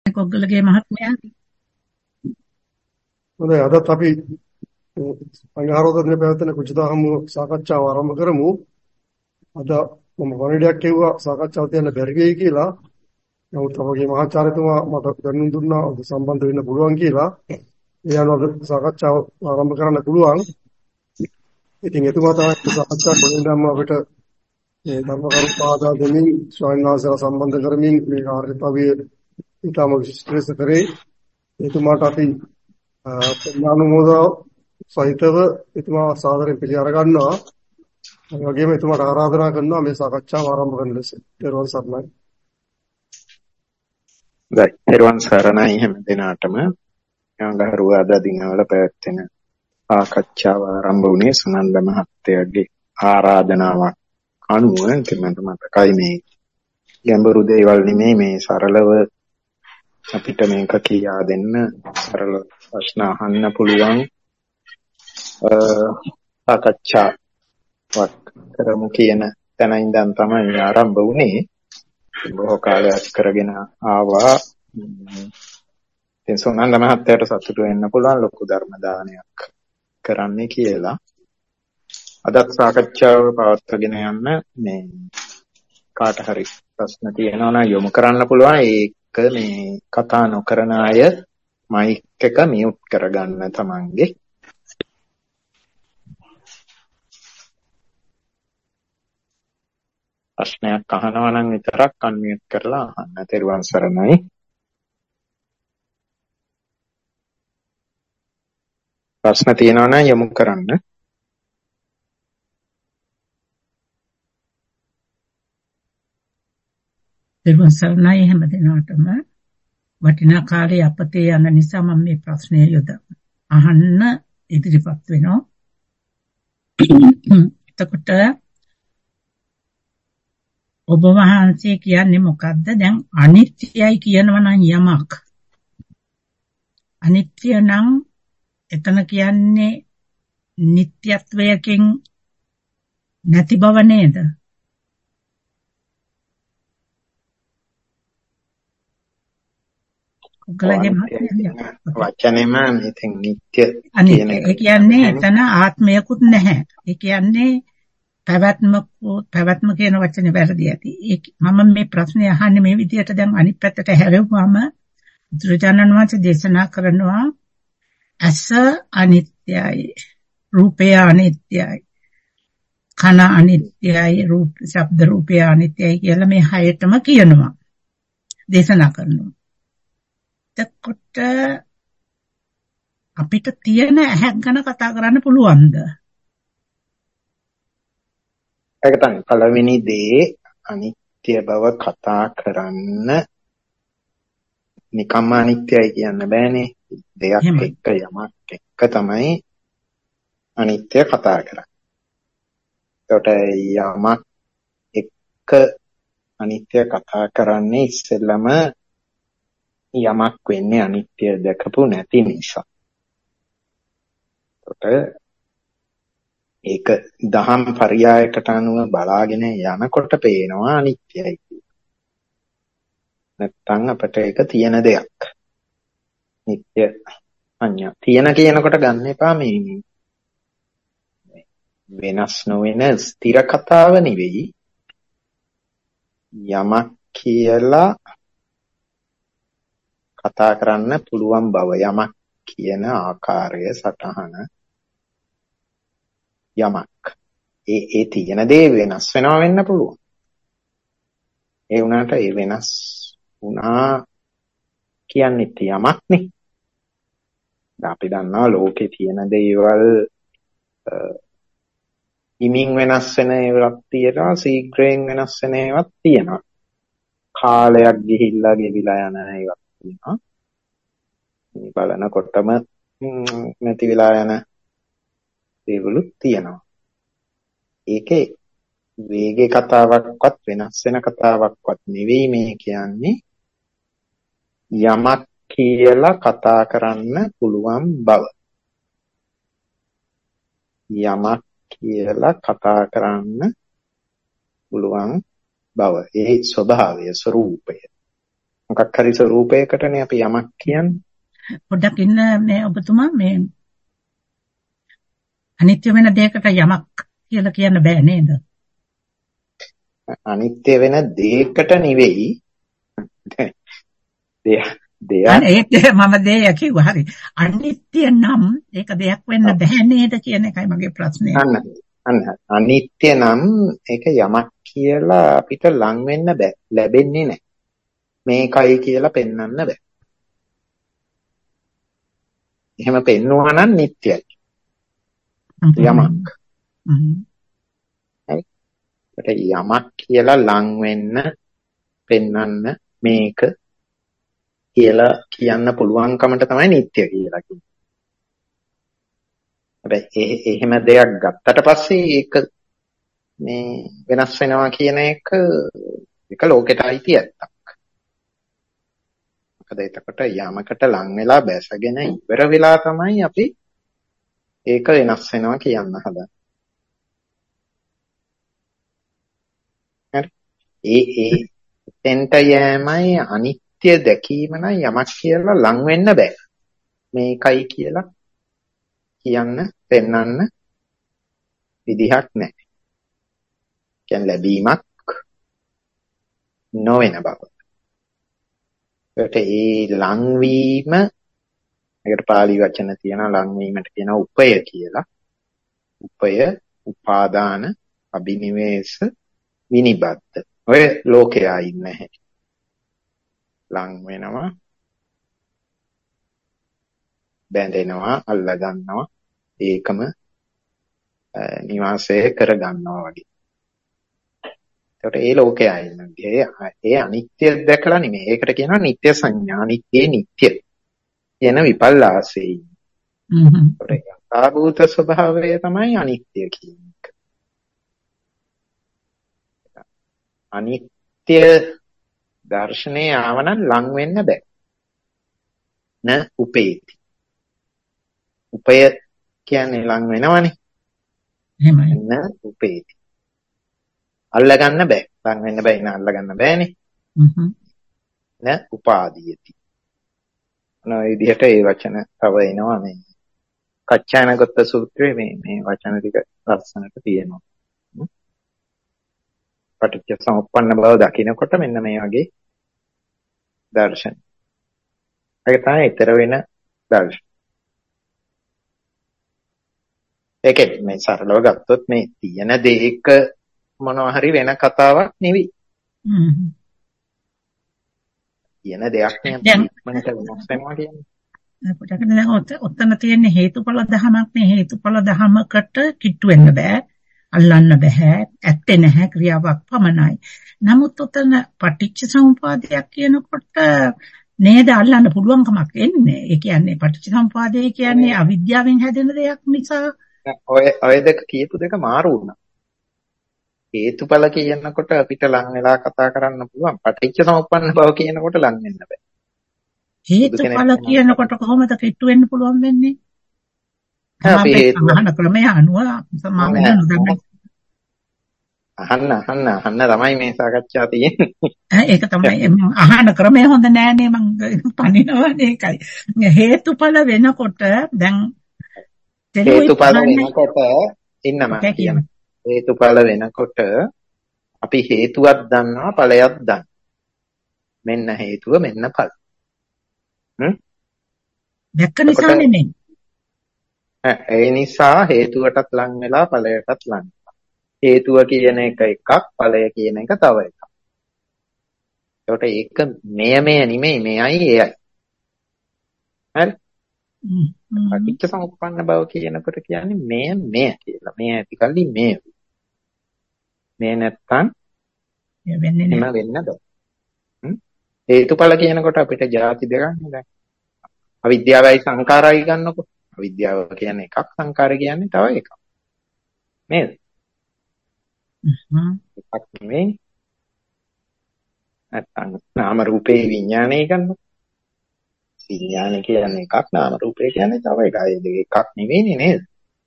කොග්ගලගේ මහත්මයා හොඳයි අදත් අපි අඟහරුවාදා දින පැවැත්වෙන කුජදහම සාකච්ඡාව ආරම්භ කරමු. අද මම වණිඩයක් කිව්වා සාකච්ඡාව තියන්න බැරි වෙයි කියලා. නමුත් අපගේ මහාචාර්යතුමා මට දැනුම් දුන්නා ඔබ සම්බන්ධ වෙන්න පුළුවන් කියලා. ඒ අනුව සාකච්ඡාව ආරම්භ කරන්න පුළුවන්. ඉතින් එතුමා තමයි සාකච්ඡා කොහෙන්දම අපිට මේ ධර්ම කරුණු පාදා දෙමින් ස්වාමීන් වහන්සේලා සම්බන්ධ කරමින් මේ කාර්යභාරය ඊටම විශේෂ කරේ. එතුමාට අපි ඥානමෝදාව සහිතව එතුමා සාදරයෙන් පිළි අර ගන්නවා. ඒ වගේම එතුමාට ආරාධනා කරනවා මේ සාකච්ඡාව ආරම්භ කරන්න ලෙස. ඊළඟ සර්ණයි. ඊළඟ සරණයි හැම දිනාටම අඟහරුවාදා දිනවල පැවැත්වෙන සාකච්ඡාව ආරම්භ වුණේ සුනන්ද මහත්තයාගේ ආරාධනාවක් අනුව. මට මතකයි මේ ගැඹුරු දේවල් නෙමෙයි මේ සරලව අපිට මේක කියා දෙන්න සරල ප්‍රශ්න අහන්න පුළුවන් සාකච්ඡාවක් කරමු කියන තැන ඉඳන් තමයි ආරම්භ වුණේ. බොහෝ කාලයක් කරගෙන ආවා. ඉතින් සුනන්ද මහත්තයාට සතුටු වෙන්න පුළුවන් ලොකු ධර්ම දානයක් කරන්නේ කියලා. අදත් සාකච්ඡාව පවත්වාගෙන යන්න මේ කාට හරි ප්‍රශ්න තියෙනවා නම් යොමු කරන්න පුළුවන්. ඒක මේ කතා නොකරන අය මයික් එක මියුට් කරගන්න තමන්ගේ. ප්‍රශ්නයක් අහනවා නම් විතරක් අන්මියුට් කරලා අහන්න. තෙරුවන් සරණයි. ප්‍රශ්න තියෙනවා නම් යොමු කරන්න. තෙරුවන් සරණයි හැම දිනකටම වටිනා කාලේ අපතේ යන නිසා මම මේ ප්‍රශ්නය අහන්න ඉදිරිපත් වෙනවා. එතකොට ඔබ වහන්සේ කියන්නේ මොකද්ද? දැන් අනිත්‍යයි කියනවා නම් යමක් අනිත්‍ය නම් එතන කියන්නේ නිට්ටයත්වයකින් නැති බව නේද? වචනේම ඉතින් නිට්ටය ඒ කියන්නේ එතන ආත්මයකුත් නැහැ. ඒ කියන්නේ පැවැත්ම කියන වචනේ වැරදි ඇති. මම මේ ප්‍රශ්නේ අහන්නේ මේ විදිහට. දැන් අනිත් පැත්තට හැරෙවුවාම බුදුරජාණන් වහන්සේ දේශනා කරනවා ඇස අනිත්‍යයි, රූපය අනිත්‍යයි, කන අනිත්‍යයි, ශබ්ද රූපය අනිත්‍යයි කියලා මේ හයටම කියනවා. දේශනා කරනවා. එතකොට අපිට තියෙන ඇහක් ගැන කතා කරන්න පුළුවන්ද? ඒක තමයි පළවෙනි දේ. අනිත්‍ය බව කතා කරන්න නිකම්ම අනිත්‍යයි කියන්න බෑනේ. දෙයක් එක්ක යමක් එක්ක තමයි අනිත්‍ය කතා කරන්නේ. ඒකට යමක් එක්ක අනිත්‍ය කතා කරන්නේ ඉස්සෙල්ලම යමක් වෙන්නේ අනිත්‍ය දැකපු නැති නිසා. ඒකට ඒක දහම් පරයයකට අනුව බලාගෙන යනකොට පේනවා අනිත්‍යයි කියලා. නැත්තම් අපිට ඒක තියෙන දෙයක්. නිත්‍ය අඤ්ඤා තියෙන කියනකොට ගන්න එපා මේ වෙනස් නොවන ස්ථිර කතාව නෙවෙයි. යමක් කියලා කතා කරන්න පුළුවන් බව, යමක් කියන ආකාරය, සටහන, යමක් ඒ තියෙන දේ වෙනස් වෙනවා වෙන්න පුළුවන්. ඒ වුණාට ඒ වෙනස් වුණා කියන්නේ යමක් නේ. අපි දන්නවා ලෝකේ තියෙන දේවල් හිමින් වෙනස් වෙන ඒවාක් තියෙනවා, ශීඝ්‍රයෙන් වෙනස් වෙන ඒවාක් තියෙනවා. කාලයක් ගිහිල්ලා ගෙවිලා යන ඒවාක් තියෙනවා. මේ බලනකොටම නැති වෙලා යන දේවලුත් තියෙනවා. ඒකේ වේගේ කතාවක්වත් වෙනස් වෙන කතාවක්වත් නෙවෙයි මේ කියන්නේ. යමක් කියලා කතා කරන්න පුළුවන් බව. යමක් කියලා කතා කරන්න පුළුවන් බව. ඒ ස්වභාවය, ස්වરૂපය. මොකක් හරි ස්වરૂපයකටනේ අපි යමක් කියන්නේ. පොඩ්ඩක් ඉන්න මේ ඔබතුමා මේ අනිත්‍ය වෙන දෙයකට යමක් කියලා කියන්න බෑ නේද? අනිත්‍ය වෙන දෙයකට නෙවෙයි. දෙයක් ඒක මම දෙය කිව්වා හරි. අනිත්‍ය නම් ඒක දෙයක් වෙන්න බෑ නේද කියන එකයි මගේ ප්‍රශ්නේ. අන්න අනිත්‍ය නම් ඒක යමක් කියලා අපිට ලං වෙන්න බෑ. ලැබෙන්නේ නැහැ. මේකයි කියලා පෙන්වන්න බෑ. එහෙම පෙන්වුවා නම් නිට්ටයයි. යමක්. හරි. යමක් කියලා ලං වෙන්න පෙන්වන්න මේක කියලා කියන්න පුළුවන්කමට තමයි නිට්ටය කියලා කියන්නේ. හැබැයි එහෙම දෙයක් ගත්තට පස්සේ ඒක මේ වෙනස් වෙනවා කියන එක ලෝකෙට අයිති ඇත්තක්. මොකද එතකොට යමකට ලං වෙලා බැසගෙන ඉවර වෙලා තමයි අපි ඒක වෙනස් වෙනවා කියන්න හදන්නේ. හරි. එතෙන්ට යෑමයි අනිත්‍ය දැකීම නම් යමක් කියලා ලං වෙන්න බෑ. මේකයි කියලා කියන්න පෙන්වන්න විදිහක් නැහැ. කියන්නේ ලැබීමක් නොවන බව. ඒකට ඒ ලංවීම ඒකට පාලි වචන තියෙනවා ලංවීමට කියනවා උපය කියලා. උපය, උපාදාන, අබිනිවේෂ, විනිබද්ද. ඔය ලෝකයා ඉන්නේ නැහැ. ලං වෙනවා, බැඳෙනවා, අල්ල ගන්නවා, ඒකම නිවාසය කර ගන්නවා වගේ. ඒකට ඒ ලෝකයා ඉන්නේ. ඒ අනිත්‍ය දැකලා නෙමෙයි. ඒකට කියනවා නිත්‍ය සංඥා, නිත්‍ය නිත්‍ය කියන විපල්ලාසෙයි. ඒකට යථාභූත ස්වභාවය තමයි අනිත්‍ය කියන්නේ. අනිත්‍ය දර්ශනේ ආවනම් ලං වෙන්න බෑ. න උපේති. උපය කියන්නේ ලං වෙනවනේ. එහෙමයි. න උපේති. අල්ල ගන්න බෑ. ලං වෙන්න බෑ න අල්ල ගන්න බෑනේ. න උපාදීයති. මොන විදිහට ඒ වචන තව එනවා මේ කච්චායනගත සූත්‍රයේ මේ වචන ටික ලස්සනට තියෙනවා. පටිච්ච සමුප්පන්න බව දකිනකොට මෙන්න මේ වගේ දර්ශන. ඒක තමයි ඊතර වෙන දර්ශන. ඒකෙත් මේ සරලව ගත්තොත් මේ තියෙන දෙයක මොනවා හරි වෙන කතාවක් නෙවෙයි. තියෙන දෙයක් නේ මනට වෙනස් වෙනවා කියන්නේ. පොඩ්ඩක් දැන් ඔතන තියෙන හේතුඵල ධමයක් නේ හේතුඵල ධමකට කිට්ටු වෙන්න බෑ. අල්ලන්න බෑ. ඇත්තේ නැහැ ක්‍රියාවක් පමණයි. නමුත් උතන පටිච්ච සමුපාදයක් කියනකොට නේද අල්ලන්න පුළුවන්කමක් එන්නේ. ඒ කියන්නේ පටිච්ච සමුපාදය කියන්නේ අවිද්‍යාවෙන් හැදෙන දෙයක් නිසා. ඔය දෙක කියපු දෙක මාරු වුණා. හේතුඵල කියනකොට අපිට ලං වෙලා කතා කරන්න පුළුවන්. පටිච්ච සමුප්පන්න බව කියනකොට ලං වෙන්න බෑ. හේතුඵල කියනකොට කොහොමද කිට්ටු වෙන්න පුළුවන් වෙන්නේ? අපි හේතු අහන ක්‍රමය අනුව සමාවෙන්න නොදැයි. අහන්න තමයි මේ සාකච්ඡා තියෙන්නේ. ඒක තමයි අහන ක්‍රමය හොඳ නෑනේ මං පනිනවනේ ඒකයි. හේතුඵල වෙනකොට දැන් හේතුඵල වෙනකොට ඉන්නම හේතුඵල වෙනකොට අපි හේතුවක් දන්නවා ඵලයක් දන්නවා. මෙන්න හේතුව මෙන්න ඵල. දැක්ක නිසා නෙමෙයි. ඒ නිසා හේතුවටත් ලං වෙලා ඵලයටත් ලං වෙනවා. හේතුව කියන එක එකක්, ඵලය කියන එක තව එකක්. ඒකට ඒක මෙය නෙමෙයි මෙයයි එයයි. හරි? පටිච්ච සමුප්පන්න බව කියනකොට කියන්නේ මෙය කියලා. මෙය ඇතිකල්ලි මෙය. මේ නැත්තම් වෙන්නේ නැහැ. එම වෙන්න බෑ. හේතුඵල කියනකොට අපිට ಜಾති දෙකක් නේද? අවිද්‍යාවයි සංකාරයි ගන්නකො. අවිද්‍යාව කියන්නේ එකක්, සංකාරය කියන්නේ තව එකක්. නේද? එකක් නෙමෙයි. නැත්තම් නාම රූපේ විඥානය ගන්නකො. විඥානය කියන්නේ එකක්, නාම රූපේ කියන්නේ තව එකක්. ඒ දෙක එකක් නෙවෙයිනේ නේද?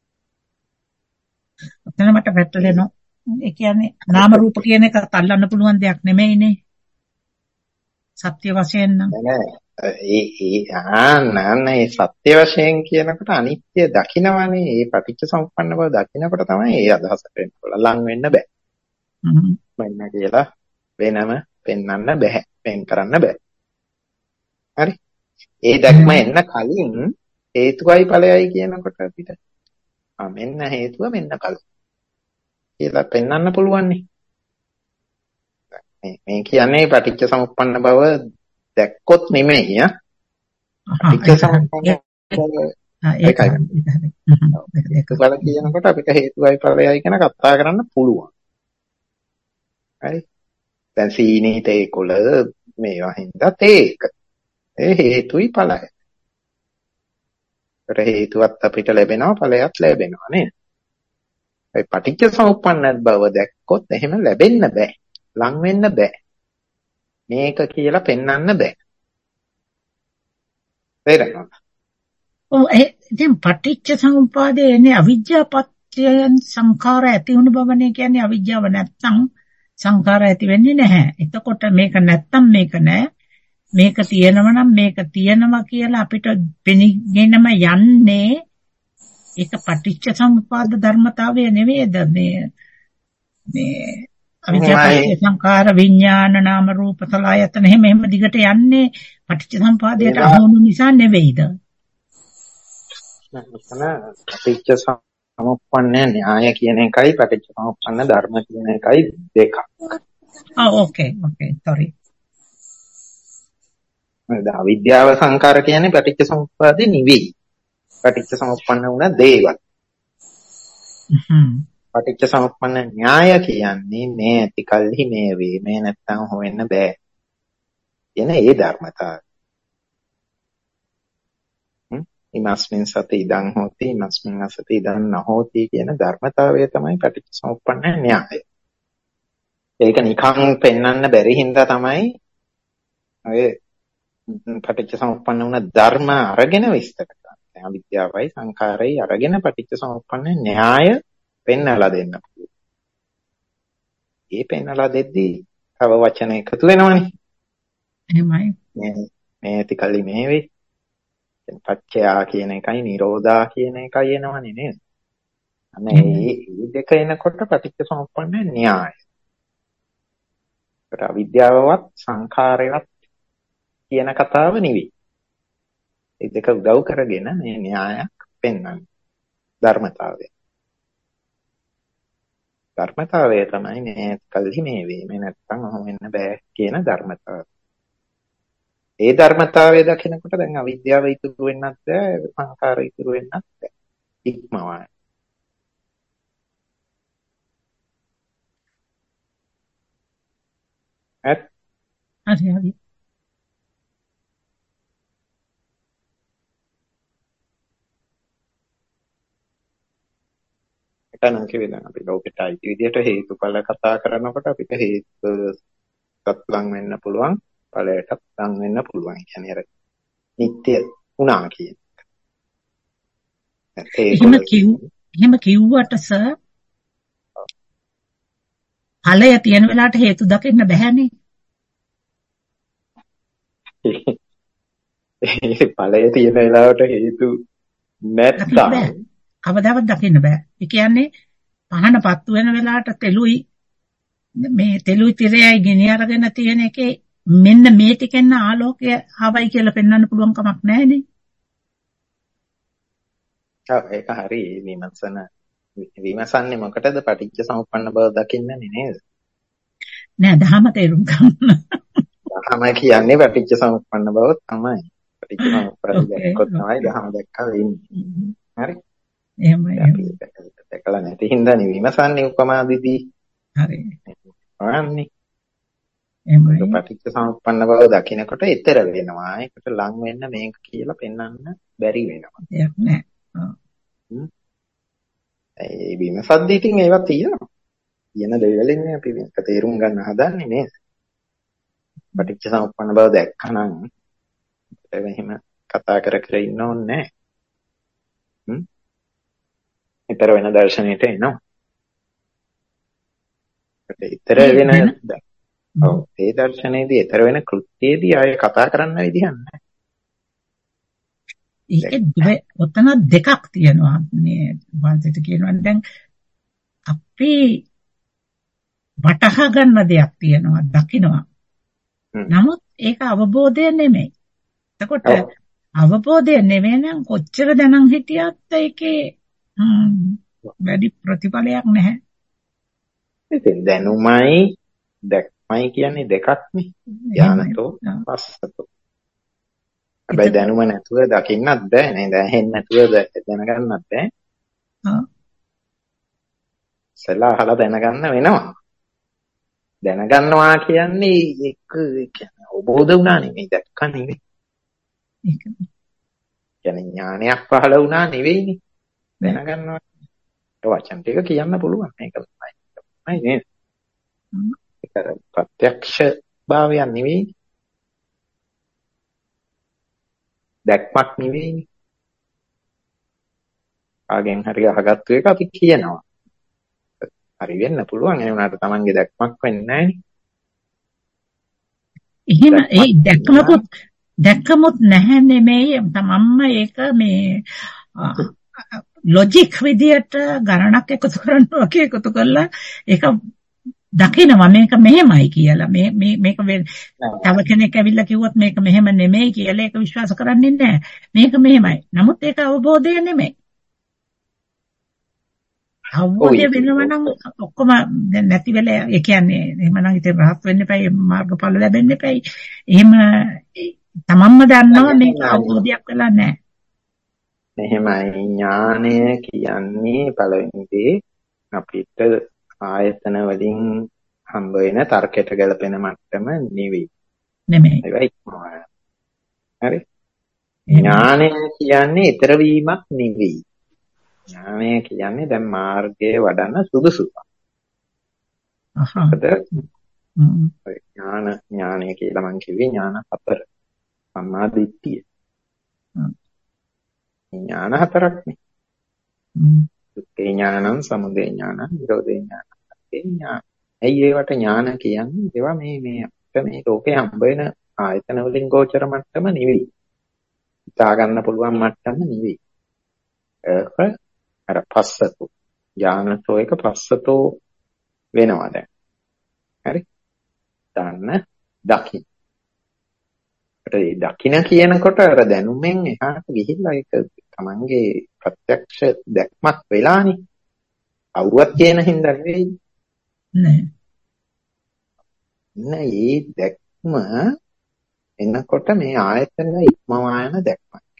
ඔතන මට පැටලෙනවා. ඒ කියන්නේ නාම රූප කියන එකත් අල්ලන්න පුළුවන් දෙයක් නෙමෙයිනේ. සත්‍ය වශයෙන් නම්. නෑ සත්‍ය වශයෙන් කියනකොට අනිත්‍ය දකින්නවනේ. ඒ පටිච්ච සමුප්පන්න බව දකින්නකොට තමයි ඒ අදහසට එන්නේ. ලං වෙන්න බෑ. මෙන්න කියලා වෙනම පෙන්වන්න බෑ. වෙන් කරන්න බෑ. හරි. ඒ දැක්ම එන්න කලින් හේතුවයි ඵලයයි කියනකොට අපිට මෙන්න හේතුව මෙන්න ඵලය කියලා පෙන්වන්න පුළුවන් නේ. මේ කියන්නේ පටිච්ච සමුප්පන්න බව දැක්කොත් නෙමෙයි පටිච්ච සමුප්පන්න ඒකයි. හේතුඵල කියනකොට අපිට හේතුවයි ඵලයයි කියන කතා කරන්න පුළුවන්. හරි. දැන් සීනි තේ කොළ මේවා හින්දා තේක. ඒ හේතුයි ඵලයි. ඒකට හේතුවත් අපිට ලැබෙනවා ඵලයක් ලැබෙනවා නේද? ඒ පටිච්ච සමුප්පන්න බව දැක්කොත් එහෙම ලැබෙන්න බෑ. ලං වෙන්න බෑ. මේක කියලා පෙන්වන්න බෑ. තේරෙනවද? දැන් පටිච්ච සමුප්පාදයේ එන්නේ අවිජ්ජා පත්‍යයන් සංඛාර ඇති වුණ බවනේ කියන්නේ. අවිජ්ජාව නැත්තම් සංඛාර ඇති වෙන්නේ නැහැ. එතකොට මේක නැත්තම් මේක නැහැ. මේක තියෙනවා නම් මේක තියෙනවා කියලා අපිට පෙනීගෙනම යන්නේ ඒක පටිච්ච සමුප්පාද ධර්මතාවය නෙවෙයිද? මේ අවිජ්ජා සංඛාර විඥාන නාම රූප සලආයතන එහෙම දිගට යන්නේ පටිච්ච සමුප්පාදයට අහුණු නිසා නෙවෙයිද? පටිච්ච සමුප්පන්න න්‍යාය කියන එකයි පටිච්ච සමුප්පන්න ධර්ම කියන එකයි දෙකක්. ඕකේ sorry. අවිද්‍යාව සංකාර කියන්නේ පටිච්ච සමුප්පාදේ නෙවෙයි. පටිච්ච සමුප්පන්න වුණ දේවල්. පටිච්ච සමුප්පන්න න්‍යාය කියන්නේ මේ ඇති කල්හි මේ වේ. මේ නැත්තම් හොයන්න බෑ. කියන ඒ ධර්මතාවය. ඉමස්මින් සති ඉදං හෝති ඉමස්මින් අසති ඉදං නහෝති කියන ධර්මතාවය තමයි පටිච්ච සමුප්පන්න න්‍යාය. ඒක නිකන් පෙන්වන්න බැරි හින්දා තමයි ඔය පටිච්ච සමුප්පන්න වුණ ධර්ම අරගෙන විස්තර කරන්නේ. අවිද්‍යාවයි සංඛාරයි අරගෙන පටිච්ච සමුප්පන්න න්‍යාය පෙන්වලා දෙන්න පුළුවන්. ඒ පෙන්වලා දෙද්දී තව වචන එකතු වෙනවනේ. එහෙමයි. මේ ඇතිකල්ලි මේ වේ. පච්චයා කියන එකයි නිරෝධා කියන එකයි එනවනේ නේද? අන්න මේ දෙක එනකොට පටිච්ච සමුප්පන්න න්‍යාය. ඒකට අවිද්‍යාවවත් සංඛාරයවත් කියන කතාව නෙවෙයි. ඒ දෙක උදව් කරගෙන මේ න්‍යායක් පෙන්වන්නේ. ධර්මතාවය. ධර්මතාවය තමයි මේ කල්හි මේ වේ. මේ නැත්තම් ඔහොම වෙන්න බෑ කියන ධර්මතාවය. ඒ ධර්මතාවය දකිනකොට දැන් අවිද්‍යාව ඉතුරු වෙන්නත් බෑ, සංඛාර ඉතුරු වෙන්නත් බෑ. ඉක්මවයි. හරි. එතනම කිව්වේ අපි ලෝකෙට අයිති විදිහට හේතුඵල කතා කරනකොට අපිට හේතුත් ලං වෙන්න පුළුවන්, ඵලයටත් ලං වෙන්න පුළුවන්. කියන්නේ අර නිට්ටය වුණා කියන එක. එහෙම කිව්වට සර් ඵලය තියෙන වෙලාවට හේතු දකින්න බෑනේ. ඒ ඵලය තියෙන වෙලාවට හේතු නැත්තම් කවදාවත් දකින්න බෑ. ඒ කියන්නේ පහන පත්තු වෙන වෙලාවට තෙලුයි තිරයයි ගෙනි අරගෙන තියෙන එකේ මෙන්න මේ ටිකෙන් ආලෝකය ආවයි කියලා පෙන්වන්න පුළුවන් කමක් නැහැනේ. ඒක හරි. විමසන්නේ මොකටද? පටිච්ච සමුප්පන්න බව දකින්නනේ නේද? නෑ දහම තේරුම් ගන්න. දහම කියන්නේ පටිච්ච සමුප්පන්න බව තමයි. පටිච්ච සමුප්පන්න දැක්කොත් තමයි දහම දැක්කා වෙන්නේ. හරි. එහෙමයි. දැකලා නැති හින්දා විමසන්නේ උපමාදිදී. හරි. වරන්නේ. එහෙමයි. පටිච්ච සමුප්පන්න බව දකිනකොට ඊතර වෙනවා. ඒකට ලං වෙන්න මේක කියලා පෙන්වන්න බැරි වෙනවා. ඒක නෑ. ඒ විමසද්දී ඉතින් ඒවා තියෙනවා. කියන දෙවලින්නේ අපි මේක තේරුම් ගන්න හදන්නේ නේද? පටිච්ච සමුප්පන්න බව දැක්කනම් එහෙම කතා කර ඉන්න ඕනේ නැහැ. ඊතර වෙන දර්ශනයට එනවා. ඊතර වෙන ඔව් ඒ දර්ශනයේදී ඊතර වෙන කෘත්‍යයේදී ආය කතා කරන්න විදිහක් නැහැ. ඒකේ ඔතන දෙකක් තියෙනවා මේ වාසිත කියනවා දැන් අපි වටහා ගන්න දෙයක් තියෙනවා දකිනවා. නමුත් ඒක අවබෝධය නෙමෙයි. එතකොට අවබෝධය නෙවෙයි නම් කොච්චර දැනන් හිටියත් ඒකේ වැඩි ප්‍රතිඵලයක් නැහැ. ඉතින් දැනුමයි දැක්මයි කියන්නේ දෙකක් නේ. ඥානතෝ පස්සතෝ. හැබැයි දැනුම නැතුව දකින්නත් බෑ නේද? ඇහෙන්න නැතුව දැනගන්නත් බෑ. සලා අහලා දැනගන්න වෙනවා. දැනගන්නවා කියන්නේ ඒක කියන්නේ අවබෝධ වුණා නෙමෙයි දැක්කා නෙමෙයි. ඒක කියන්නේ ඥානයක් පහළ වුණා නෙවෙයිනේ. දැනගන්නවා. ඒ වචන ටික කියන්න පුළුවන් මේක තමයි නේද? ඒක ප්‍රත්‍යක්ෂ භාවයක් නෙවෙයි. දැක්මක් නෙවෙයිනේ. ආගෙන් හරි අහගත්තු එක අපි කියනවා. හරි වෙන්න පුළුවන් ඒ වුණාට Tamange දැක්මක් වෙන්නේ නැහැ. එහෙම ඒ දැක්කමොත් නැහැ නෙමෙයි තමන්ම ඒක මේ ලොජික් විදියට ගණනක් එකතු කරනවා වගේ එකතු කරලා ඒක දකිනවා මේක මෙහෙමයි කියලා මේක තව කෙනෙක් ඇවිල්ලා කිව්වොත් මේක මෙහෙම නෙමෙයි කියලා ඒක විශ්වාස කරන්නේ නැහැ මේක මෙහෙමයි නමුත් ඒක අවබෝධය නෙමෙයි අවබෝධය වෙනවා නම් ඔක්කොම නැති වෙලා ඒ කියන්නේ එහෙමනම් ඉතින් රහත් වෙන්න එපයි මාර්ගඵල ලැබෙන්න එපයි එහෙම තමන්ම දන්නවා මේක අවබෝධයක් වෙලා නැහැ. එහෙමයි ඥානය කියන්නේ පළවෙනි දේ අපිට ආයතන වලින් හම්බ වෙන තර්කයට ගැලපෙන මට්ටම නෙවෙයි. හරි. ඥානය කියන්නේ ඊතර වීමක් නෙවෙයි. ඥානය කියන්නේ දැන් මාර්ගයේ වඩන සුදුසුකම්. ඥානය කියලා මම කිව්වේ ඥාන හතර. සම්මා දිට්ඨිය. ඥාන හතරක්නේ. දුක්ඛේ ඥානං, සමුදය ඥානං, නිරෝධේ ඥානං, ඒ ඥාන. ඇයි ඒවට ඥාන කියන්නේ? ඒවා මේ ලෝකේ හම්බ වෙන ආයතන වලින් ගෝචර මට්ටම නෙවෙයි. හිතා ගන්න පුළුවන් මට්ටම නෙවෙයි. අර පස්සතෝ ඥානතෝ එක පස්සතෝ වෙනවා දැන්. හරි? දන්න දකින්න. ඒ දකින්න කියනකොට අර දැනුමෙන් එහාට ගිහිල්ලා ඒක තමන්ගේ ප්‍රත්‍යක්ෂ දැක්මක් වෙලානේ. අවුවත් කියන හින්දා නෙවෙයි. නෑ. ඒ දැක්ම එනකොට මේ ආයතන ඉක්මවා යන දැක්මක්.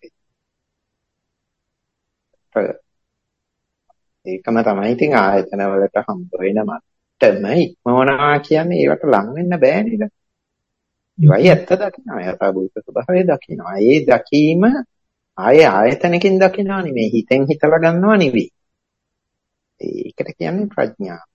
ඒකම තමයි ඉතින් ආයතන වලට හම්බ වෙන මට්ටම ඉක්මවනවා කියන්නේ ඒවට ලං වෙන්න බෑ නේද? ඒවයි ඇත්ත දකිනවා. යථාභූත ස්වභාවය දකිනවා. ඒ දැකීම ආයේ ආයතනකින් දකිනවා නෙමෙයි හිතෙන් හිතලා ගන්නවා නෙවෙයි. ඒකට කියන්නේ ප්‍රඥාව.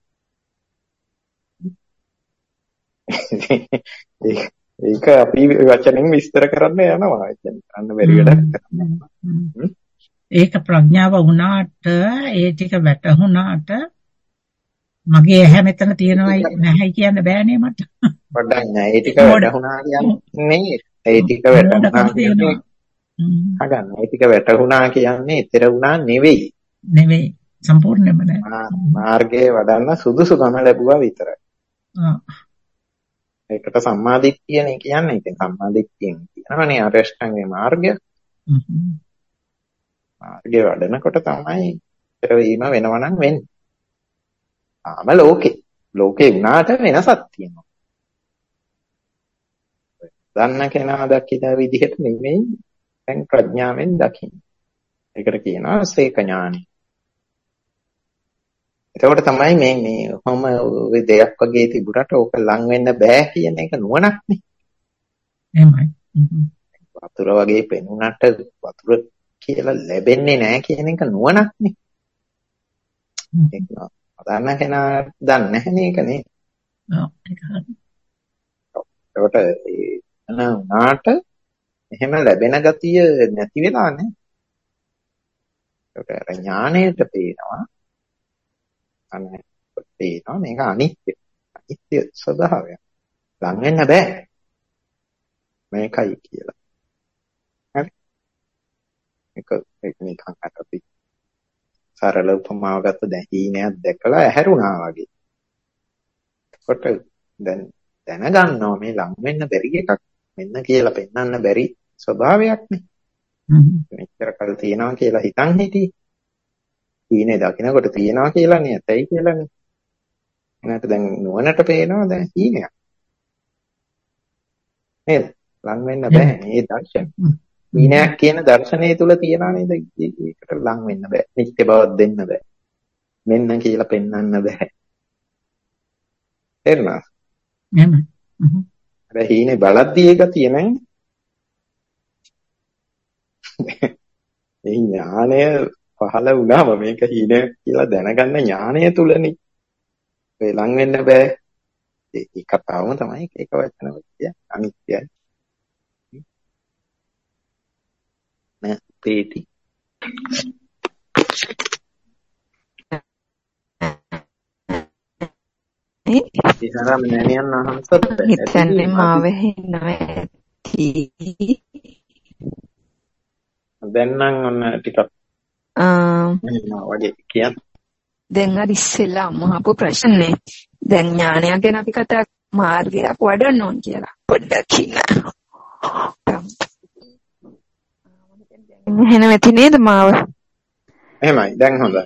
ඒක අපි වචනෙන් විස්තර කරන්න යනවා. කරන්න බැරි වැඩක්. ඒක ප්‍රඥාව වුණාට ඒ ටික වැටහුණාට මගේ ඇහැ මෙතන තියෙනවයි නැහැයි කියන්න බෑනේ මට. පොඩ්ඩක් නෑ. ඒ ටික වැටහුණා කියන්නේ ඒ ටික වැටහුණා කියන්නේ හගන්න. ඒ ටික වැටහුණා කියන්නේ ඊතර වුණා නෙවෙයි. නෙවෙයි. සම්පූර්ණයෙන්ම නෑ. මාර්ගයේ වඩන්න සුදුසුකම ලැබුවා විතරයි. ඒකට සම්මාදිට්ඨියනේ කියන්නේ. ඉතින් සම්මාදිට්ඨියෙන් කියනවනේ අරෂ්ඨංගේ මාර්ගය. මාර්ගයේ වඩනකොට තමයි ඊතර වීම වෙනව නම් වෙන්නේ. ආම ලෝකේ වුණාට වෙනසක් තියෙනවා. දන්න කෙනා දකින විදිහට නෙමෙයි දැන් ප්‍රඥාවෙන් දකින්න. ඒකට කියනවා සේක ඥානයි. එතකොට තමයි මේ කොහොම ඔය දෙයක් වගේ තිබුණාට ඕක ලං වෙන්න බෑ කියන එක නුවණක් නේ. එහෙමයි. වතුර වගේ පෙනුනට වතුර කියලා ලැබෙන්නේ නැහැ කියන එක නුවණක් නේ. ඒක දන්න කෙනා දන්නේ නැහැ නේක නේ. ඔව් ඒක හරි. උනාට එහෙම ලැබෙන ගතිය නැති වෙලා නේ. ඒකට ඥාණයට පේනවා අනේ පේනවා මේක අනිත්‍ය ස්වභාවය. ලං වෙන්න බෑ. මේකයි කියලා. හරි. ඒක නිකන් අපි සරල උපමාවක් ගත්ත දැන් හීනයක් දැකලා ඇහැරුණා වගේ. කොට දැන් දැනගන්නවා මේ ලං වෙන්න බැරි එකක් මෙන්න කියලා පෙන්වන්න බැරි ස්වභාවයක් නේ. මෙච්චර කල් තියනවා කියලා හිතන් හිටියේ. හීනේ දකින්නකොට තියනවා කියලා නේ ඇතයි කියලානේ. එනකට දැන් නුවණට පේනවා දැන් හීනයක්. නේද? ලං වෙන්න බෑ මේ දර්ශන. හීනයක් කියන දර්ශනය තුල තියනා නේද? ඒකට ලං වෙන්න බෑ. නිත්‍ය බවක් දෙන්න බෑ. මෙන්න කියලා පෙන්වන්න බෑ. තේරුණා? එහෙම. අර හීනේ බලද්දී ඒක තියෙනයි. ඒ ඥානය පහළ වුණාම මේක හීන කියලා දැනගන්න ඥානය තුලනේ. ඒ ලං වෙන්න බෑ. ඒ කතාවම තමයි ඒක වචන කියන්නේ අනිත්‍යයි. නෑ තේටි. ඉතරම නෑනියන් අහම්සත් හිතන්නේ මාව හින්නවැති. දැන් නම් ඔන්න ටිකක් වගේ කියන්න. දැන් අර ඉස්සෙල්ලා අහපු ප්‍රශ්නේ දැන් ඥානය ගැන අපි කතා මාර්ගයක් වඩන්න ඕන කියලා පොඩ්ඩක් කියන්න. එහෙනම් ඇති නේද මාව? එහෙමයි දැන් හොඳයි.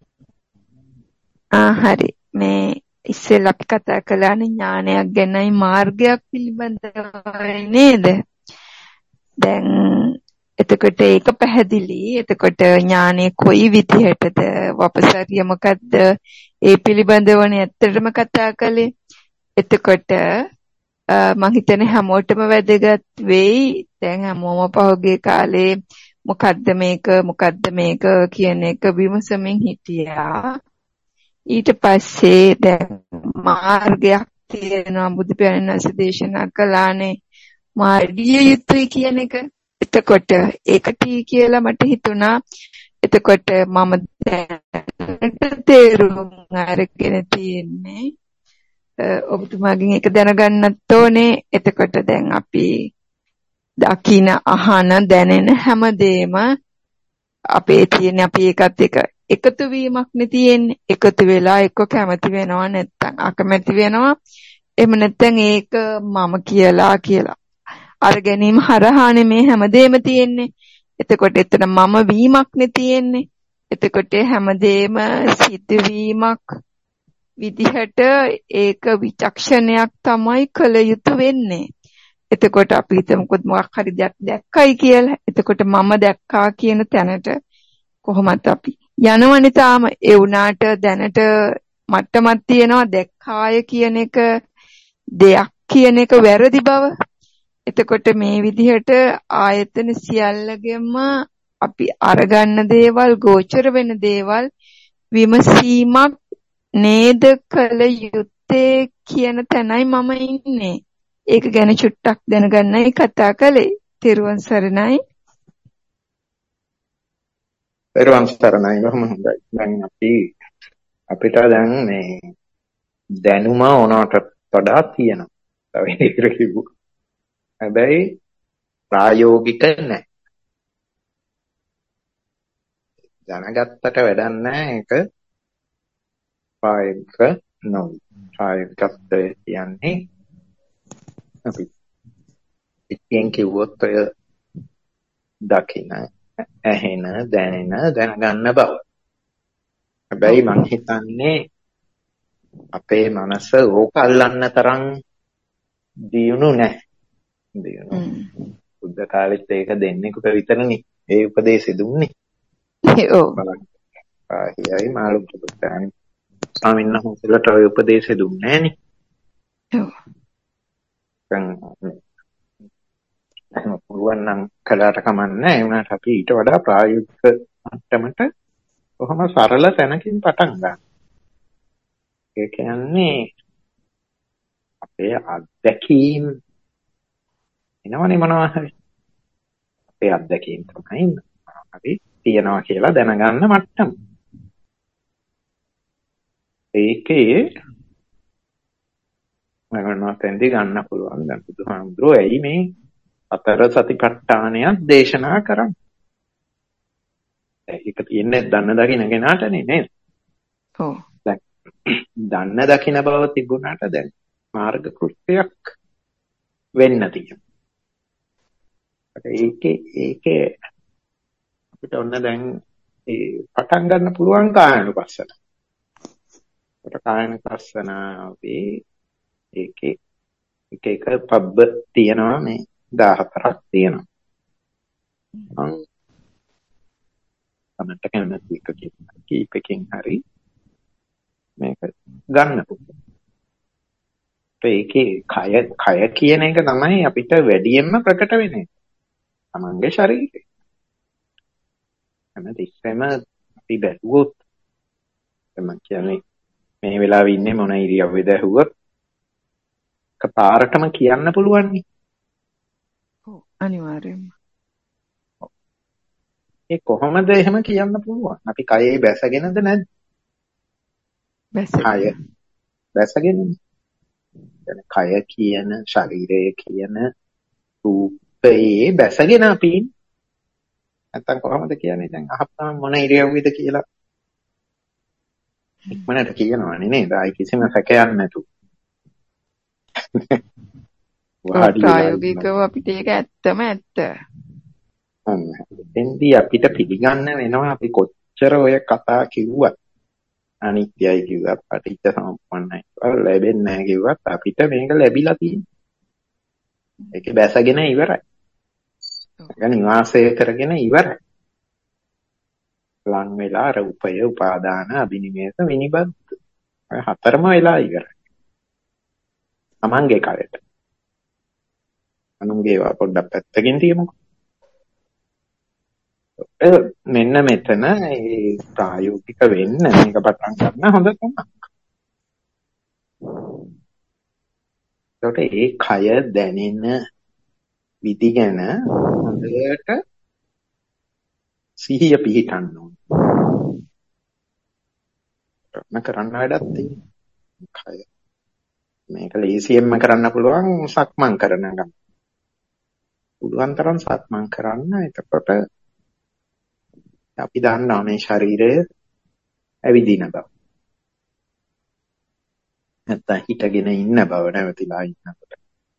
හරි. මේ ඉස්සෙල්ලා අපි කතා කළානේ ඥානයක් ගැනයි මාර්ගයක් පිළිබඳවයි නේද? දැන් එතකොට ඒක පැහැදිලි. එතකොට ඥානෙ කොයි විදිහටද වපසරිය මොකද්ද? ඒ පිළිබඳවනේ ඇත්තටම කතා කළේ. එතකොට මම හිතන්නේ හැමෝටම වැදගත් වෙයි. දැන් හැමෝම පහුගිය කාලේ මොකද්ද මේක කියන එක විමසමින් හිටියා. ඊට පස්සේ දැන් මාර්ගයක් තියෙනවා බුදු පියාණන් වහන්සේ දේශනා කළානේ මාර්ගීය යුතුයි කියන එක. එතකොට ඒකට කියලා මට හිතුණා. එතකොට මම දැනට තේරුම් අරගෙන තියෙන්නේ ඔබතුමාගෙන් ඒක දැනගන්නත් ඕනේ. එතකොට දැන් අපි දකින අහන දැනෙන හැමදේම අපේ තියෙන අපි ඒකත් එක එකතු වීමක් නේ තියෙන්නේ. එකතු වෙලා එක්ක කැමති වෙනවා නැත්නම් අකමැති වෙනවා. එහෙම නැත්නම් ඒක මම කියලා අර ගැනීම හරහානේ මේ හැමදේම තියෙන්නේ. එතකොට එතන මම වීමක් නේ තියෙන්නේ. එතකොට හැමදේම සිදුවීමක් විදිහට ඒක විචක්ෂණයක් තමයි කළ යුතු වෙන්නේ. එතකොට අපි හිතමුකෝ මොකක් හරි දෙයක් දැක්කයි කියලා. එතකොට මම දැක්කා කියන තැනට කොහොමද අපි යනවනේ තාම. ඒ වුණාට දැනට මට්ටමක් තියෙනවා දැක්කාය කියන එක දෙයක් කියන එක වැරදි බව. එතකොට මේ විදිහට ආයතන සියල්ලගෙම අපි අරගන්න දේවල් ගෝචර වෙන දේවල් විමසීමක් නේද කළ යුත්තේ කියන තැනයි මම ඉන්නේ. ඒක ගැන චුට්ටක් දැනගන්නයි කතා කළේ. තෙරුවන් සරණයි. තෙරුවන් සරණයි. බොහොම හොඳයි. දැන් අපිට දැන් මේ දැනුම ඕනකට වඩා තියෙනවා. තව ඒකට කිව්වොත් හැබැයි ප්‍රායෝගික නැහැ. දැනගත්තට වැඩක් නැහැ. ඒක ප්‍රායෝගික නොවේ. ප්‍රායෝගිකත්වය කියන්නේ අපි ඉතින් කිව්වොත් ඔය දකින, ඇහෙන, දැනගන්න බව. හැබැයි මං හිතන්නේ අපේ මනස ඕක අල්ලන්න තරම් දියුණු නැහැ. බුද්ධ කාලෙත් ඒක දෙන්නෙකුට විතරනේ ඒ උපදේශය දුන්නේ. ඔව්. ආයි මාළු පුතානි ස්වාමීන් වහන්සේලාට ඔය උපදේශය දුන්නේ නැහනේ. ඔව්. එහෙනම් පුළුවන් නම් කළාට කමන්නේ. ඒ වුණාට අපි ඊට වඩා ප්‍රායෝගික මට්ටමට කොහොම සරල තැනකින් පටන් ගන්න. ඒ කියන්නේ අපේ අත්දැකීම් එනවනේ මොනවා හරි. අපේ අත්දැකීම් තමයි අපි තියනවා කියලා දැනගන්න මට්ටම. ඒකේ මනෝතෙන්දි ගන්න පුළුවන්. දැන් බුදුහාමුදුරුවෝ ඇයි මේ අතර සතිපට්ඨානයක් දේශනා කරන්නේ? ඒක තියෙන්නේ දන්න දකින්න කෙනාටනේ නේද? ඔව්. දැන් දන්න දකින්න බව තිබුණාට දැන් මාර්ග කෘත්‍යයක් වෙන්න තියෙනවා. ඒකේ අපිට ඔන්න දැන් ඒ පටන් ගන්න පුළුවන් කායනුපස්සන. ඒකට කායනුපස්සනාවේ ඒකේ එක පබ්බ තියෙනවා මේ 14ක් තියෙනවා. මම තමයි කැමති කීපකින් හරි මේක ගන්න පුළුවන්. ඒකේ කය කියන එක තමයි අපිට වැඩියෙන්ම ප්‍රකට වෙන්නේ. තමන්ගේ ශරීරය. හැමතිස්සෙම අපි බැලුවොත් මම කියන්නේ මේ වෙලාවේ ඉන්නේ මොන ඉරියව්වේද ඇහුවොත් කපාරටම කියන්න පුළුවන් නේ. ඔව් අනිවාර්යයෙන්ම. ඒ කොහොමද එහෙම කියන්න පුළුවන්? අපි කයේ බැසගෙනද නැද්ද? බැසගෙන. කය කියන ශරීරය කියන රූපේ බැසගෙන අපි නැත්තම් කොහොමද කියන්නේ? දැන් අහපුවම මොන ඉරියව්වේද කියලා ඉක්මනට කියනවනේ නේද? ආයි කිසිම සැකයක් නැතු. ප්‍රායෝගිකව අපිට ඒක ඇත්තම ඇත්ත. එතෙන්දී අපිට පිළිගන්න වෙනවා අපි කොච්චර ඔය කතා කිව්වත් අනිත්‍යයි කිව්වත් පටිච්ච සමුප්පන්නයි කිව්වත් ලැබෙන්නේ නැහැ කිව්වත් අපිට මේක ලැබිලා තියෙනවා. ඒකේ බැසගෙන ඉවරයි. ඒක නිවාසය කරගෙන ඉවරයි. ලං වෙලා රූපය උපාදාන අබිනිමේත විනිබද්ද. ඔය හතරම වෙලා ඉවරයි. තමන්ගේ කයට. අනුන්ගේ ඒවා පොඩ්ඩක් පැත්තකින් තියමුකෝ. මෙන්න මෙතන ඒ ප්‍රායෝගික වෙන්න මේක පටන් ගන්න හොඳ තමයි. ඒකට ඒ කය දැනෙන විදි ගැන හොඳට සිහිය පිහිටන්න ඕන. කරන්න වැඩක් තියෙනවා. කය මේක ලේසියෙන්ම කරන්න පුළුවන් සක්මන් කරන ගමන්. පුළුවන් තරම් සක්මන් කරන්න. එතකොට අපි දන්නවා මේ ශරීරය ඇවිදින බව. නැත්තම් හිටගෙන ඉන්න බව නැවතිලා ඉන්නකොට.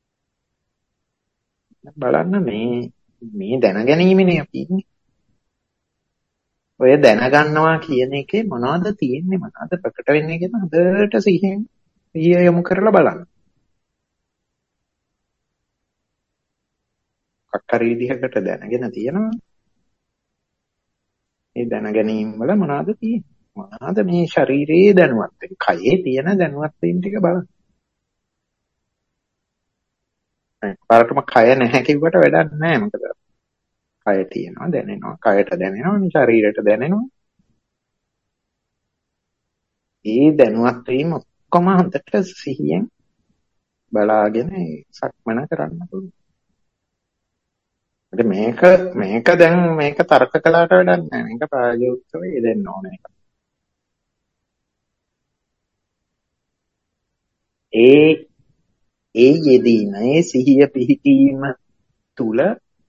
බලන්න මේ දැනගැනීමනේ අපි ඉන්නේ. ඔය දැනගන්නවා කියන එකේ මොනවද තියෙන්නේ මොනවද ප්‍රකට වෙන්නේ කියන හොඳට සිහිය යොමු කරලා බලන්න. අක්කර විදිහකට දැනගෙන තියෙනවා. මේ දැනගැනීම් වල මොනවද තියෙන්නේ? මොනවද මේ ශරීරයේ දැනුවත් වෙන්නේ? කයේ තියෙන දැනුවත් වීම ටික බලන්න. පාරටම කය නැහැ කිව්වට වැඩක් නැහැ. මොකද කය තියෙනවා දැනෙනවා. කයට දැනෙනවා ශරීරයට දැනෙනවා. ඒ දැනුවත් වීම ඔක්කොම හොඳට සිහියෙන් බලාගෙන සක්මන කරන්න පුළුවන්. මේක දැන් මේක තර්ක කළාට වැඩක් නැහැ. මේක ප්‍රායෝගිකව යෙදෙන්න ඕනේ. ඒ යෙදීම ඒ සිහිය පිහිටීම තුල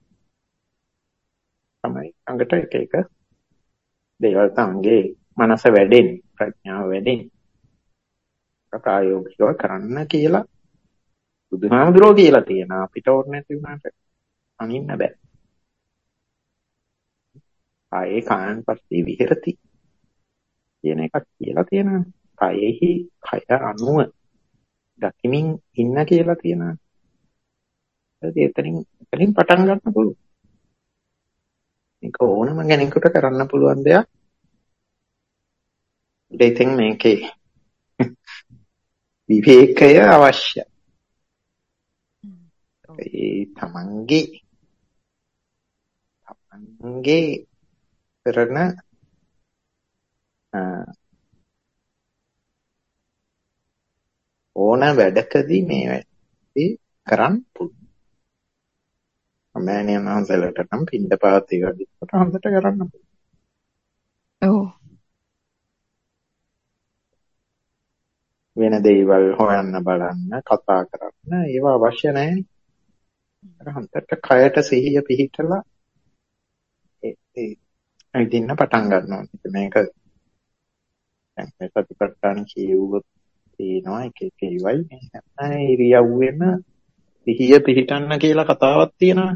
තමයි අඟට එක දේවල් තමගේ මනස වැඩෙන්නේ ප්‍රඥාව වැඩෙන්නේ. ප්‍රායෝගිකව කරන්න කියලා බුදුහාමුදුරුවෝ කියලා තියෙනවා. අපිට ඕනේ නැති වුණාට අනින්න බෑ. ආයේ කායන්පස්සේ විහෙරති කියන එකක් කියලා තියෙනවා. කයෙහි කය අනුව දකිමින් ඉන්න කියලා තියෙනවා. එතනින් පටන් ගන්න පුළුවන්. මේක ඕනම කෙනෙකුට කරන්න පුළුවන් දෙයක්. ඉතින් මේකේ විවේකය අවශ්‍යයි. ඒ තමන්ගේ කරන ඕන වැඩකදී මේ වැඩේ කරන්න පුළුවන්. මෑණියන් වහන්සේලාට නම් පින්දපාත ඒකට හොඳට කරන්න පුළුවන්. ඔව්. වෙන දේවල් හොයන්න බලන්න කතා කරන්න ඒවා අවශ්‍ය නැහැ. අර හන්දට කයට සිහිය පිහිටලා ඒ ඉදින්න පටන් ගන්නවා. මේක දැන් මේ ප්‍රතිපත්තාන කියුවොත් තියෙනවා එක එක ඒවයි මේ හැම ඉරියව්වෙම සිහිය පිහිටන්න කියලා කතාවක් තියෙනවා.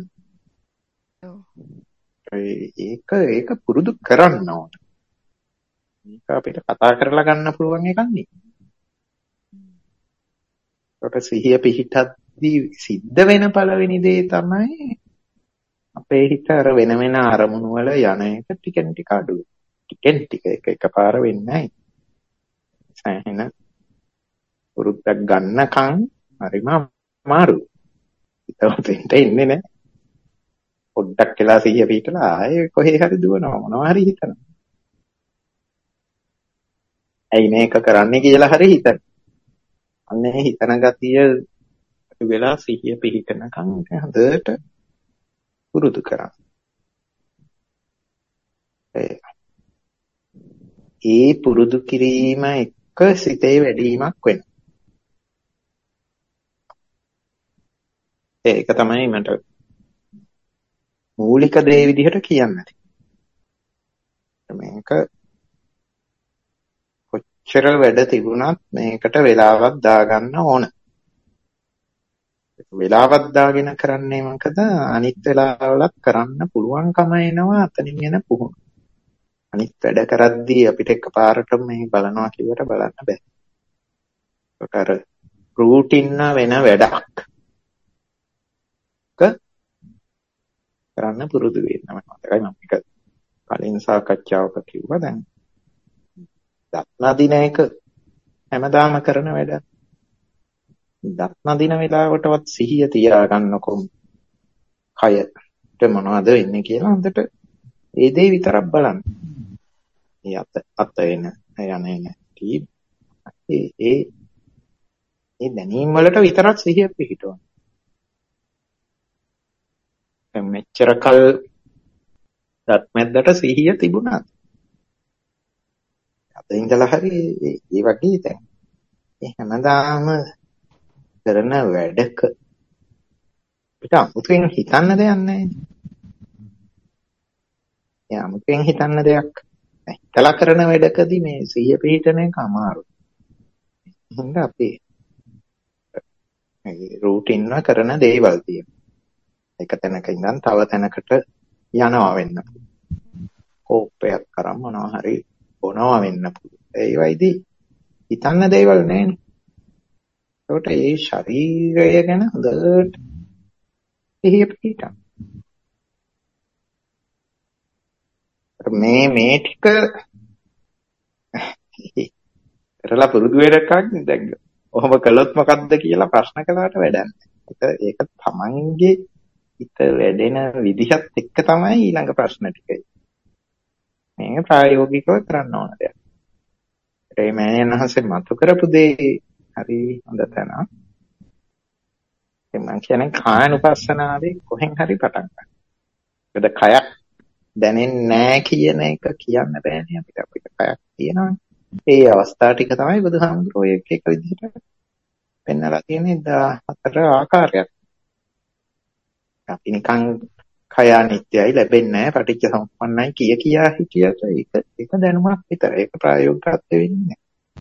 ඒක පුරුදු කරන්න ඕන. මේක අපිට කතා කරලා ගන්න පුළුවන් එකක් නෙවෙයි. ඒකට සිහිය පිහිටද්දී සිද්ධ වෙන පළවෙනි දේ තමයි අපේ හිත අර වෙන වෙන අරමුණු වල යන එක ටිකෙන් ටික අඩු වෙනවා. ටිකෙන් ටික එක එකපාර වෙන්නේ නැහැ. සෑහෙන පුරුද්දක් ගන්නකම් හරිම අමාරුයි. හිතවතෙන්ට ඉන්නේ නැහැ. පොඩ්ඩක් වෙලා සිහිය පිටලා ආයේ කොහේ හරි දුවනවා මොනවා හරි හිතනවා. ඇයි මේක කරන්නේ කියලා හරි හිතන. අන්නේ හිතන ගතිය වෙලා සිහිය පිහිටනකම් හොඳට පුරුදු කරන්න. ඒ පුරුදු කිරීම එක්ක සිතේ වැඩිවීමක් වෙනවා. ඒක තමයි මට මූලික දේ විදිහට කියන්නේ. මේක කොච්චර වැඩ තිබුණත් මේකට වෙලාවක් දාගන්න ඕන. වෙලාවක් දාගෙන කරන්නේ මොකද? අනිත් වෙලාවලත් කරන්න පුළුවන්කම එනවා අතනින් එන පුහුණු. අනිත් වැඩ කරද්දී අපිට එකපාරට මේ බලනවා කියවට බලන්න බෑ. ඒකට අර රූටින් වෙන වැඩක් කරන්න පුරුදු වෙන්න. මතකයි මම එක කලින් සාකච්ඡාවක කිව්වා දැන් දත්න දින එක හැමදාම කරන වැඩ. දත්න දින වෙලාවටවත් සිහිය තියාගන්නකො කයට මොනවද වෙන්නේ කියලා හොඳට ඒ දේ විතරක් බලන්න. මේ අත එන යන ඒ දැනීම් වලට විතරක් සිහිය පිහිටවන්න. මෙච්චර කල් දත්මැද්දට සිහිය තිබුණා. අද ඉඳලා හරි ඒ වගේ දැන් ඒ හැමදාම කරන වැඩක පිට අමුතුවෙන් හිතන්න දෙයක් නැහැ. ඒ අමුතුවෙන් හිතන්න දෙයක් හිතලා කරන වැඩකදී මේ සිහිය පිහිටන එක අමාරුයි. එහෙනම් අපි රූටින් කරන දේවල් තියෙනවා. එක තැනක ඉඳන් තව තැනකට යනවා වෙන්න. කෝපයක් කරන් මොනවා හරි බොනවා වෙන්න පුළුවන්. ඒ වයිදී හිතන්න දේවල් නැහැනේ. ඒකට ඒ ශරීරය ගැන හොඳට සිහිය පිහිටන්න. මේ ටික කරලා පුරුදු වෙනකන් දැන් ඔහොම කළොත් මොකද්ද කියලා ප්‍රශ්න කළාට වැඩක් නැහැ. ඒක තමන්ගේ හිත වැඩෙන විදිහත් එක්ක තමයි ඊළඟ ප්‍රශ්න ටික. මේ ප්‍රායෝගිකව කරන්න ඕන දෙයක්. ඒ මෑණියන්වහන්සේ මතු කරපු දේ හරි හොඳ තැන. මම කියන්නේ කායනුපස්සනාවේ කොහෙන් හරි පටන් ගන්න. ඒකද කයක් දැනෙන්නේ නැහැ කියන එක කියන්න බෑනේ අපිට. අපිට කයක් තියෙනවානේ. ඒ අවස්ථා ටික තමයි බුදුහාමුදුරුවෝ එක විදිහට පෙන්නලා තියෙන්නේ 14 ආකාරයක්. අපි නිකන් කය අනිත්‍යයි ලැබෙන්නේ නැහැ පටිච්ච සමුප්පන්නයි කියා හිටියට ඒක දැනුමක් විතරයි. ඒක ප්‍රායෝගිකත්වෙ වෙන්නේ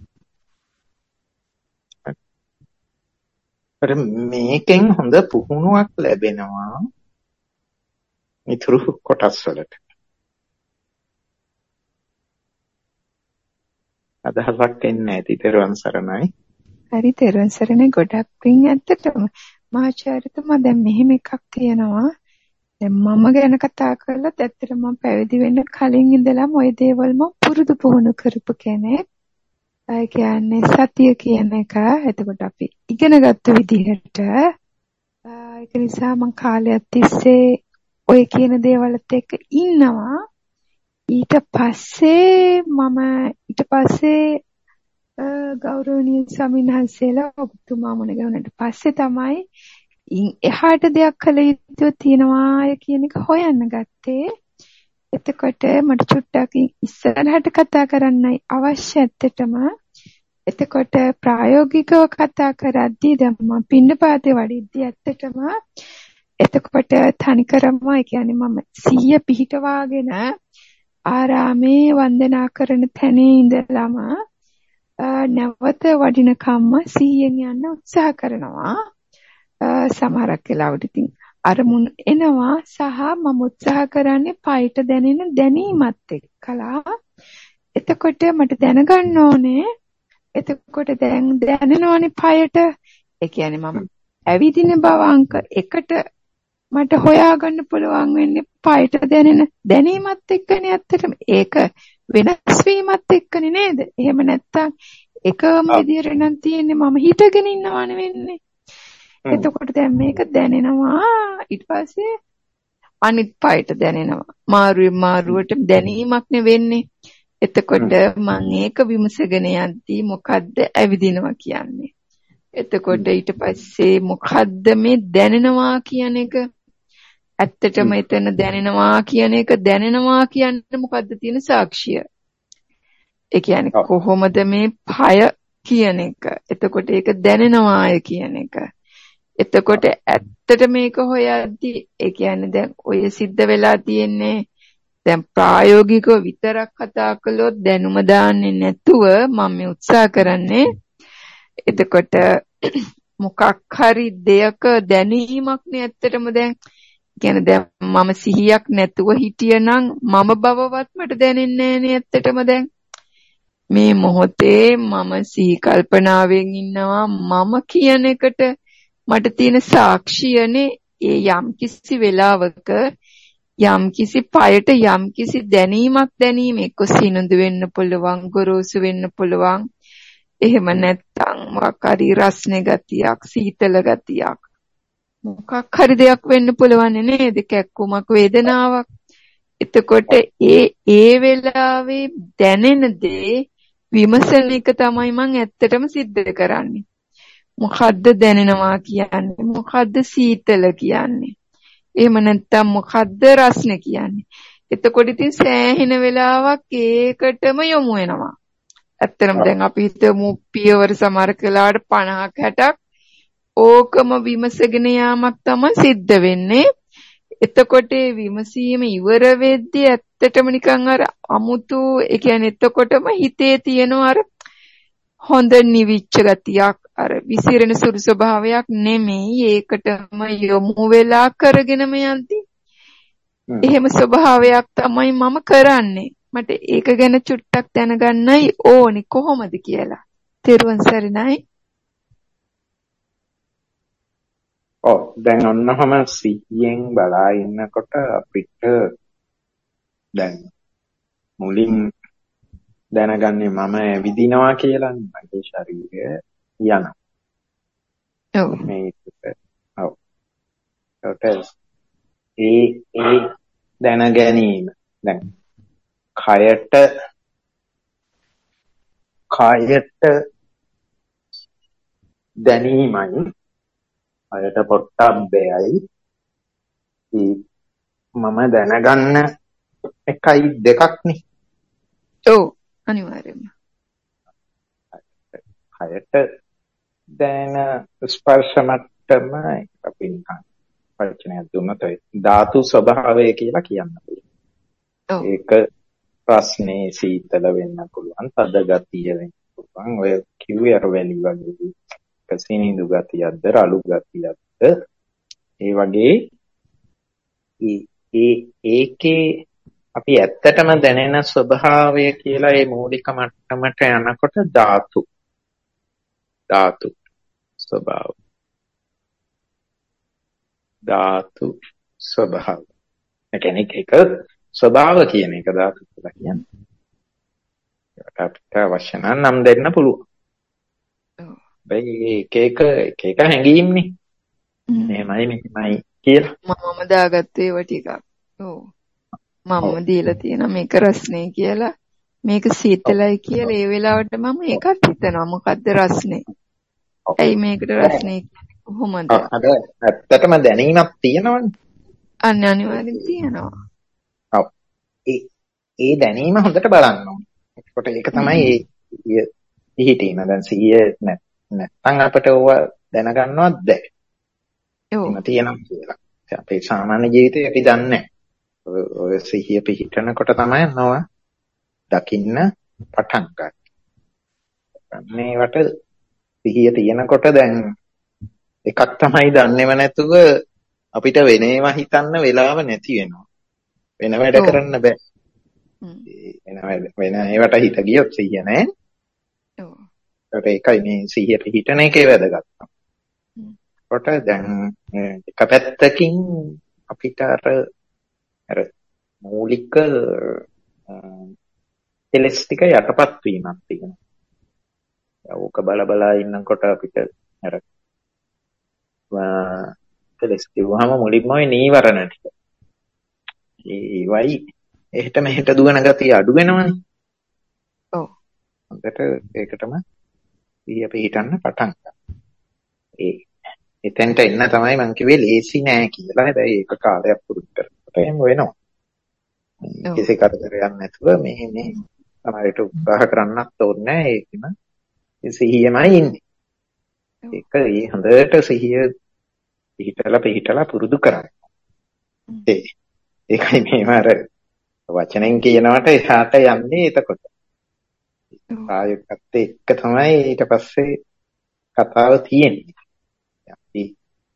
නැහැ. මේකෙන් හොඳ පුහුණුවක් ලැබෙනවා මිතුරු කොටස් වලට. අදහසක් එන්නේ නැති තෙරුවන් සරණයි. හරි තෙරුවන් සරණයි ගොඩක් පිං ඇත්තටම. මහාචාර්යතුමා දැන් මෙහෙම එකක් තියෙනවා. දැන් මම ගැන කතා කරලත් ඇත්තටම මම පැවිදි වෙන්න කලින් ඉඳලම ওই දේවල් මම පුරුදු පුහුණු කරපු කෙනෙක්. ඒ කියන්නේ සතිය කියන එක. එතකොට අපි ඉගෙනගත්ත විදිහට ඒක නිසා මම කාලයක් තිස්සේ ඔය කියන දේවල්ත් එක්ක ඉන්නවා. ඊට පස්සේ ගෞරවනීය ස්වාමීන් වහන්සේලා ඔබතුමා මුණ ගැහුණාට පස්සේ තමයි එහාට දෙයක් කළ යුතු තියනවා කියන එක හොයන්න ගත්තේ. එතකොට මට චුට්ටක් ඉස්සරහට කතා කරන්නයි අවශ්‍ය ඇත්තටම එතකොට ප්‍රායෝගිකව කතා කරද්දී දැන් මම පින්නපාතේ වඩිද්දී ඇත්තටම එතකොට තනිකරම ඒ කියන්නේ මම 100 පිහිටවාගෙන ආරාමේ වන්දනා කරන තැනේ ඉඳලම නැවත වඩිනකම්ම 100න් යන්න උත්සාහ කරනවා. සමහරක් වෙලාවට ඉතින් අරමුණු එනවා සහ මම උත්සාහ කරන්නේ පයට දැනෙන දැනීමත් එක්කලා. එතකොට මට දැනගන්න ඕනේ එතකොට දැන් දැනෙනවනේ පයට. ඒ කියන්නේ මම ඇවිදින බව අංක 1ට මට හොයාගන්න පුළුවන් වෙන්නේ පයට දැනෙන දැනීමත් එක්කනේ. ඇත්තටම ඒක වෙනස් වීමත් එක්කනේ නේද? එහෙම නැත්තම් එකම විදියට නම් තියෙන්නේ මම හිතගෙන ඉන්නවනේ වෙන්නේ. එතකොට දැන් මේක දැනෙනවා ඊට පස්සේ අනිත් පයට දැනෙනවා. මාරුවට දැනීමක් නෙවෙන්නේ. එතකොට මම ඒක විමසගෙන යද්දී මොකද්ද ඇවිදිනවා කියන්නේ? එතකොට ඊට පස්සේ මොකද්ද මේ දැනෙනවා කියන එක? ඇත්තටම එතන දැනෙනවා කියන එක දැනෙනවා කියන්නේ මොකද්ද තියෙන සාක්ෂිය? ඒ කියන්නේ කොහොමද මේ පය කියන එක? එතකොට ඒක දැනෙනවාය කියන එක. එතකොට ඇත්තට මේක හොයද්දී ඒ කියන්නේ දැන් ඔය සිද්ධ වෙලා තියෙන්නේ දැන් ප්‍රායෝගිකව විතරක් කතා කළොත් දැනුම දාන්නේ නැතුව මම මේ උත්සාහ කරන්නේ. එතකොට මොකක් හරි දෙයක දැනීමක් නේ ඇත්තටම දැන් කියන්නේ දැන් මම සිහියක් නැතුව හිටියනම් මම බවවත් මට දැනෙන්නේ නැහැ ඇත්තටම දැන් මේ මොහොතේ මම සිහි කල්පනාවෙන් ඉන්නවා මම කියන එකට මට තියෙන සාක්ෂියනේ ඒ යම් කිසි වෙලාවක යම් කිසි පයට යම් කිසි දැනීම එක්ක සිනුදු වෙන්න පුළුවන් ගොරෝසු වෙන්න පුළුවන් එහෙම නැත්නම් මොකක් හරි රස්නේ ගතියක් සීතල ගතියක් මොකක් හරි දෙයක් වෙන්න පුළුවන් නේද කැක්කුමක් වේදනාවක්. එතකොට ඒ වෙලාවේ දැනෙන දේ විමසන එක තමයි මම ඇත්තටම සිද්ධ කරන්නේ. මොකද්ද දැනෙනවා කියන්නේ? මොකද්ද සීතල කියන්නේ? එහෙම නැත්නම් මොකද්ද රස්නේ කියන්නේ? එතකොට ඉතින් සෑහෙන වෙලාවක් ඒකටම යොමු වෙනවා. ඇත්තටම දැන් අපි හිතමු පියවර සමහර වෙලාවට 50ක් 60ක් ඕකම විමසගෙන යාමක් තමයි සිද්ධ වෙන්නේ. එතකොට විමසීම ඉවර වෙද්දී ඇත්තටම නිකන් අර අමුතු ඒ කියන්නේ එතකොටම හිතේ තියෙන අර හොඳ නිවිච්ච ගතියක් අර විසිරෙන සුළු ස්වභාවයක් නෙමෙයි ඒකටම යොමු වෙලා කරගෙනම යන්ති. එහෙම ස්වභාවයක් තමයි මම කරන්නේ. මට ඒක ගැන චුට්ටක් දැනගන්නයි ඕනි කොහොමද කියලා. තෙරුවන් සරණයි. දැන් ඔන්නම 100න් බලා ඉන්නකොට අපිට දැන් මුලින් දැනගන්නේ මම ඇවිදිනවා කියලා මගේ ශරීරය යනවා. ඔව්. ඒ දැන ගැනීම දැන් කයට දැනීමයි අයට පොට්ටබ්බයයි මම දැනගන්න එකයි දෙකක් නේ. ඔව් අනිවාර්යයෙන්ම. කයට දැනෙන ස්පර්ශ මට්ටම අපි නිකන් පරිචනයක් දුන්නත් ඒ ධාතු ස්වභාවය කියලා කියන්න පුළුවන්. ඒක ප්‍රශ්නේ සීතල වෙන්න පුළුවන්, තද ගතිය වෙන්න පුළුවන්. ඔය කිව්වේ අර වැලි වගේ කසිනිදු ගතියක්ද රළු ගතියක්ද ඒ වගේ ඒකේ අපි ඇත්තටම දැනෙන ස්වභාවය කියලා ඒ මූලික මට්ටමට යනකොට ධාතු ස්වභාව ඒ කියන්නේ ඒක ස්වභාව කියන එක ධාතු කියලා කියන්නේ. ඒකට අපිට අවශ්‍ය නම් දෙන්න පුළුවන්. එක එක හැඟීම්නේ. මෙහෙමයි කියලා. මම දාගත්තේ ඒව ටිකක්. ඔව්. මම දීලා තියෙන මේක රස්නේ කියලා. මේක සීතලයි කියලා ඒ වෙලාවට මම ඒකත් හිතනවා. මොකද්ද රස්නේ? ඇයි මේකට රස්නේ කියන්නේ කොහොමද? අද ඇත්තටම දැනීමක් තියෙනවනේ. අනිවාර්යෙන් තියෙනවා. ඔව්. ඒ දැනීම හොඳට බලන්න ඕනේ. එතකොට ඒක තමයි පිහිටීම. දැන් සිහිය නැත්නම් අපිට ඕව දැනගන්නවත් බැහැ. එහෙම තියෙනවා කියලා. අපේ සාමාන්‍ය ජීවිතේ අපි දන්නේ නැහැ. ඔය සිහිය පිහිටනකොට තමයි නෝ දකින්න පටන් ගන්න. මේවට සිහිය තියෙනකොට දැන් එකක් තමයි දන්නේම නැතුව අපිට වෙන ඒවා හිතන්න වෙලාව නැති වෙනවා. වෙන වැඩ කරන්න බෑ. වෙන ඒවට හිත ගියොත් සිහිය නැහැ. ඒකයි මේ සිහිය පිහිටන එකේ වැදගත්කම. කොට දැන් එක පැත්තකින් අපිට අර මූලික කෙලස් ටික යටපත් වීමක් තියෙනවා. ඕක බල ඉන්නකොට අපිට අර කෙලස් කිව්වහම මුලින්ම ওই නීවරණ ටික. ඒවයි එහෙට මෙහෙට දුවන ගතිය අඩු වෙනවනේ. ඔව්. හොඳට ඒකටම සිහිය පිහිටන්න පටන් ගන්නවා. එතෙන්ට එන්න තමයි මං කිව්වේ ලේසි නෑ කියලා. හැබැයි ඒක කාලයක් පුරුදු කරනකොට එහෙම වෙනවා. කිසි කරදරයක් නැතුව මේ සමහරට උත්සාහ කරන්නත් ඕනේ නෑ. ඒකම සිහියමයි ඉන්නේ. ඒක හොඳට සිහිය පිහිටලා පුරුදු කරන්න. ඒකයි මේව අර වචනෙන් කියනවට එහාට යන්නේ එතකොට. ආයකත් එක්ක තමයි ඊට පස්සේ කතාව තියෙන්නේ. අපි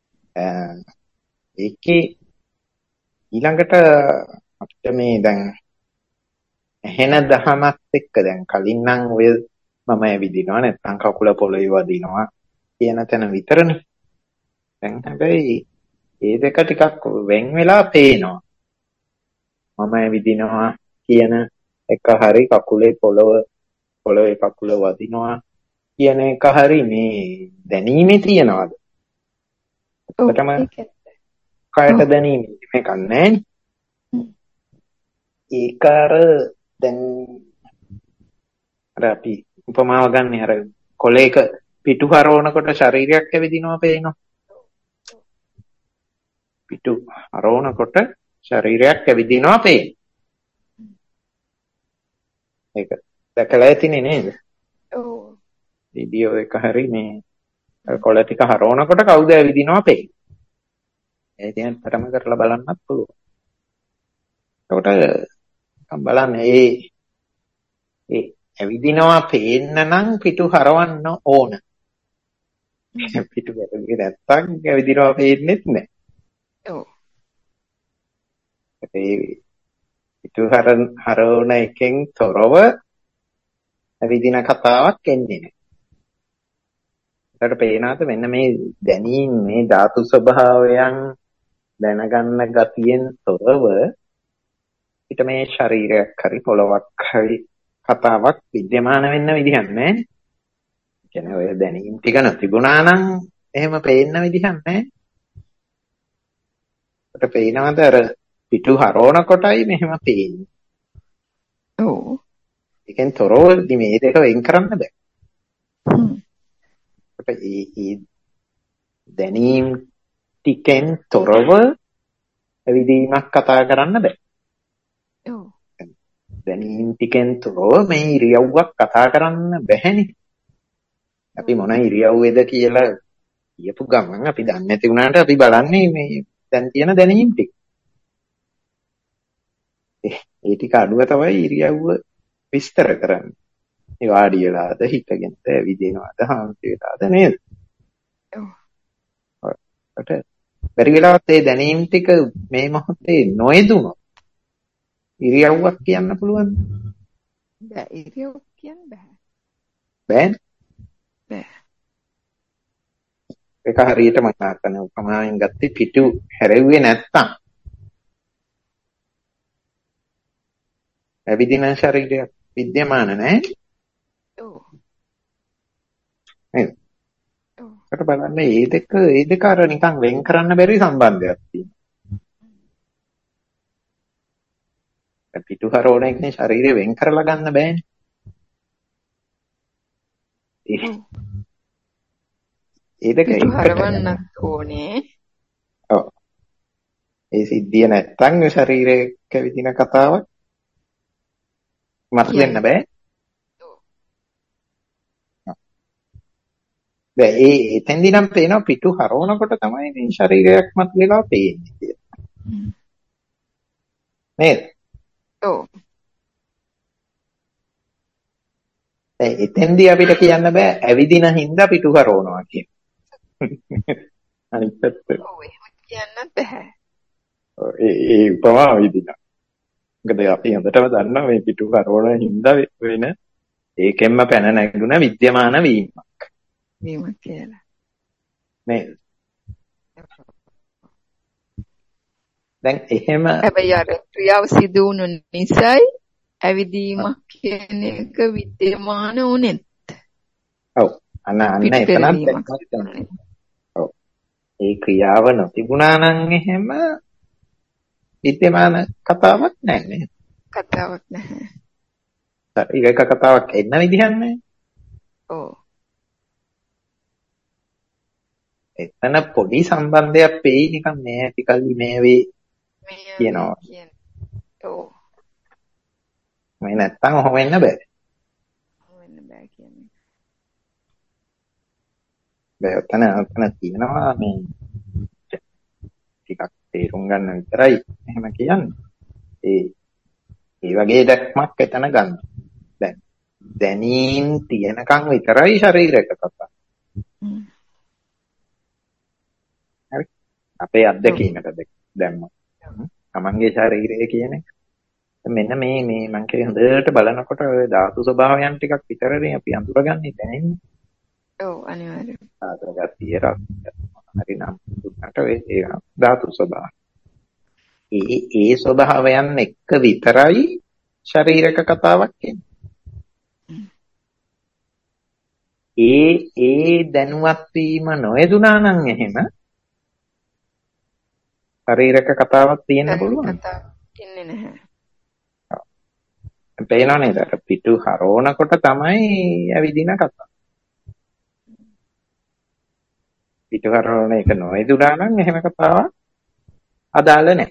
ඒකේ ඊළඟට අපිට මේ දැන් එහෙන දහමත් එක්ක දැන් කලින් නම් ඔය මම ඇවිදිනවා නැත්නම් කකුල පොළවේ වදිනවා කියන තැන විතරනේ. දැන් හැබැයි ඒ දෙක ටිකක් වෙන් වෙලා පේනවා. මම ඇවිදිනවා කියන එක හරි කකුලේ පොළවේ කකුල වදිනවා කියන එක හරි මේ දැනීමේ තියනවාද? ඔතනම කයට දැනීම මේක නැහැ. ඒක අර දැන් අර අපි උපමාව ගන්න අර කොලේක පිටු හරවනකොට ශරීරයක් ඇවිදිනවා පේනවා. පිටු හරවනකොට ශරීරයක් ඇවිදිනවා පේනවා. ඒක දැකලා ඇතිනේ නේද? ඔව්. වීඩියෝ එක හරි මේ කොළ ටික හරවනකොට කවුද ඇවිදිනවා පේනවා. ඒ කියන්නේ පටම කරලා බලන්නත් පුළුවන්. ඒකට බලන්න ඒ ඇවිදිනවා පේන්න නම් පිටු හරවන්න ඕන. පිටු වැරදි නැත්තම් ඇවිදිනවා පේන්නේත් නැහැ. ඔව්. ඒ පිටු හරවන එකෙන් තොරව ඇවිදින කතාවක් එන්නේ නැහැ. ඒකට පේනාත මෙන්න මේ දැනීම මේ ධාතු ස්වභාවයන් දැනගන්න ගතියෙන් තොරව පිට මේ ශරීරයක් හරි පොළවක් හරි කතාවක් විද්‍යමාන වෙන්න විදිහක් නැහැ. කියන්නේ ඔය දැනීම් ටික නොතිබුණා නම් එහෙම පේන්න විදිහක් නැහැ. ඒකට පේනවාද අර පිටු හරවන කොටයි මෙහෙම පේන්නේ. ඔව්. ඒකෙන් තොරව මේ දෙක වෙන් කරන්න බෑ. ඒ දැනීම් ටිකෙන් තොරව විදීමක් කතා කරන්න බෑ. ඔව්. දැනීම් ටිකෙන් තොරව මේ ඉරියව්වක් කතා කරන්න බැහැනේ. අපි මොන ඉරියව්වේද කියලා කියපු ගමන් අපි දන්නේ නැති වුණාට අපි බලන්නේ මේ දැන් තියෙන දැනීම් ටික. ඒ ටික අඩුව තමයි ඉරියව්ව විස්තර කරන්නේ. ඒ වාඩි වෙලාද හිටගෙනද ඇවිදිනවද හාන්සි වෙලාද නේද? ඔව්. ඒකට බැරි වෙලාවත් ඒ දැනීම් ටික මේ මොහොතේ නොයදුනොත් ඉරියව්වක් කියන්න පුළුවන්. බෑ ඉරියව්වක් කියන්න බෑ. බෑනේ. බෑ. ඒක හරියට මම හිතන උපමාවෙන් ගත්තේ පිටු හැරෙව්වේ නැත්තම් ඇවිදින ශරීරයක් විද්‍යමාන නැහැ. ඔව්. නේද? ඔව්. ඒකට බලන්න මේ දෙක අර නිකන් වෙන් කරන්න බැරි සම්බන්ධයක් තියෙනවා. පිටු හරවන එකනේ ශරීරය වෙන් කරලා ගන්න බෑනේ. ඒ දෙක පිටු හරවන්නත් ඕනේ. ඔව්. ඒ සිද්ධිය නැත්තම් ශරීරයේ කැවිදින කතාවක් මතක වෙන්න බෑ. දැන් එතෙන්දී නම් පේනවා පිටු හරවනකොට තමයි මේ ශරීරයක් මත වෙලා පේන්නේ කියලා. නේද? ඔව්. දැන් එතෙන්දී අපිට කියන්න බෑ ඇවිදින හින්දා පිටු හරවනවා කියන. අනිත් පැත්ත. ඔව් එහෙම කියන්නත් බෑ. ඒ උපමාව විදිහට. මොකද අපි හොඳටම දන්නවා මේ පිටු හරවන හින්දා වෙන ඒකෙන්ම පැන නැගුණ විද්‍යමාන වීමක්. වීමක් කියලා. නේද? දැන් එහෙම හැබැයි අර ක්‍රියාව සිදු වුණු නිසායි ඇවිදීමක් කියන එක විද්‍යමාන උනේත්. ඔව් අන්න එතනත් ඔව් ඒ ක්‍රියාව නොතිබුණා නම් එහෙම විද්‍යමාන කතාවක් නැහැ නේද? කතාවක් නැහැ. ඒක කතාවක් එන්න විදිහක් නැහැ. ඔව්. එතන පොඩි සම්බන්ධයක් වෙයි නිකන් මේ ටිකල්ලි මේ වේ කියනවා. ඔව්. මේ නැත්තම් ඔහොම වෙන්න බෑ. වෙන්න බෑ කියන්නේ. බෑ ඔතන තියෙනවා මේ ටිකක් තේරුම් ගන්න විතරයි එහෙම කියන්නේ. ඒ වගේ දැක්මක් එතන ගන්න. දැන් දැනීම් තියෙනකන් විතරයි ශරීරයක කතා. හරි. අපේ අත්දැකීමට දැම්මා. තමන්ගේ ශරීරය කියන එක. මෙන්න මේ මං කිය හොඳට බලනකොට ඔය ධාතු ස්වභාවයන් ටිකක් විතරනේ අපි අඳුරගන්නේ දැනෙන්නේ. ඔව් අනිවාර්යයෙන්. ආදරගතිය හරි නම් දුන්නට ඒ ධාතු ස්වභාවය. ඒ ස්වභාවයන් එක්ක විතරයි ශරීරක කතාවක් කියන්නේ. ඒ දැනුවත් වීම නොයදුනා නම් එහෙම ශරීරක කතාවක් තියෙන්න පුළුවන්. කතාවක් ඉන්නේ නැහැ. පේනවා නේද? පිටු හරවනකොට තමයි ඇවිදින කතාව. පිටු හරවන එක නොයදුනා නම් එහෙම කතාවක් අදාළ නැහැ.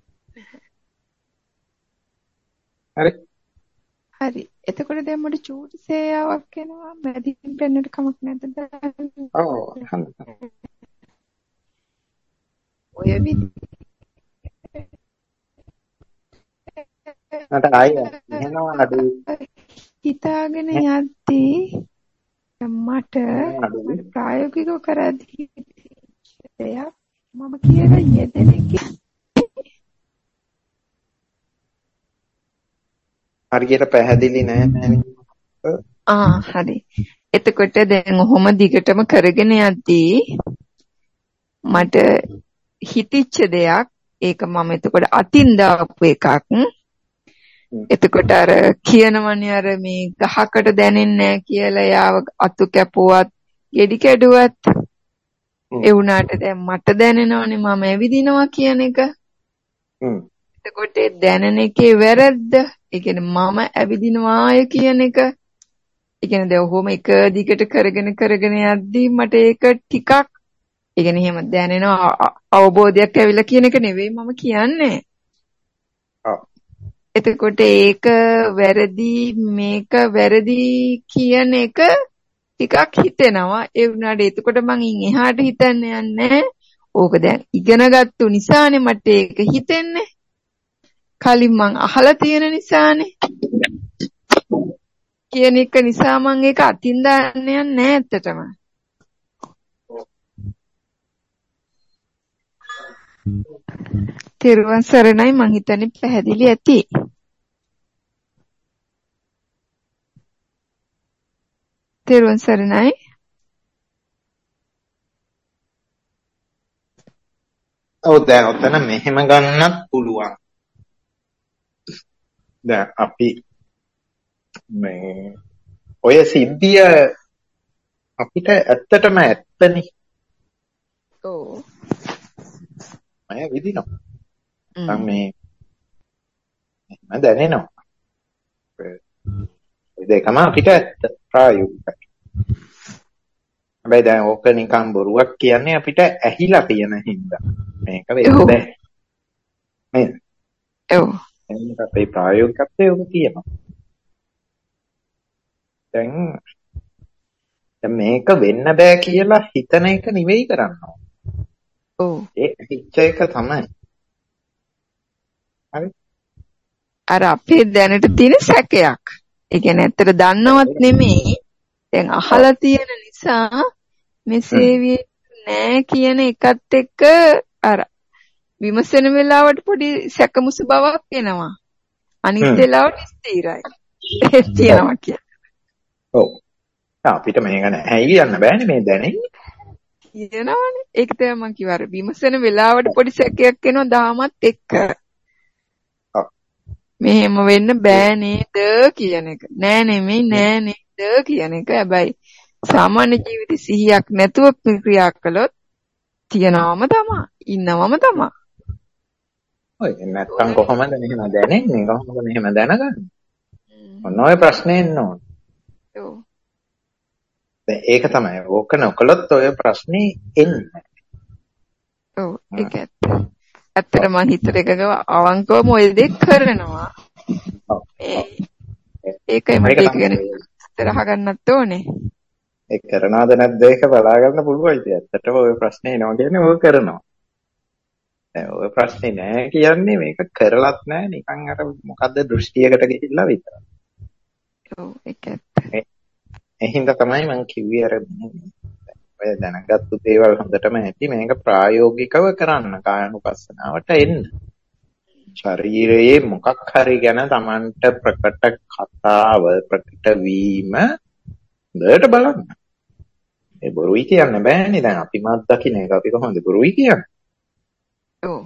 හරි. හරි. එතකොට දැන් මට චූටි සේයාවක් එනවා. මැදින් පෙන්නට කමක් නැද්ද? ඔව්. ඔය විදිහට නට ආයෙ එනවා අඩු හිතාගෙන යද්දී මට ප්‍රායෝගිකව කරද්දී දෙයක් මම කියන යෙදෙනෙක් හරියට පැහැදිලි නෑ. හරි. එතකොට දැන් ඔහොම දිගටම කරගෙන යද්දී මට හිතිච්ච දෙයක් ඒක මම එතකොට අතින් දාපු එකක්. එතකොට අර කියනවනේ අර මේ ගහකට දැනෙන්නේ නැහැ කියලා යාව අතු කැපුවත් ගෙඩි කැඩුවත් ඒ වුණාට දැන් මට දැනෙනවනේ මම ඇවිදිනවා කියන එක. එතකොට ඒ දැනෙන එකේ වැරද්ද. ඒ කියන්නේ මම ඇවිදිනවාය කියන එක. ඒ කියන්නේ දැන් ඔහොම එක දිගට කරගෙන යද්දී මට ඒක ටිකක් ඒ කියන්නේ එහෙම දැනෙන අවබෝධයක් ඇවිල්ලා කියන එක නෙවෙයි මම කියන්නේ. එතකොට ඒක වැරදි මේක වැරදි කියන එක ටිකක් හිතෙනවා. ඒ වුණාට එතකොට මං එහාට හිතන්න යන්නේ. ඕක දැන් ඉගෙනගත්තු නිසානේ මට ඒක හිතෙන්නේ. කලින් මං අහලා තියෙන නිසානේ. කියන එක නිසා මං ඒක අතින් දාන්න යන්නේ නැහැ ඇත්තටම. තෙරුවන් සරණයි මං හිතන්නේ පැහැදිලි ඇති. තෙරුවන් සරණයි. ඔව් දැන් ඔතන මෙහෙම ගන්නත් පුළුවන්. දැන් අපි මේ ඔය සිද්ධිය අපිට ඇත්තටම ඇත්තනේ. ඔව්. මම විදිනවා. දැන් මේ මම දැනෙනවා. ඒ දෙකම අපිට ඇත්ත ප්‍රායෝගිකයි. හැබැයි දැන් ඕක නිකන් බොරුවක් කියන්නේ අපිට ඇහිලා තියෙන හින්දා. මේක වෙන්නේ නැහැ. නේද? ඔව්. එහෙනම් අපේ ප්‍රායෝගිකත්වයේ ඔක තියෙනවා. දැන් දැන් මේක වෙන්න බෑ කියලා හිතන එක නෙවෙයි කරන්න ඕන. ඔව්. ඒ හිච්ච එක තමයි. හරි. අර අපේ දැනට තියෙන සැකයක්. ඒ කියන්නේ ඇත්තට දන්නවත් නෙමෙයි. දැන් අහලා තියෙන නිසා මෙසේ විය නෑ කියන එකත් එක්ක අර විමසන වෙලාවට පොඩි සැකමුසු බවක් එනවා. අනිත් වෙලාවට ස්ථිරයි. තියෙනවා කියන්නේ. ඔව්. අපිට මේක නැහැ කියන්න බෑනේ මේ දැනෙන්නේ. කියනවනේ. ඒක තමයි මම කිව්වා. අර විමසන වෙලාවට පොඩි සැකයක් එනවා දහමත් එක්ක. මෙහෙම වෙන්න බෑ නේද කියන එක. නෑ නෙමෙයි නෑ නේද කියන එක. හැබැයි සාමාන්‍ය ජීවිතේ සිහියක් නැතුව ක්‍රියා කළොත් තියනවම තමයි. ඉන්නවම තමයි. ඔය නැත්තම් කොහොමද මෙහෙම දැනෙන්නේ? කොහොමද මෙහෙම දැනගන්නේ? ඔන්න ඔය ප්‍රශ්නේ එන්න ඕන. ඔව්. දැන් ඒක තමයි. ඕක නොකළොත් ඔය ප්‍රශ්නේ එන්නේ. ඔව් ඒක ඇත්ත. ඇත්තට මම හිතට එකක අවංකවම ඔය දෙක කරනවා. ඔව්. ඒකයි මට ඒක ගැන ඉස්සරහ ගන්නත් ඕනේ. ඒ කරනවද නැද්ද ඒක බලා ගන්න පුළුවන් ඉතින්. ඇත්තටම ඔය ප්‍රශ්නේ එනවා කියන්නේ ඔය කරනවා. දැන් ඔය ප්‍රශ්නේ නෑ කියන්නේ මේක කරලත් නෑ නිකන් අර මොකද්ද දෘෂ්ටියකට ගිහිල්ලා විතරයි. ඔව් ඒක ඇත්ත. එහෙනම් තමයි මම කිව්වේ අර ඔය දැනගත්තු දේවල් හොඳටම ඇති මේක ප්‍රායෝගිකව කරන්න කායනුපස්සනාවට එන්න. ශරීරයේ මොකක් හරි ගැන Tamanට ප්‍රකට කතාව ප්‍රකට වීම දෙයට බලන්න. ඒ බොරුයි කියන්න බෑනේ දැන් අපි මාත් දකින්න එක අපි කොහොමද බොරුයි කියන්නේ? ඔව්.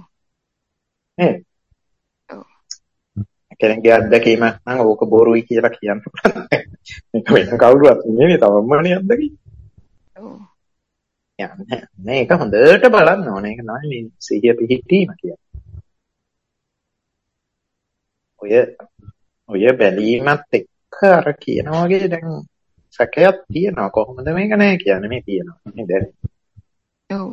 ඔව්. කෙනෙක්ගේ අත්දැකීමක් නම් ඕක බොරුයි කියලා කියන්න පුළුවන්. මේක වෙන කවුරුවත් නෙමෙයි තමන්මනේ අත්දැකීම. ඔව්. යන්නේ මේක හොඳට බලන්න ඕනේ. ඒක තමයි මේ සිහිය පිහිටීම කියන්නේ. ඔය බැලීමත් එක්ක අර කියන වගේ දැන් සැකයක් තියෙනවා. කොහොමද මේක නැහැ කියන්නේ මේ තියෙනවා. නේද? ඔව්.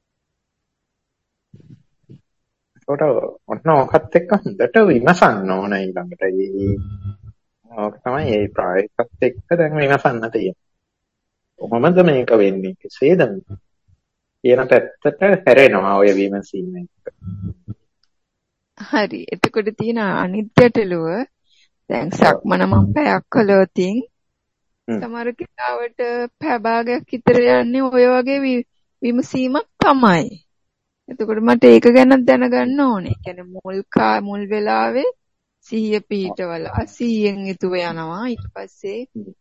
ඔන්න ඔකත් එක්ක හොඳට විමසන්න ඕන ඊළඟට. ඕක තමයි මේ ප්‍රායෝගිකත් එක්ක දැන් විමසන්න තියෙන්නේ. කොහොමද මේක වෙන්නේ? කෙසේද කියන පැත්තට හැරෙනවා ඔය විමසීම එක්ක. හරි. එතකොට තියෙන අනිත් ගැටලුව දැන් සක්මන මම පැයක් කළොතින් සමහර කෙනාවට පැය භාගයක් විතර යන්නේ ඔය වගේ විමසීමක් තමයි. එතකොට මට ඒක ගැන දැනගන්න ඕනේ. කියන්නේ මුල් වෙලාවේ සිහිය පිහිටවලා සිහියෙන් යුතුව යනවා. ඊට පස්සේ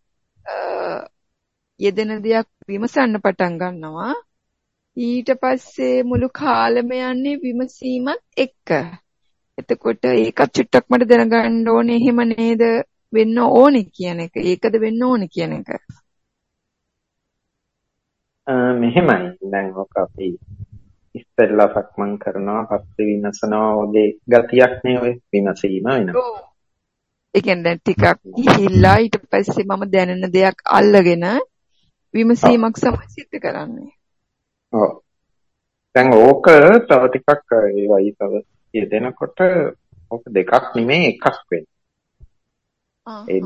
යෙදෙන දෙයක් විමසන්න පටන් ගන්නවා. ඊට පස්සේ මුළු කාලෙම යන්නේ විමසීමත් එක්ක. එතකොට ඒකත් චුට්ටක් මට දැනගන්න ඕනේ. එහෙම නේද වෙන්න ඕනේ කියන එක. ඒකද වෙන්න ඕනේ කියන එක. මෙහෙමයි. දැන් ඔක අපි ඉස්සෙල්ලා සක්මන් කරනවා පස්සේ විමසනවා වගේ ගතියක් නේ ඔය විමසීම වෙනවා. ඔව්. ඒ කියන්නේ දැන් ටිකක් ගිහිල්ලා ඊට පස්සේ මම දැනෙන දෙයක් අල්ලගෙන විමසීමක් සමග සිද්ධ කරන්නේ. ඔව්. දැන් ඕක තව ටිකක් ඒ වයි තව යෙදෙනකොට ඕක දෙකක් නෙමෙයි එකක් වෙනවා. ඒ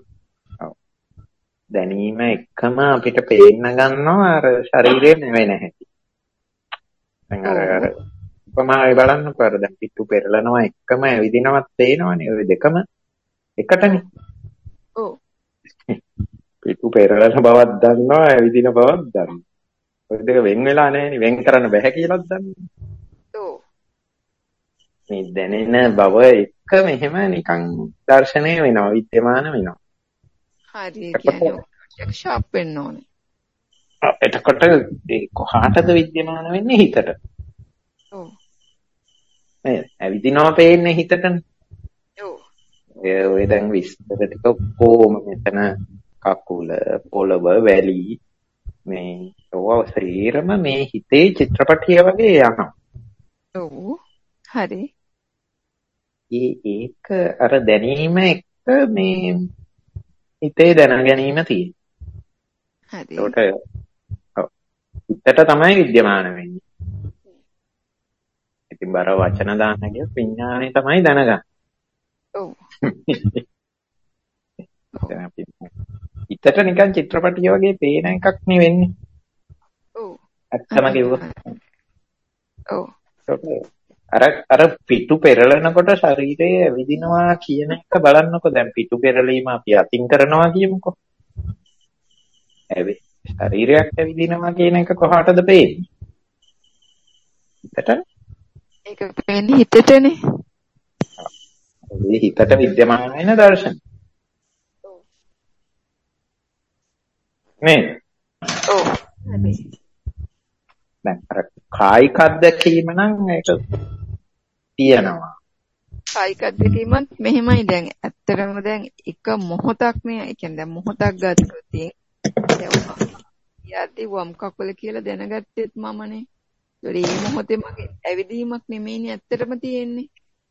දැනීම එකම අපිට පේන්න ගන්නවා අර ශරීරයේ නෙවෙයි නැහැ. දැන් අර උපමාවේ බලන්නකෝ අර දැන් පිටු පෙරලනවා එකම ඇවිදිනවත් පේනවනේ ඔය දෙකම එකටනේ. ඔව්. පිටු පෙරලන බවක් දන්නවා ඇවිදින බවක් දන්නවා. ඔය දෙක වෙන් වෙලා නැහැනේ වෙන් කරන්න බෑ කියලාත් දන්නවා. ඔව්. මේ දැනෙන බව එක මෙහෙම නිකන් දර්ශනය වෙනවා විද්‍යමාන වෙනවා. හරි. ඒ කියන්නේ ෂාප් වෙන්න ඕනේ. එතකොට ඒ කොහාටද විද්‍යමාන වෙන්නේ හිතට. ඔව්. නේද? ඇවිදිනවා පේන්නේ හිතටනේ. ඔව්. ඔය දැන් විස්තර ටික කොහොම මෙතන කකුල පොළව වැලි මේ ඔය ශරීරම මේ හිතේ චිත්‍රපටිය වගේ යනවා. ඔව්. හරි. ඒක අර දැනීම එක්ක මේ හිතේ දැන ගැනීම තියෙනවා. හරි. හිතට තමයි විද්‍යමාන වෙන්නේ. ඉතින් බර වචන දාන්න ගිය විඥාණය තමයි දැනගන්නේ. ඔව්. දැන් අපි හිතට නිකන් චිත්‍රපටිය වගේ පේන එකක් නේ වෙන්නේ. ඔව්. ඇත්තම කිව්වොත්. ඔව්. අර පිටු පෙරලනකොට ශරීරය ඇවිදිනවා කියන එක බලන්නකෝ. දැන් පිටු පෙරලීම අපි අතින් කරනවා කියමුකෝ. ශරීරයක් ඇවිදිනවා කියන එක කොහාටද පේන්නේ? හිතට. ඒක පේන්නේ හිතටනේ. ඒ හිතට විද්‍යමාන වෙන දර්ශන. නේද? ඔව්. හරි. දැන් අර කායික අත්දැකීම නම් ඒක තියෙනවා. කායික අත්දැකීමත් මෙහෙමයි. දැන් ඇත්තටම දැන් එක මොහොතක් නේ. ඒ කියන්නේ දැන් මොහොතක් ගත්තොත් යද්දි වම් කකුල කියලා දැනගත්තෙත් මමනේ. ඒ මොහොතේ මගේ ඇවිදීමක් නෙමෙයිනේ ඇත්තටම තියෙන්නේ.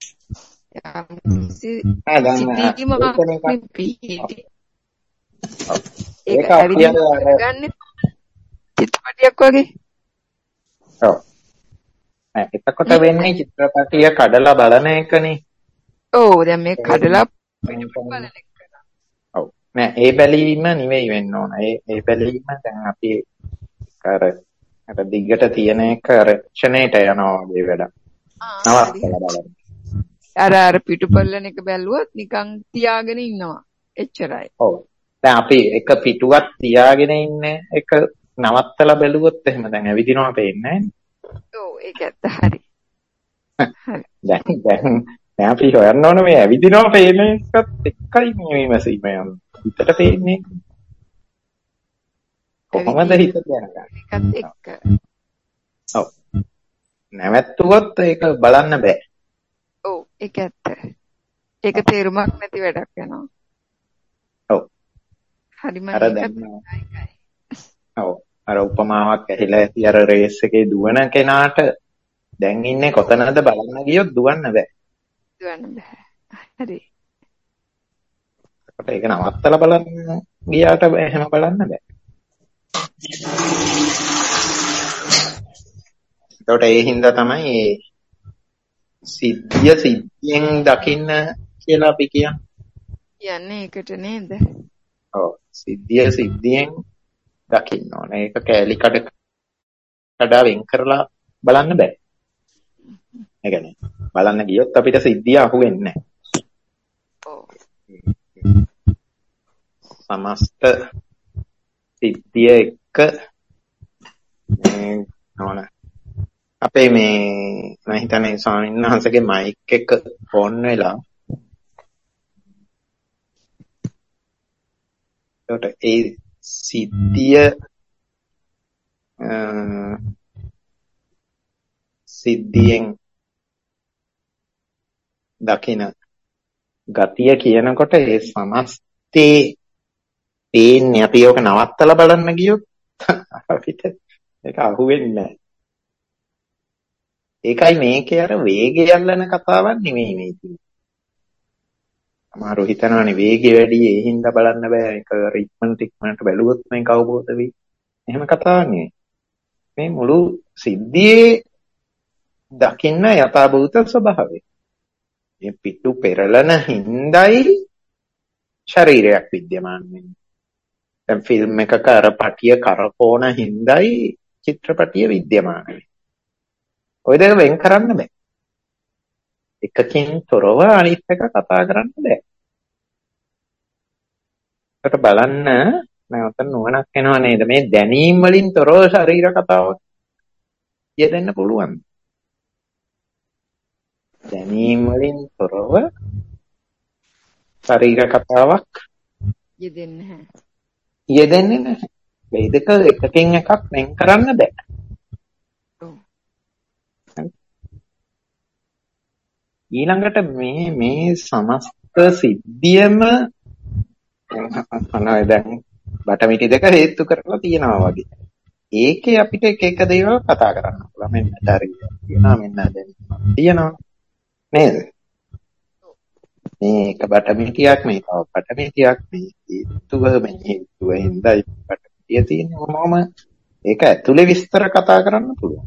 ඒක ඇවිදීම ගන්න චිත්‍රපටියක් වගේ. ඔව්. එතකොට වෙන්නේ චිත්‍රපටිය කඩලා බලන එකනේ. ඔව් දැන් මේ කඩලා බලන එක. ඔව්. නෑ ඒ බැලීම නෙවෙයි වෙන්න ඕන. ඒ බැලීම දැන් අපි අර දිගට තියෙන එක රචනයට යනවා වගේ වැඩක්. නවත්තලා බලන්න. අර පිටුපල්ලන එක බැලුවොත් නිකන් තියාගෙන ඉන්නවා. එච්චරයි. ඔව්. දැන් අපි එක පිටුවක් තියාගෙන ඉන්න එක නවත්තලා බැලුවොත් එහෙම දැන් ඇවිදිනවා පේන්නේ නැහැ. ඔව් ඒක ඇත්ත හරි. හරි. දැන් අපි හොයන්න ඕන මේ ඇවිදිනවා පේන එකත් එක්කයි මේ විමසීම යන්නේ. හිතට පේන්නේ. කොහොමද හිත දැනගන්නේ? ඒකත් එක්ක. ඔව්. නැවැත්තුවොත් ඒක බලන්න බෑ. ඔව් ඒක ඇත්ත. ඒක තේරුමක් නැති වැඩක් වෙනවා. ඔව්. හරිම අර දැන් ඔව්. අර උපමාවක් ඇහිලා ඇති අර රේස් එකේ දුවන කෙනාට දැන් ඉන්නේ කොතනද බලන්න ගියොත් දුවන්න බෑ. දුවන්න බෑ. හරි. ඒක නවත්තලා බලන්න ගියාට එහෙම බලන්න බෑ. ඒකට ඒ හින්දා තමයි මේ සිද්ධියෙන් දකින්න කියලා අපි කියන්නේ. කියන්නේ ඒකට නේද? ඔව්. සිද්ධියෙන් දකින්න ඕනේ. ඒක කැලි කඩ වෙන් කරලා බලන්න බෑ. ඒ කියන්නේ බලන්න ගියොත් අපිට සිද්ධිය අහුවෙන්නේ නැහැ. ඔව්. සමස්ත සිද්ධිය එක්ක නෝන අපේ මේ මම හිතන්නේ ස්වාමීන් වහන්සේගේ මයික් එක ඔන් වෙලා ඒකට ඒ සිද්ධියෙන් දකින ගතිය කියනකොට ඒ සමස්තේ පේන්නේ අපි ඕක නවත්තලා බලන්න ගියොත් අපිට ඒක අහුවෙන්නේ නැහැ. ඒකයි මේකේ අර වේගය යල්ලන කතාවක් නෙමෙයි මේ කියන්නේ. අමාරු හිතනවානේ වේගය වැඩි ඒ හින්දා බලන්න බෑ. ඒක ඉක්මනට බැලුවොත් මේක අවබෝධ වෙයි. එහෙම කතාවක් නෙමෙයි. මේ මුළු සිද්ධියේ දකින්න යථාභූත ස්වභාවය. මේ පිටු පෙරලන හින්දායි ශරීරයක් විද්‍යමාන වෙන්නේ. දැන් ෆිල්ම් එකක අර පටිය කරකෝන හින්දායි චිත්‍රපටිය විද්‍යමාන වෙන්නේ. ඔය දෙක වෙන් කරන්න බෑ. එකකින් තොරව අනිත් එක කතා කරන්න බෑ. ඒකට බලන්න නැවත නුවණක් එනවා නේද? මේ දැනීම් වලින් තොරව ශරීර කතාවක් යෙදෙන්න පුළුවන්. දැනීම් වලින් තොරව ශරීර කතාවක් යෙදෙන්නේ නැහැ. මේ දෙක එකකින් එකක් වෙන් කරන්න බෑ. ඊළඟට මේ සමස්ත සිද්ධියම අනයි දැන් බටමිටි දෙක හේතු කරලා තියෙනවා වගේ. ඒකේ අපිට එක දේවල් කතා කරන්න පුළුවන්. මෙන්න ශරීරය තියෙනවා, මෙන්න දැන් තියෙනවා නේද? මේක බටමිටියක්, මේක බටමිටියක්, මේ හේතුව හින්දායි බටමිටිය තියෙන්නේ මොනවම ඒක ඇතුලේ විස්තර කතා කරන්න පුළුවන්.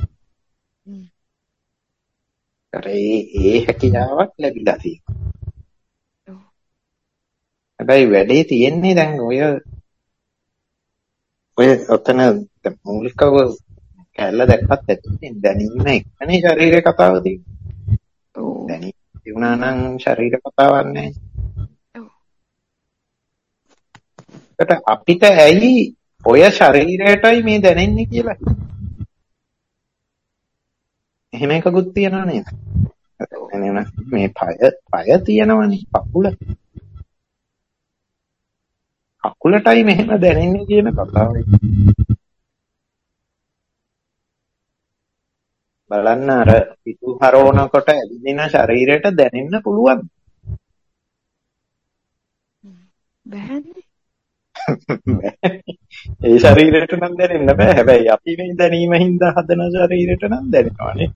ඒ හැකියාවක් ලැබිලා තියෙනවා. හැබැයි වැඩේ තියෙන්නේ දැන් ඔය ඔය ඔතන මූලිකව කැල්ල දැක්කත් ඇති දැනීම එක්කනේ ශරීරේ කතාව තියෙන්නේ. දැනීම තියුණා නම් ශරීර කතාවක් නැහැ. ඒකට අපිට ඇයි ඔය ශරීරයටයි මේ දැනෙන්නේ කියලා. එහෙම එකකුත් තියනවා නේද? මේ පය තියෙනවනේ කකුලටයි මෙහෙම දැනෙන්නේ කියන කතාවයි. බලන්න අර පිටු හරවනකොට ඇවිදින ශරීරයට දැනෙන්න පුළුවන්. බැහැනේ. ඒ ශරීරයට නම් දැනෙන්න බෑ. හැබැයි අපි මේ දැනීම හින්දා හදන ශරීරයට නම් දැනෙනවානේ.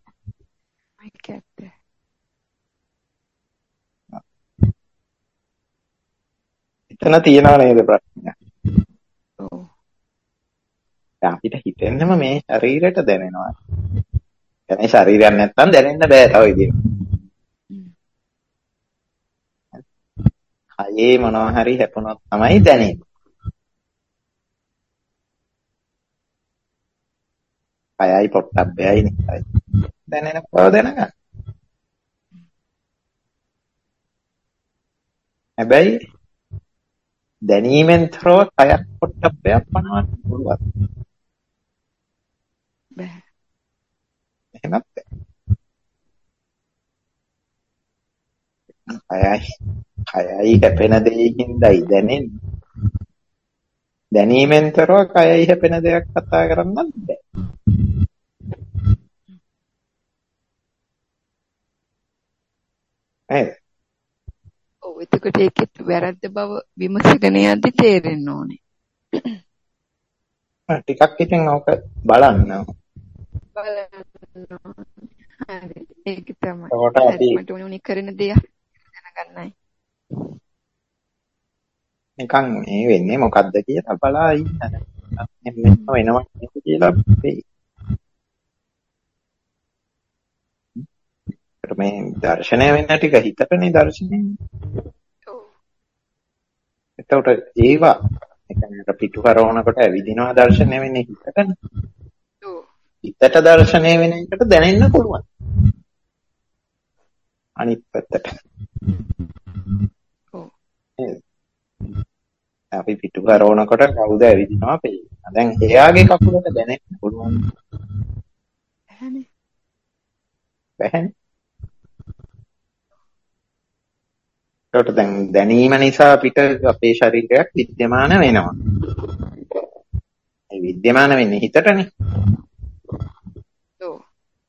එතන තියනවා නේද ප්‍රශ්නය? ඔව්. අපිට හිතෙන්නම මේ ශරීරයට දැනෙනවා. يعني ශරීරයක් නැත්තම් දැනෙන්න බෑ තව ඉතින්. කයේ මොනවා හරි හැපුණොත් තමයි දැනෙන්නේ. කයයි පොට්ටබ්බයයි නේ. දැනෙන බව දැනගන්න. හැබැයි දැනීමෙන් තොරව කයක් පොට්ටබ්බයක් පනවන්න පුළුවන්. බෑ. එහෙමත් කයයි හැපෙන දෙයකින්දයි දැනෙන්නේ. දැනීමෙන් තොරව කයයි හැපෙන දෙයක් කතා කරන්නත් බෑ. ඔව් එතකොට ඒකෙත් වැරද්ද බව විමසගෙන යද්දි තේරෙන්න ඕනේ. ටිකක් ඉතින් ඕක බලන්න. හරි ඒක තමයි. මට උනේ කරන දේ දැනගන්නයි. නිකන් මේ වෙන්නේ මොකද්ද කියලා බලා ඉන්න. මෙන්න වෙනවා කියලා වෙයි. මේ දර්ශනය වෙන ටික හිතටනේ දර්ශනය. ඔව්. එතකොට ඒවා يعني පිටු කරවනකොට ඇවිදිනවා දර්ශනය වෙන්නේ හිතටනේ. ඔව්. හිතට දර්ශනය වෙන එකට දැනෙන්න පුළුවන්. අනිත් පැත්තට. ඔව්. අපි පිටු කරවනකොට කවුද ඇවිදිනවා පේනවා. දැන් එයාගේ කකුලට දැනෙන්න පුළුවන්. බැහැනේ. ඒකට දැන් දැනීම නිසා අපිට අපේ ශරීරයක් විද්‍යමාන වෙනවා. ඒ විද්‍යමාන වෙන්නේ හිතටනේ. ඔව්.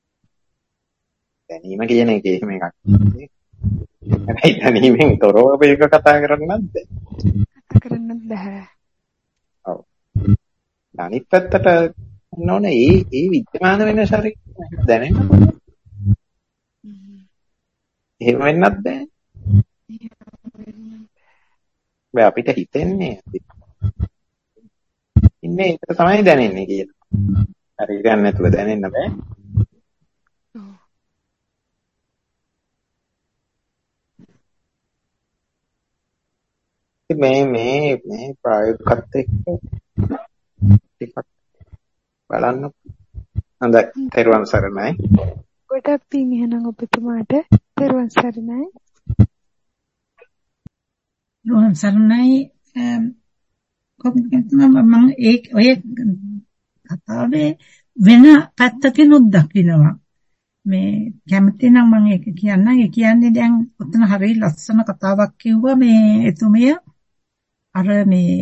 දැනීම කියන එක එහෙම එකක් නෙවෙයි. හැබැයි දැනීමෙන් තොරව මේක කතා කරන්නත් බෑ. කතා කරන්නත් බෑ. ඔව්. අනිත් පැත්තට නෝනේ ඒ විද්‍යමාන වෙන ශරීරය දැනෙන්න පුළුවන්. එහෙම වෙන්නත් බෑ. බෑ අපිට හිතෙන්නේ ඉන්නේ ඒක තමයි දැනෙන්නේ කියලා. ශරීරයක් නැතුව දැනෙන්න බෑ. මේ ප්‍රායෝගිකත් එක්ක ටිකක් බලන්න. හොඳයි. තෙරුවන් සරණයි. ගොඩක් පිං එහෙනම් ඔබතුමාට තෙරුවන් සරණයි. තෙරුවන් සරණයි. කොහොමද මම ඔය කතාවේ වෙන පැත්තකිනුත් දකින්නවා. මේ කැමති නම් මම ඒක කියන්නම්. ඒ කියන්නේ දැන් ඔතන හරිය ලස්සන කතාවක් කිව්වා මේ එතුමිය අර මේ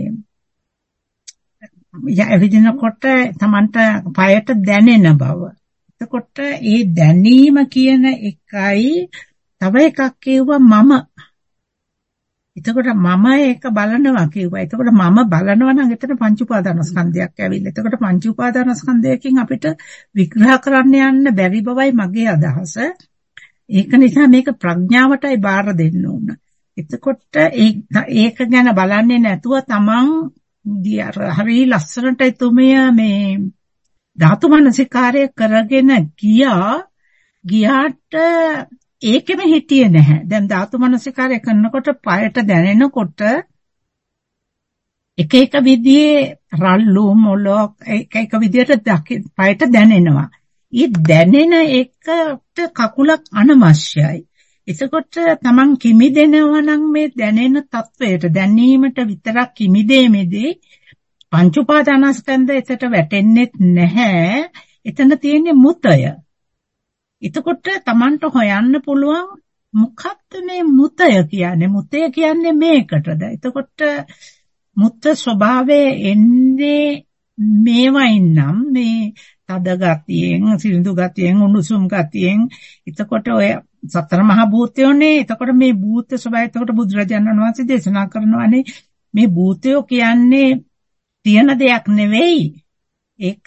ඇවිදිනකොට Tamanට පයට දැනෙන බව. එතකොට ඒ දැනීම කියන එකයි තව එකක් කිව්වා මම. එතකොට මම ඒක බලනවා කිව්වා. එතකොට මම බලනවා නම් එතන පංච උපාදානස්කන්ධයක් ඇවිල්ලා. එතකොට පංච උපාදානස්කන්ධයකින් අපිට විග්‍රහ කරන්න යන්න බැරි බවයි මගේ අදහස. ඒක නිසා මේක ප්‍රඥාවටයි බාර දෙන්න ඕන. එතකොට ඒක ගැන බලන්නේ නැතුව තමන් හරි ලස්සනට එතුමිය මේ ධාතු මනසිකාරය කරගෙන ගියාට ඒකෙම හිටියේ නැහැ. දැන් ධාතු මනසිකාරය කරනකොට පයට දැනෙනකොට එක එක විදිහේ රළු මොලොක් එක විදිහට පයට දැනෙනවා. ඒ දැනෙන එකට කකුලක් අනවශ්‍යයි. එතකොට තමන් කිමිදෙනවා නම් මේ දැනෙන තත්වයට දැනීමට විතරක් කිමිදීමේදී පංච උපාදානස්කන්ධ එතට වැටෙන්නේ නැහැ. එතන තියෙන්නේ මුතය. එතකොට තමන්ට හොයන්න පුළුවන් මොකක්ද මේ මුතය කියන්නේ? මුතය කියන්නේ මේකටද? එතකොට මුත්ත ස්වභාවයේ එන්නේ මේවයින් නම් මේ තද ගතියෙන්, සිරිඳු ගතියෙන්, උණුසුම් ගතියෙන්. එතකොට ඔය සතර මහා භූතයෝනේ. එතකොට මේ භූත ස්වභාවය එතකොට බුදුරජාණන් වහන්සේ දේශනා කරනවානේ මේ භූතයෝ කියන්නේ තියෙන දෙයක් නෙවෙයි. ඒක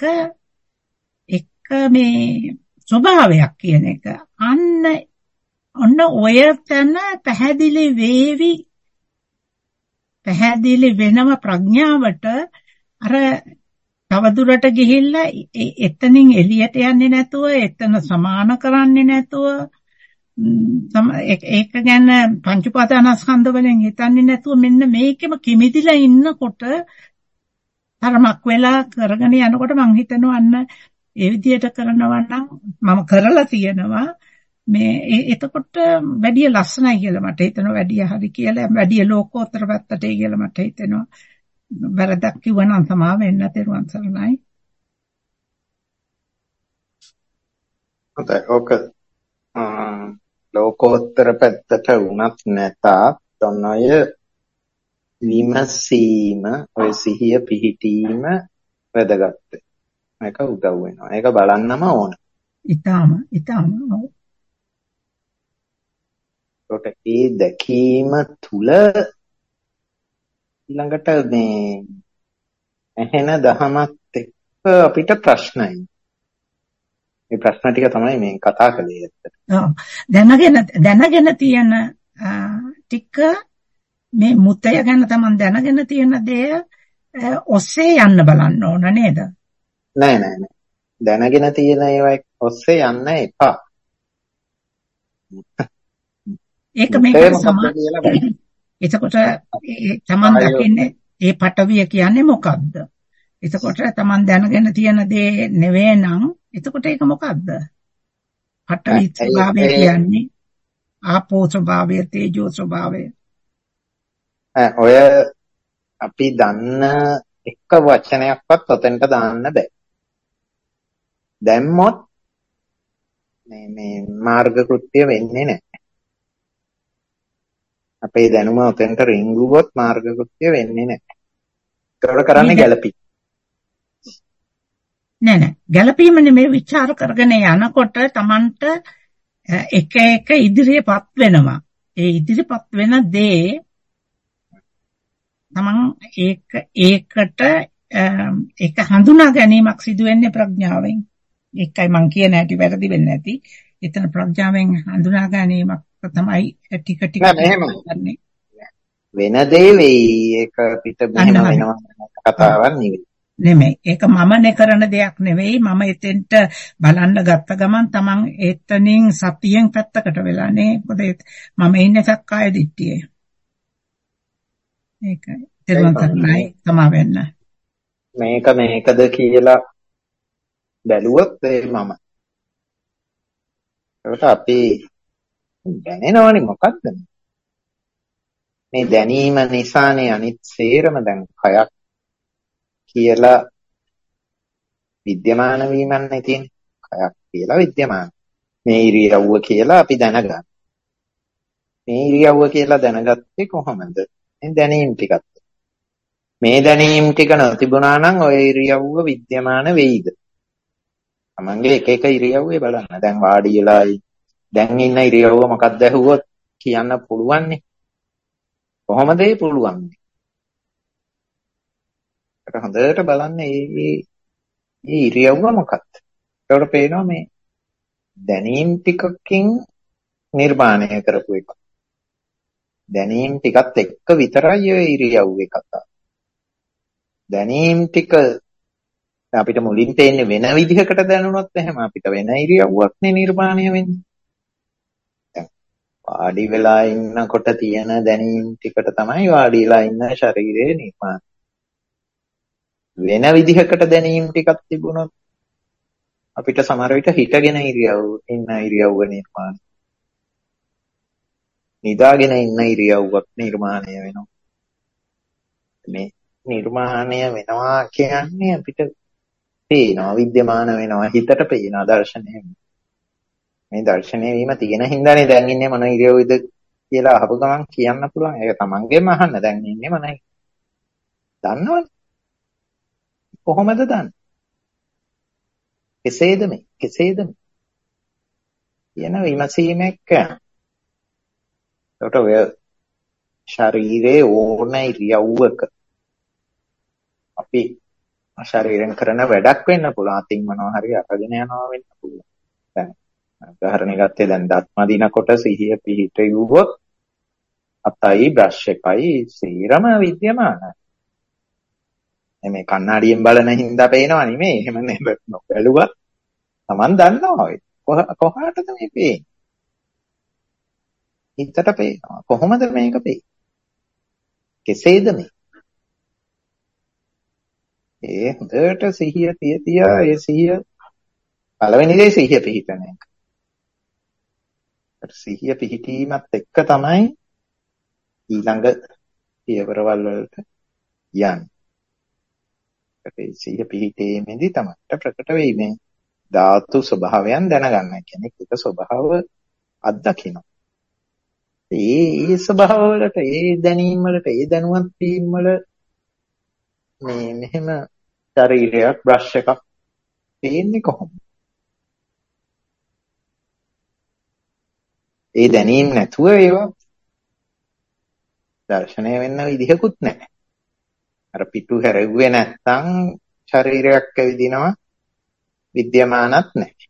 මේ ස්වභාවයක් කියන එක. ඔන්න ඔය තැන පැහැදිලි වේවි. පැහැදිලි වෙනම ප්‍රඥාවට අර තවදුරට ගිහිල්ලා එතනින් එළියට යන්නේ නැතුව, එතන සමාන කරන්නේ නැතුව, ඒක ගැන පංච උපාදානස්කන්ධ වලින් හිතන්නේ නැතුව මෙන්න මේකෙම කිමිදිලා ඉන්නකොට තරමක් වෙලා කරගෙන යනකොට මං හිතනවා අන්න ඒ විදිහට කරනවා නම් මම කරලා තියෙනවා මේ එතකොට වැඩි ලස්සනයි කියලා මට හිතෙනවා. වැඩි හරි කියලා, වැඩි ලෝකෝත්තර පැත්තට කියලා මට හිතෙනවා. වැරදක් කිව්වනම් සමාව වෙන්න තෙරුවන් සරණයි. හොඳයි. ඕක ලෝකෝත්තර පැත්තට වුණත් නැතත් ඔන්නය විමසීම, ඔය සිහිය පිහිටීම වැදගත්. මේක උදව් වෙනවා. ඒක බලන්නම ඕන. ඊටාම ඒ දැකීම තුල ඊළඟට මේ ඇහෙන දහමත් එක්ක අපිට ප්‍රශ්නයි. මේ ප්‍රශ්න ටික තමයි මේ කතා කළේ ඇත්තට. දැනගෙන තියෙන ටික මේ මුතය ගැන තමයි දැනගෙන තියෙන දේ ඔස්සේ යන්න බලන්න ඕන නේද? නෑ. දැනගෙන තියෙන ඒවා ඔස්සේ යන්න එපා. ඒක මේක සමාන. එතකොට තමන් දකින්නේ ඒ පටවිය කියන්නේ මොකක්ද? එතකොට තමන් දැනගෙන තියෙන දේ නෙවෙයි නම් එතකොට ඒක මොකක්ද? පටවි ස්වභාවය කියන්නේ ආපෝ ස්වභාවය, තේජෝ ස්වභාවය. ඔය අපි දන්න එක වචනයක්වත් ඔතෙන්ට දාන්න බෑ. දැම්මොත් මේ මාර්ග කෘත්‍ය වෙන්නේ නැහැ. අපේ දැනුම ඔතෙන්ට රිංගුවොත් මාර්ග කෘත්‍ය වෙන්නේ නැහැ. ඒකට කරන්නේ ගැළපීම. නෑ. ගැළපීම නෙමෙයි විචාර කරගෙන යනකොට Tamanට එක එක ඉදිරියපත් වෙනවා. ඒ ඉදිරියපත් වෙන දේ Taman ඒකට ඒක හඳුනා ගැනීමක් සිදු වෙන්නේ ප්‍රඥාවෙන්. ඒකයි මම කියන හැටි වැරදි වෙන්නේ නැති. එතන ප්‍රඥාවෙන් හඳුනා ගැනීමක් තමයි ටික කරන්නේ. වෙන දේ වෙයි. ඒක පිට මෙහෙම වෙනවා කතාවක් නෙමෙයි. ඒක මමනේ කරන දෙයක් නෙවෙයි. මම එතෙන්ට බලන්න ගත්ත ගමන් Taman එතනින් සතියෙන් පැත්තකට වෙලානේ. මොකද මම ඉන්නේ සක්කාය දිට්ඨියේ. ඒකයි. තේරුම්ගන්නයි තමා වෙන්න. මේකද කියලා බැලුවොත් මම. ඒකට අපි දැනෙනවනේ මොකද්ද? මේ දැනීම නිසානේ අනිත් සේරම දැන් කයක් කියලා විද්‍යමාන වීමන්නේ තියෙන්නේ. කයක් කියලා විද්‍යමාන. මේ ඉරියව්ව කියලා අපි දැනගන්න. මේ ඉරියව්ව කියලා දැනගත්තේ කොහොමද? මේ දැනීම් ටිකත්. මේ දැනීම් ටික නොතිබුණා නම් ඔය ඉරියව්ව විද්‍යමාන වෙයිද? තමන්ගේ එක එක ඉරියව්වේ බලන්න. දැන් වාඩි වෙලායි දැන් ඉන්න ඉරියව්ව මොකක්ද ඇහුවොත් කියන්න පුළුවන් නේ. කොහොමද ඒ පුළුවන්? ඒක හොඳට බලන්න මේ ඉරියව්ව මොකක්ද? ඒකට පේනවා මේ දැනීම් ටිකකින් නිර්මාණය කරපු එක. දැනීම් ටිකත් එක්ක විතරයි ඔය ඉරියව්වේ කතාව. දැනීම් ටික අපිට මුලින් තේන්නේ වෙන විදිහකට දැනුනොත් එහෙම අපිට වෙන ඉරියව්වක් නේ නිර්මාණය වෙන්නේ. දැන් වාඩි වෙලා ඉන්නකොට තියෙන දැනීම් ටිකට තමයි වාඩි වෙලා ඉන්න ශරීරයේ නිර්මාණය. වෙන විදිහකට දැනීම් ටිකක් තිබුණොත් අපිට සමහර විට හිටගෙන ඉන්න ඉරියව්ව නිර්මාණය, නිදාගෙන ඉන්න ඉරියව්වක් නිර්මාණය වෙනවා. මේ නිර්මාණය වෙනවා කියන්නේ අපිට පේනවා, විද්‍යමාන වෙනවා, හිතට පේනවා දර්ශනය. මේ දර්ශනය වීම තියෙන හින්දානේ දැන් ඉන්නේ මොන ඉරියව්වද කියලා අහපු ගමන් කියන්න පුළුවන්. ඒක තමන්ගෙම අහන්න. දැන් ඉන්නේ මොනයි? දන්නවද? කොහොමද දන්නේ? කෙසේද මේ? කෙසේද මේ? කියන විමසීමක් කරනවා. ඒකට ඔය ශරීරයේ ඕන ඉරියව්වක අපි ශරීරයෙන් කරන වැඩක් වෙන්න පුළුවන්. අතින් මොනවා හරි අරගෙන යනවා වෙන්න පුළුවන්. දැන් උදාහරණයක් ගත්තේ දැන් දත් මදිනකොට සිහිය පිහිටුවොත් අතයි බ්‍රෂ් එකයි සීරම විද්‍යමානයි. මේ කණ්ණාඩියෙන් බලන හින්දා පේනවා නෙමෙයි. එහෙම නෙවෙයි. බැලුවා Taman දන්නවා ඔය. කොහාටද මේ පේන්නේ? හිතට පේනවා. කොහොමද මේක පේන්නේ? කෙසේද මේ? ඒ හොඳට සිහිය තියා ඒ සිහිය පළවෙනි දේ සිහිය පිහිටන එක. සිහිය පිහිටීමත් එක්ක තමයි ඊළඟ පියවරවල් වලට යන්නේ. ඒ සිහිය පිහිටීමේදී තමයි ප්‍රකට වෙන්නේ ධාතු ස්වභාවයන් දැනගන්න. කියන්නේ ඒක ස්වභාව අත්දකින්න. ඒ ස්වභාව වලට, ඒ දැනීම් වලට, ඒ දැනුවත් වීම වල මේ මෙහෙම ශරීරයක් බ්‍රෂ් එකක් පේන්නේ කොහොමද? ඒ දැනීම් නැතුව ඒවා දර්ශනය වෙන්න විදිහකුත් නැහැ. අර පිටු හැරෙව්වේ නැත්තම් ශරීරයක් ඇවිදිනවා විද්‍යමානත් නැහැ.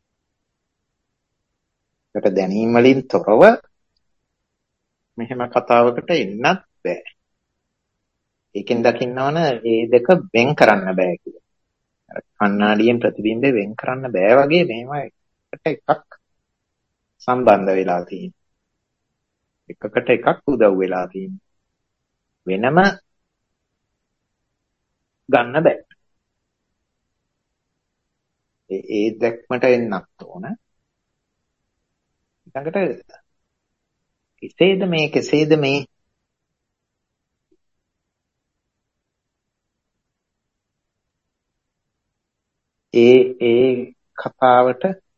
ඒකට දැනීම් වලින් තොරව මෙහෙම කතාවකට එන්නත් බෑ. ඒකෙන් දකින්නවන ඒ දෙක වෙන් කරන්න බෑ කියලා. අර කණ්ණාඩියෙන් ප්‍රතිබිම්බේ වෙන් කරන්න බෑ වගේ මේව එකට එකක් සම්බන්ධ වෙලා තියෙනවා. එකකට එකක් උදව් වෙලා තියෙනවා. වෙනම ගන්න බෑ. ඒ දැක්මට එන්නත් ඕන. ඊළඟට කෙසේද මේ ඒ කතාවට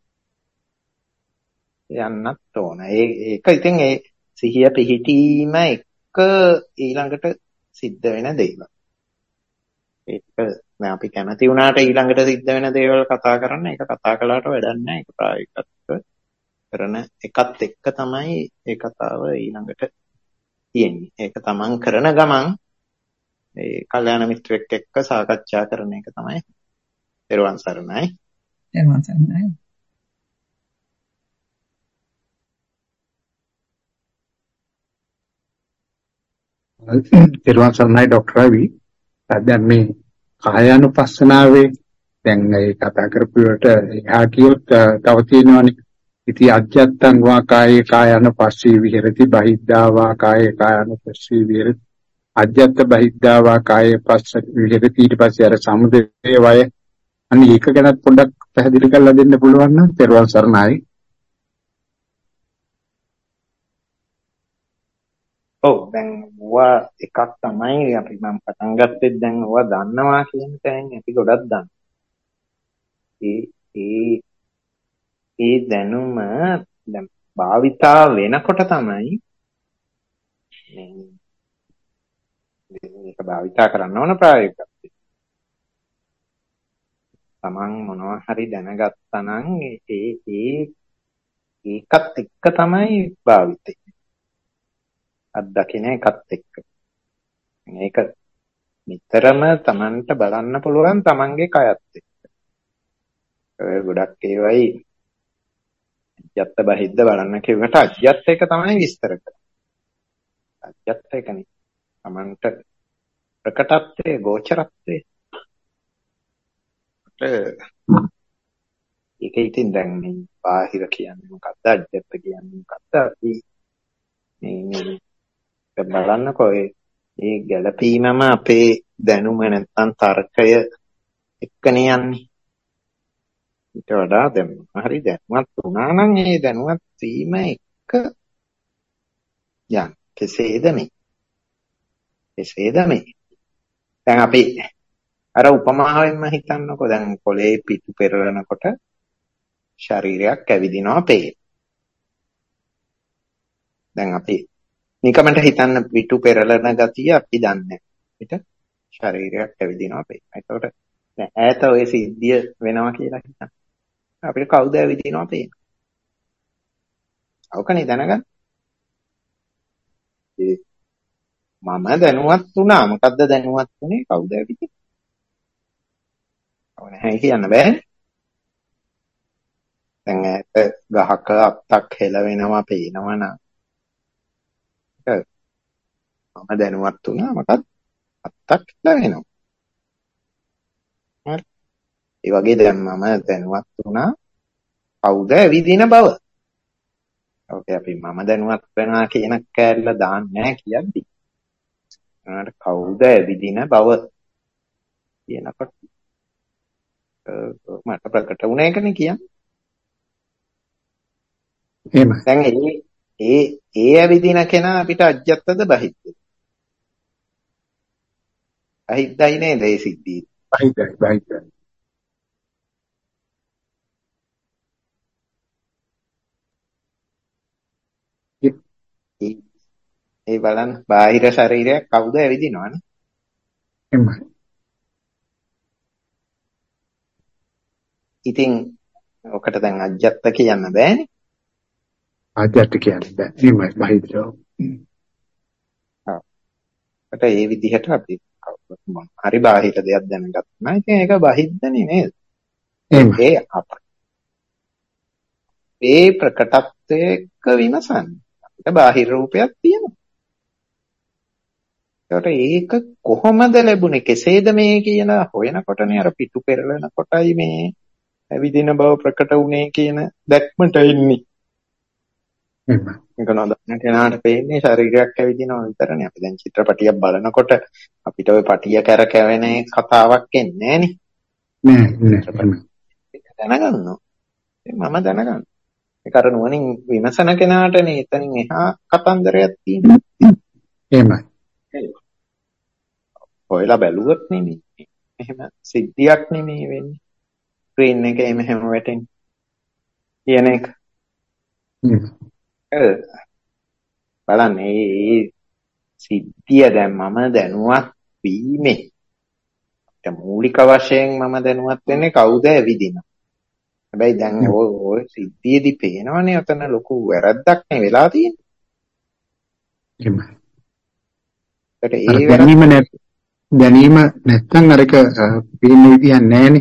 යන්නත් ඕන. ඒක ඉතින් ඒ සිහිය පිහිටීම එක ඊළඟට සිද්ධ වෙන දේවල්. ඒක දැන් අපි කැමති වුණාට ඊළඟට සිද්ධ වෙන දේවල් කතා කරන්න. ඒක කතා කළාට වැඩක් නැහැ. ඒක ප්‍රායෝගිකව කරන එකත් එක්ක තමයි ඒ කතාව ඊළඟට තියෙන්නේ. ඒක තමන් කරන ගමන් ඒ කල්යාණ මිත්‍රෙක් එක්ක සාකච්ඡා කරන එක තමයි. ත්වන් සරණයි. ත්වන් සරණයි. ත්වන් සරණයි ડોક્ટર රවි. දැන් මේ කායානුපස්සනාවේ දැන් ඒ කතා කරපු විට එහා කියොත් තව තියෙනවානේ. ඉති අජ්ජත්තං වා කායේ කායानुපස්සී විහෙරති බහිද්ධා වා කායේ කායानुපස්සී විහෙරති අජ්ජත්ත බහිද්ධා වා කායේ පස්ස විහෙරති. ඊට පස්සේ අර සමුදේ වය අනිත් එක ගැන පොඩ්ඩක් පැහැදිලි කරලා දෙන්න පුළුවන් නම් ත්වන් සරණයි. ඔව් දැන් වා එකක් තමයි අපි මම පටන් ගත්තේ දැන් වා දන්නවා කියන තැනින් අපි ගොඩක් දන්නවා. ඒ දැනුම දැන් භාවිතා වෙනකොට තමයි මේක භාවිතා කරන්න ඕන ප්‍රායෝගිකව. තමන් මොනවා හරි දැනගත්තා නම් ඒකත් එක්ක තමයි භාවිතේ. අත්දකින්න එකත් එක්ක. මේක නිතරම තමන්ට බලන්න පුළුවන් තමන්ගේ කයත් එක්ක. ඒ ගොඩක් ඒවයි අජ්ජත් බහිද්ද බලන්න කිව්වට අජ්ජත් එක තමයි විස්තර කරන්නේ. අජ්ජත් එකනේ තමන්ට ප්‍රකටත්වයේ ගෝචරත්වයේ. ඒක ඉතින් දැන් මේ බාහිර කියන්නේ මොකක්ද අජ්ජත් කියන්නේ මොකක්ද අපි මේ බලන්නකෝ ඒ ගැළපීමම අපේ දැනුම නැත්නම් තර්කය එක්කනේ යන්නේ. ඊට වඩා හරි දැනුවත් වුණා නම් ඒ දැනුවත් වීම එක්ක යන්න. කෙසේද මේ? දැන් අපි අර උපමාවෙන්ම හිතන්නකෝ. දැන් කොලේ පිටු පෙරලනකොට ශරීරයක් ඇවිදිනවා පේන. දැන් අපි නිකමට හිතන්න පිටු පෙරලන ගතිය අපි දන්නේ. පිට ශරීරයක් ඇවිදිනවා පේන. ඒකට දැන් ඈත ඔය සිද්ධිය වෙනවා කියලා හිතන්න. අපිට කවුද ඇවිදිනවා පේන. අවකනේ දැනගන්න. මම දැනුවත් වුණා. මොකද්ද දැනුවත් වුනේ? කවුද ඇවිදින්නේ? නැහැ කියන්න බෑනේ. දැන් ඈත ගහක අත්තක් හෙලවෙනවා පේනවා නම් මම දැනුවත් වුණා. මොකක්ද? අත්තක් හෙලවෙනවා. හරි. ඒ වගේ දැන් මම දැනුවත් වුණා කවුද ඇවිදින බව. ඔකේ අපි මම දැනුවත් වෙනවා කියන කෑල්ල දාන්නේ නැහැ කියද්දි. ඒකට කවුද ඇවිදින බව කියනකොට මට ප්‍රකට වුණ එකනේ කියන්නේ. එහෙමයි. දැන් ඒ ඇවිදින කෙනා අපිට අජ්ජත්තද බහිද්ද? බහිද්දයි නේද ඒ සිද්ධිය? බහිද්දයි. ඒ බලන්න බාහිර ශරීරයක් කවුද ඇවිදිනවනේ. එහෙමයි. ඉතින් ඔකට දැන් අජ්ජත්ත කියන්න බෑනේ. අජ්ජත්ත කියන්නේ බෑ. එහෙමයි බහිද්ද. ඔකට ඒ විදිහට අපි හරි බාහිර දෙයක් දැනගත්තා. ඉතින් ඒක බහිද්දනේ නේද? එහෙමයි. ඒ ප්‍රකටත්වයක විමසන්නේ. අපිට බාහිර රූපයක් තියෙනවා. ඒක කොහොමද ලැබුණේ? කෙසේද මේ කියලා හොයනකොටනේ අර පිටු පෙරලන කොටයි මේ ඇවිදින බව ප්‍රකට වුණේ කියන දැක්මට එන්නේ. ඒක නෝදන්න කෙනාට පේන්නේ ශරීරයක් ඇවිදිනවා විතරනේ. අපි දැන් චිත්‍රපටියක් බලනකොට අපිට ওই පටිය කැරකෙන කතාවක් එන්නේ නෑනේ. දැනගන්නවා. මම දැනගන්නවා. ඒක අර නුවණින් විමසන කෙනාටනේ එතනින් එහා කතන්දරයක් තියෙන්නේ. එහෙමයි. හොයලා බැලුවොත් නෙමෙයි. එහෙම සිද්ධියක් නෙමෙයි වෙන්නේ. ස්ක්‍රීන් එකේ මෙහෙම වැටෙන්නේ. කියන එක. බලන්න මේ සිද්ධිය දැන් මම දැනුවත් වීමේ මූලික වශයෙන් මම දැනුවත් වෙන්නේ කවුද ඇවිදින. හැබැයි දැන් ඔය සිද්ධියේදී පේනවනේ අතන ලොකු වැරද්දක් නේ වෙලා තියෙන්නේ. එහෙමයි. ඒක දැනීම නැත්තම් අරක පිළිම විදියක් නැහැනේ.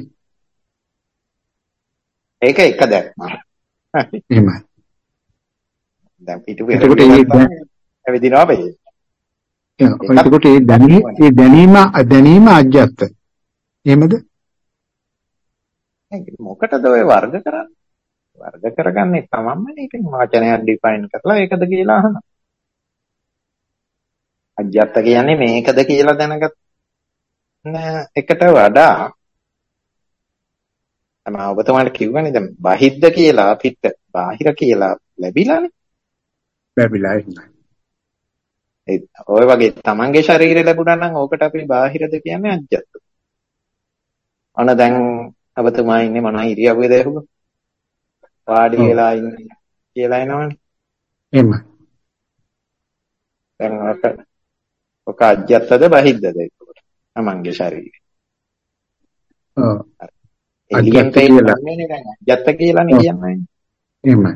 ඒක එක දැක්මක්. එහෙමයි. දැන් පිටුපිට ඇවිදිනවා බෑ. එතකොට ඒ දැනීම අජ්ජත්. එහෙමද? මොකටද ඔය වර්ග කරන්නේ? වර්ග කරගන්නේ තමන්මනේ. ඒක වචනයක් ඩිෆයින් කරලා ඒකද කියලා අහනවා. අජ්ජත් කියන්නේ මේකද කියලා දැනගත් එකට වඩා තමයි ඔබතුමාට කිව්වනේ දැන් බහිද්ද කියලා අපිට බාහිර කියලා ලැබිලානේ. ලැබිලා ඔය වගේ තමන්ගේ ශරීරය ලැබුණා නම් ඕකට අපි බාහිරද කියන්නේ අජ්ජත්. අන දැන් ඔබතුමා ඉන්නේ මොන ඉරියව්වේද එහෙම? වාඩි වෙලා ඉන්නේ කියලා එනවනේ. එහෙමයි. දැන් ඔක අජ්ජත්ද බහිද්දද ඒකට? තමන්ගේ ශරීරය. ඔව්. එළියෙන් තේරෙන්නේ දැන් අජ්ජත් කියලානේ කියන්නේ. එහෙමයි.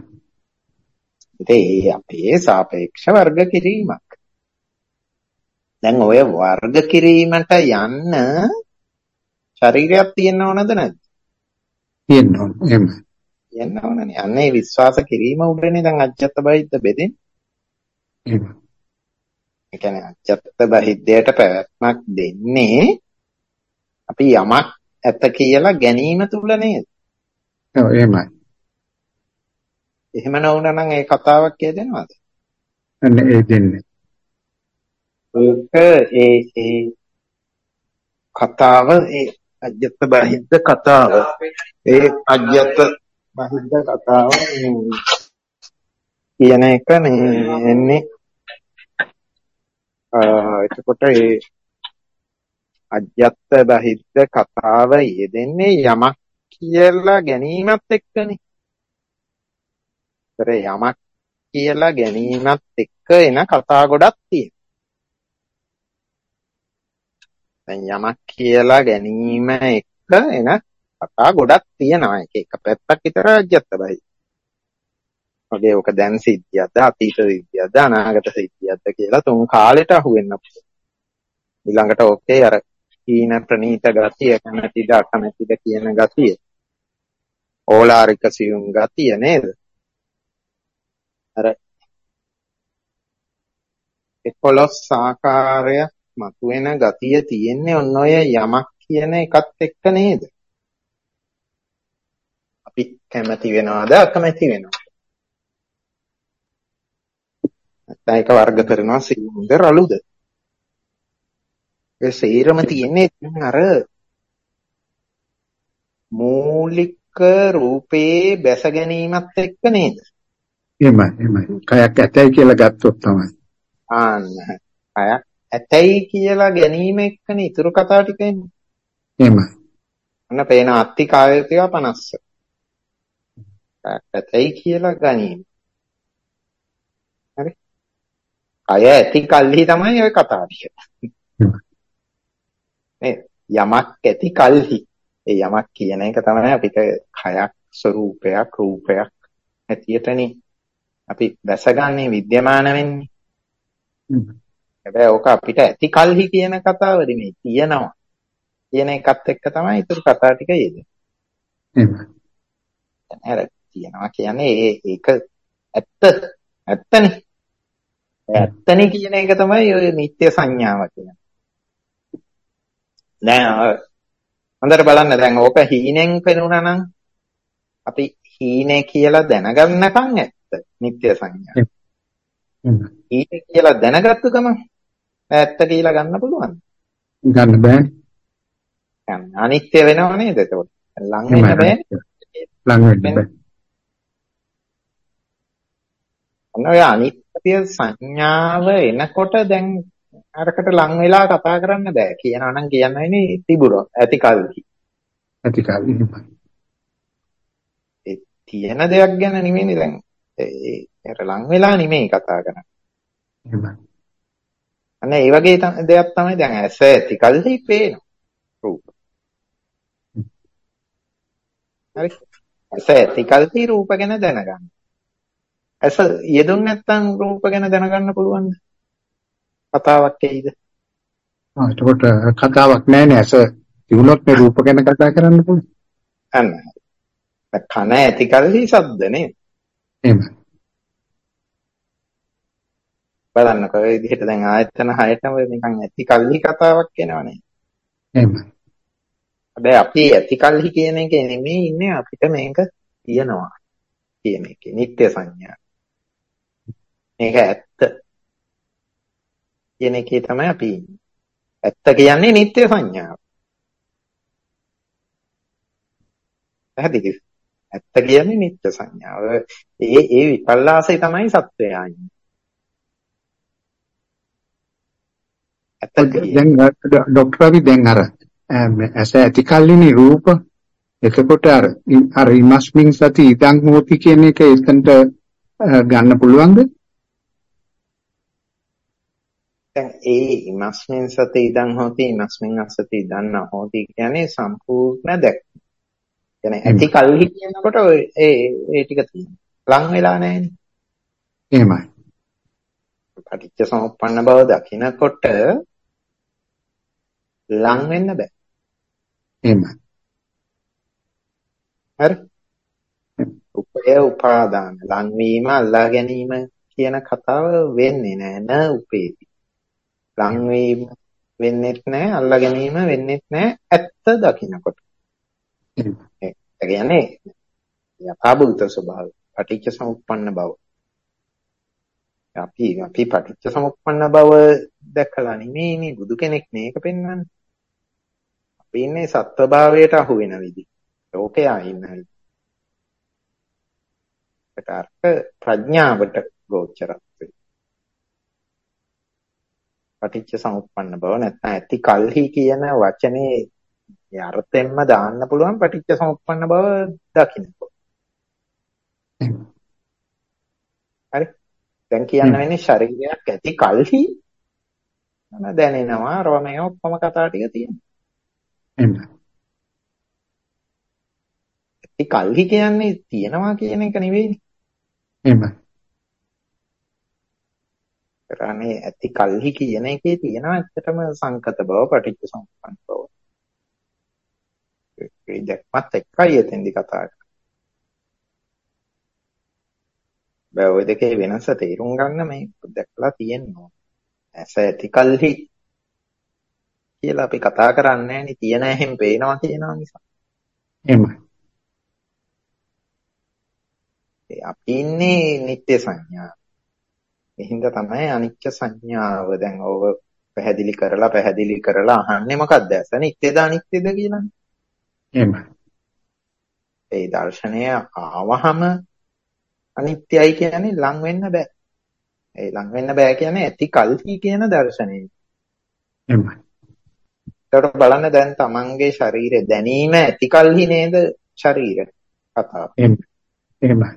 ඒ අපේ සාපේක්ෂ වර්ග කිරීමක්. දැන් ඔය වර්ග කිරීමට යන්න ශරීරයක් තියෙන්න ඕනද නැද්ද? තියෙන්න ඕන. එහෙමයි. තියෙන්න ඕනනේ. අන්නේ විශ්වාස කිරීම උඩනේ දැන් අජ්ජත් බහිද්ද බෙදෙන්නේ. එහෙමයි. ඒ කියන්නේ අජ්ජත් බහිද්දයට පැවැත්මක් දෙන්නේ අපි යමක් ඇත කියලා ගැනීම තුල නේද? ඔව් එහෙමයි. එහෙම නොවුනා නම් ඒ කතාවක් කියදෙනවද? අන්න ඒ දෙන්නේ. ඒ කතාව ඒ අජ්‍යත් බහිද්ද කතාව ඒ අජ්‍යත් බහිද්ද කතාව කියන එක එන්නේ එතකොට ඒ අජ්‍යත් බහිද්ද කතාව යෙදෙන්නේ යමක් කියලා ගැනීමත් එක්කනේ. ඒතර යමක් කියලා ගැනීමත් එක්ක එන කතා ගොඩක් තියෙනවා. දැන් යමක් කියලා ගැනීම එක්ක එන කතා ගොඩක් තියෙනවා. එක පැත්තක් විතර අජ්‍යත් බහිද්ද. වගේ ඔක දැන් සිද්ධියක්ද අතීත සිද්ධියක්ද අනාගත සිද්ධියක්ද කියලා තුන් කාලෙට අහු වෙන්න පුළුවන්. ඊළඟට ඔකේ අර කීන ප්‍රනීත ගතිය කැමැතිද අකමැතිද කියන ගතිය ඕලාරික සියුම් ගතිය නේද? අර 11 ආකාරය මතුවෙන ගතිය තියෙන්නේ ඔන්න ඔය යමක් කියන එකත් එක්ක නේද? අපි කැමැති වෙනවද අකමැති වෙනවද? නැත්නම් ඒක වර්ග කරනවා සියුම්ද රළුද? ඒ සේරම තියෙන්නේ අර මූලික රූපේ බැස ගැනීමත් එක්ක නේද? එහෙමයි. කයක් ඇතයි කියලා ගත්තොත් තමයි. ආන්න. කයක් ඇතයි කියලා ගැනීම එක්කනේ ඉතුරු කතා ටික එන්නේ. එහෙමයි. අන්න පේන අත්ති කායතික 50. කයක් ඇතයි කියලා ගැනීම. හරි. කය ඇති කල්හි තමයි ඔය කතා ටික. නේ යමක් ඇති කල්හි ඒ යමක් කියන එක තමයි අපිට කයක් ස්වરૂපයක් රූපයක් ඇතියටනේ අපි දැසගන්නේ විද්‍යමාන වෙන්නේ. හැබැයි ඕක අපිට ඇති කල්හි කියන කතාව නෙමෙයි තියෙනවා කියන එකත් එක්ක තමයි ඊටු කතා ටික යෙදෙන්නේ. එහෙම. තියෙනවා කියන්නේ ඒක ඇත්තනේ. ඇත්තනේ කියන එක තමයි ඔය නිත්‍ය සංඥාව කියන්නේ. දැන් හොඳට බලන්න දැන් ඕක හීනෙන් පෙනුණා නම් අපි හීනේ කියලා දැනගන්නකම් ඇත්ත නිත්‍ය සංඥා. හීනේ කියලා දැනගත්තු ගමන් ඇත්ත කියලා ගන්න පුළුවන්. ගන්න බෑ. අනිත්‍ය වෙනව නේද එතකොට? ලං වෙන්න බෑ. ලං වෙන්න බෑ. ඔය අනිත්‍ය සංඥාව එනකොට දැන් අරකට ලං වෙලා කතා කරන්න බෑ. කියනවා නම් කියන්නේ තිබුණා ඇති කල්හි. ඇති කල්හි. ඒ තියෙන දෙයක් ගැන නෙමෙයි දැන්. ඒ ලං වෙලා නෙමෙයි කතා කරන්නේ. එහෙමයි. අන්න ඒ වගේ දෙයක් තමයි දැන් ඇස ඇති කල්හි පේනවා. රූප. හරි. ඇස ඇති කල්හි රූප ගැන දැනගන්න. ඇස යෙදුන් නැත්නම් රූප ගැන දැනගන්න පුළුවන්ද? කතාවක් එයිද? එතකොට කතාවක් නැහැ ඇස තිබුණොත් මේ රූප ගැන කතා කරන්න පුළුවන්. අන්න. කන ඇති කල්හි ශබ්ද නේද? එහෙමයි. බලන්නකෝ ඒ විදිහට දැන් ආයතන 6ටම නිකන් ඇති කල්හි කතාවක් එනවනේ. එහෙමයි. හැබැයි අපි ඇති කල්හි කියන එක නෙමෙයි ඉන්නේ අපිට මේක තියෙනවා කියන එක. නිත්‍ය සංඥා. මේක ඇත්ත කියන එකේ තමයි අපි ඉන්නේ. ඇත්ත කියන්නේ නිත්‍ය සංඥාව. පැහැදිලිද? ඇත්ත කියන්නේ නිත්‍ය සංඥාව. ඒ විපල්ලාසය තමයි සත්‍යය ආන්නේ. දැන් ડોක්ටර් අපි දැන් අර ඇස ඇති කල්ලිනේ රූප එතකොට අර ඉමස්මින් සති ඉදං හෝති කියන එක එතනට ගන්න පුළුවන්ද? දැන් ඒ ඉමස්මින් සති ඉදං හෝති ඉමස්මින් අසති ඉදං නොහෝති කියන්නේ සම්පූර්ණ දැක්ම. කියන්නේ ඇති කල්හි කියනකොට ඒ ටික තියෙනවා. ලං වෙලා නැහැනේ. එහෙමයි. පටිච්ච සමුප්පන්න බව දකිනකොට ලං වෙන්න බෑ. එහෙමයි. හරි. උපය උපාදාන ලං වීම අල්ලා ගැනීම කියන කතාව වෙන්නේ නැහැ න උපේති. ලං වීම වෙන්නේත් නැහැ අල්ලා ගැනීම වෙන්නේත් නැහැ ඇත්ත දකිනකොට. ඒ කියන්නේ යථාභූත ස්වභාවය පටිච්ච සමුප්පන්න බව. අපි පටිච්ච සමුප්පන්න බව දැකලා නෙමෙයිනේ බුදු කෙනෙක් මේක පෙන්වන්නේ. අපි ඉන්නේ සත්වභාවයට අහු වෙන විදිහ. ලෝකයා ඉන්න හැටි. ඒකට අර්ථ ප්‍රඥාවට ගෝචරත් වේ. පටිච්ච සමුප්පන්න බව නැත්නම් ඇති කල්හි කියන වචනේ අර්ථයෙන්ම දාන්න පුළුවන් පටිච්ච සමුප්පන්න බව දකින්නකො. හරි. දැන් කියන්න වෙන්නේ ශරීරයක් ඇති කල්හි දැනෙනවා රෝමයේ ඔක්කොම කතා ටික තියෙනවා. ඇති කල්හි කියන්නේ තියෙනවා කියන එක නෙවෙයිනේ. කරන්නේ ඇති කල්හි කියන එකේ තියෙනවා ඇත්තටම සංකත බව පටිච්ච සමුප්පන්න බව. ඒ දැක්මත් එක්කයි එතෙන්දි කතා කරන්නේ. බෑ ඔය දෙකේ වෙනස තේරුම් ගන්න මේ දැක්ලා තියෙනවා. ඇස ඇති කල්හි කියලා අපි කතා කරන්නේ නැහැනේ තියෙන හැම පේනවා කියනවා නිසා. එහෙමයි. අපි ඉන්නේ නිත්‍ය සංඥා. එහෙනම් තමයි අනිත්‍ය සංඥාව දැන් ඔව පැහැදිලි කරලා අහන්නේ මොකක්ද? ඇස නිත්‍යද අනිත්‍යද කියලානේ. එහෙමයි. ඒ දර්ශනය ආවහම අනිත්‍යයි කියන්නේ ලං වෙන්න බෑ. ඒ ලං වෙන්න බෑ කියන්නේ ඇති කල්හි කියන දර්ශනය. එහෙමයි. ඒකට බලන්න දැන් තමන්ගේ ශරීරය දැනීම ඇති කල්හි නේද ශරීරය කතාව. එහෙමයි.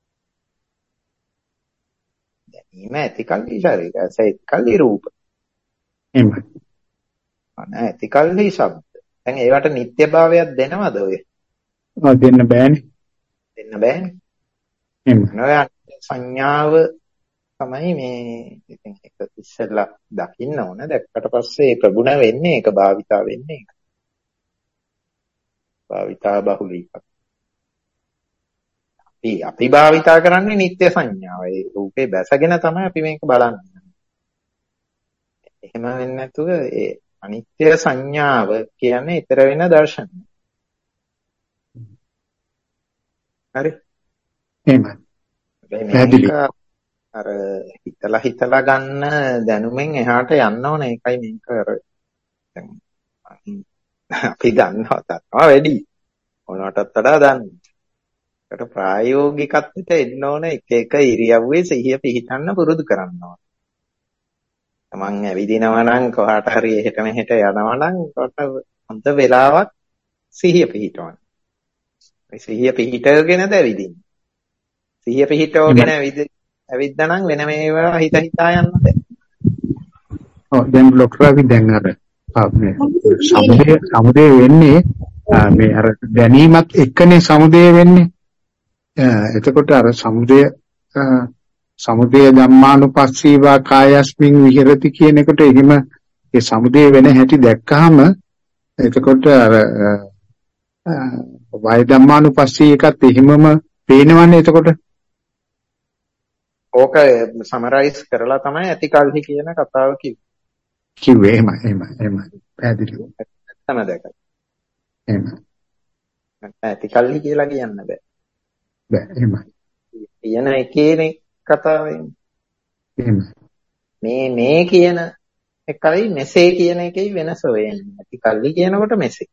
දැනීම ඇති කල්හි ශරීරය. ඇති කල්හි රූප. එහෙමයි. ඇති කල්හි ශබ්ද. දැන් ඒවට නිත්‍යභාවයක් දෙනවද ඔය? දෙන්න බෑනේ. දෙන්න බෑනේ. එහෙමයි. සංඥාව තමයි මේ ඉතින් ඒක ඉස්සෙල්ලා දකින්න ඕන. දැක්කට පස්සේ ප්‍රගුණ වෙන්නේ ඒක භාවිතා වෙන්නේ ඒක. භාවිතා බහුලීක. අපි භාවිතා කරන්නේ නිත්‍ය සංඥාව. ඒ රූපේ බැසගෙන තමයි අපි මේක බලන්නේ. එහෙම වෙන්නේ නැතුව ඒ අනිත්‍ය සංඥාව කියන්නේ ඊතර වෙන දර්ශනය. හරි. එහෙමයි. මේක අර හිතලා ගන්න දැනුමෙන් එහාට යන්න ඕනේ. ඒකයි මේක අර දැන් අපි දන්නවා වැඩි. මොනවටත් වඩා දන්නවා. ඒකට ප්‍රායෝගිකත්වයට එන්න ඕනේ. එක ඉරියව්වේ සිහිය පිහිටන්න පුරුදු කරන්න ඕනේ. තමන් ඇවිදිනවා නම් කොහාට හරි එහෙට මෙහෙට යනවා නම් හොඳ වෙලාවක් සිහිය පිහිටවන්න. මේ සිහිය පිහිටවගෙනද ඇවිදින්න. සිහිය පිහිටවගෙන ඇවිද්දානම් වෙන මේවා හිතා යන්න බෑ. ඔව් දැන් ડોක්ටර් අපි දැන් අර මේ සමුදේ වෙන්නේ මේ අර දැනීමත් එක්කනේ සමුදේ වෙන්නේ. එතකොට අර සමුදය ධම්මානුපස්සීවා කායස්මින් විහෙරති කියන එකට එහෙම ඒ සමුදේ වෙන හැටි දැක්කහම එතකොට අර වය ධම්මානුපස්සී එකත් එහෙමම පේනවනේ එතකොට. ඕක සමරයිස් කරලා තමයි ඇති කල්හි කියන කතාව කිව්වේ. එහෙමයි. පැහැදිලිව. තමයි දැක්කේ. එහෙමයි. ඇති කල්හි කියලා කියන්න බෑ. එහෙමයි. කියන එකේනේ කතාව වෙන්නේ. එහෙමයි. මේ කියන එකයි මෙසේ කියන එකයි වෙනස වෙන්නේ. ඇති කල්හි කියනකොට මෙසේ.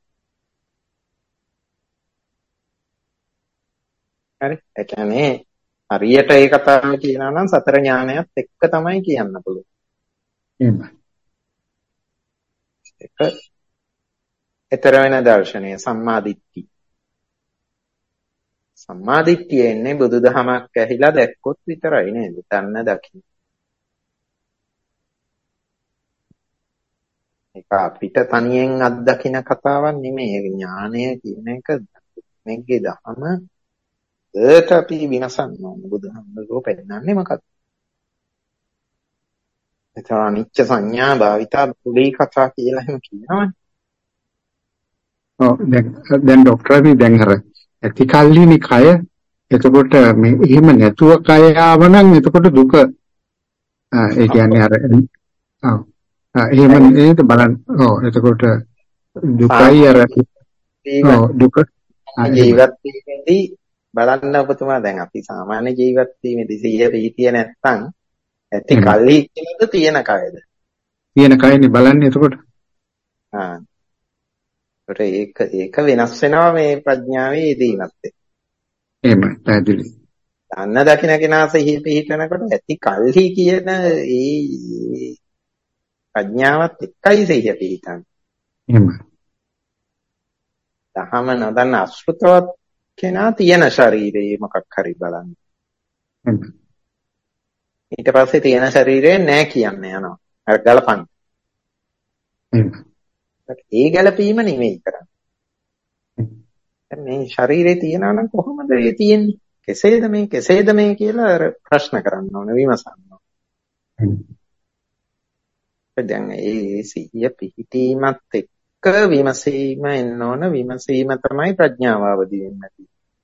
හරි. ඒ කියන්නේ හරියට ඒ කතාව කියනවා නම් සතර ඥානයත් එක්ක තමයි කියන්න පුළුවන්. එහෙමයි. ඒක ඊතර වෙන දර්ශනය සම්මාදිට්ඨිය. සම්මාදිට්ඨිය එන්නේ බුදුදහමක් ඇහිලා දැක්කොත් විතරයි නේද? දන්න දකින්න. ඒක අපිට තනියෙන් අත්දකින්න කතාවක් නෙමෙයි. ඥානය කියන එක මේකේ දහම ඒත් අපි විනසන්න ඕන. බුදුහාමුදුරුවෝ පෙන්නන්නේ මොකක්ද? ඒක අනිච්ච සංඥා භාවිතා පුලී කතා කියලා එහෙම කියනවනේ. ඔව් දැන් ડોක්ටර් අපි දැන් අර ඇති කල්ලිනේ කය එතකොට මේ එහෙම නැතුව කය ආවනම් එතකොට දුක ඒ කියන්නේ අර එහෙම නේද බලන්න. ඔව් එතකොට දුකයි අර දුක ජීවත් වීමේදී බලන්න ඔබතුමා දැන් අපි සාමාන්‍ය ජීවත් වීමේදී සිහිය පිහිටියේ නැත්නම් ඇති කල්හි කියලාද තියෙන කයද? තියෙන කයනේ බලන්නේ එතකොට. ඒක වෙනස් වෙනවා මේ ප්‍රඥාවේ යෙදීමත් එක්ක. එහෙමයි පැහැදිලි. දන්න දකින්න කෙනා සිහිය පිහිටනකොට ඇති කල්හි කියන ඒ ප්‍රඥාවත් එක්කයි සිහිය පිහිටන්නේ. එහෙමයි. දහම නොදන්න අශෘතවත් කෙනා තියෙන ශරීරයේ මොකක් හරි බලන්න. ඊට පස්සේ තියෙන ශරීරේ නෑ කියන්නේ යනවා. අර ගලපන්න. ඒ ගැලපීම නෙමෙයි කරන්නේ. මේ ශරීරේ තියනවා නම් කොහොමද ඒ තියෙන්නේ? කෙසේද මේ කියලා ප්‍රශ්න කරන්න ඕන විමසන්න ඕන. දැන් ඒ සිහිය පිහිටීමත් එක්ක විමසීම එන්න ඕන. විමසීම තමයි ප්‍රඥාව අවදි වෙන්නේ.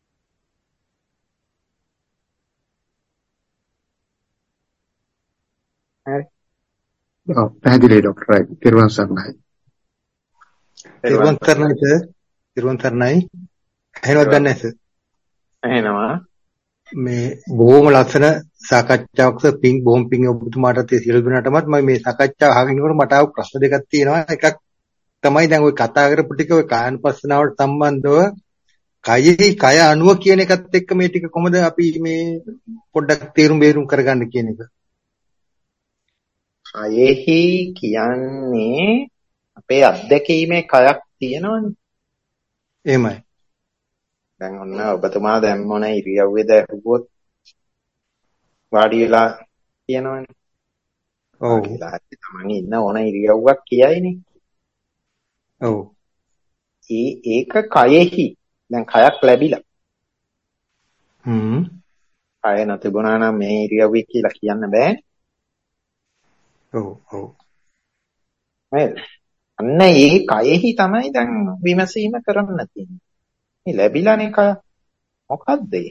හරි. ඔව් පැහැදිලි ડોක්ටර් රයි. තිරුවන් සරණයි. තිරුවන් සරණයි සර්. තිරුවන් සරණයි. එහෙමවත් දන්නේ නැහැ සර්. එහෙනවා. මේ බොහොම ලස්සන සාකච්ඡාවක් සර්. බොහොම පිං ඔබතුමාටත් ඒ සියලු දෙනාටමත් මම මේ සාකච්ඡාව අහගෙන ඉන්නකොට මට ආව ප්‍රශ්න දෙකක් තියෙනවා. එකක් තමයි දැන් ওই කතා කරපු ටික ওই කායනුපස්සනාවට සම්බන්ධව කය අණුව කියන එකත් එක්ක මේ ටික කොහොමද අපි මේ පොඩ්ඩක් තේරුම් කරගන්න කියන එක. කයෙහි කියන්නේ අපේ අත්දැකීමේ කයක් තියෙනවනේ. එහෙමයි. දැන් ඔන්න ඔබතුමා දැන් මොන ඉරියව්වේද ඇහුවොත් වාඩි වෙලා කියනවනේ. ඔව්. තමන් ඉන්න ඕන ඉරියව්වක් කියයිනේ. ඔව්. ඒක කයෙහි දැන් කයක් ලැබිලා. කය නැතිබුණා නම් මේ ඉරියව්වේ කියලා කියන්න බෑ. ඔව්. අන්න ඒ කයෙහි තමයි දැන් විමසීම කරන්න තියෙන්නේ. මේ ලැබිලානේ කය. මොකද්ද ඒ?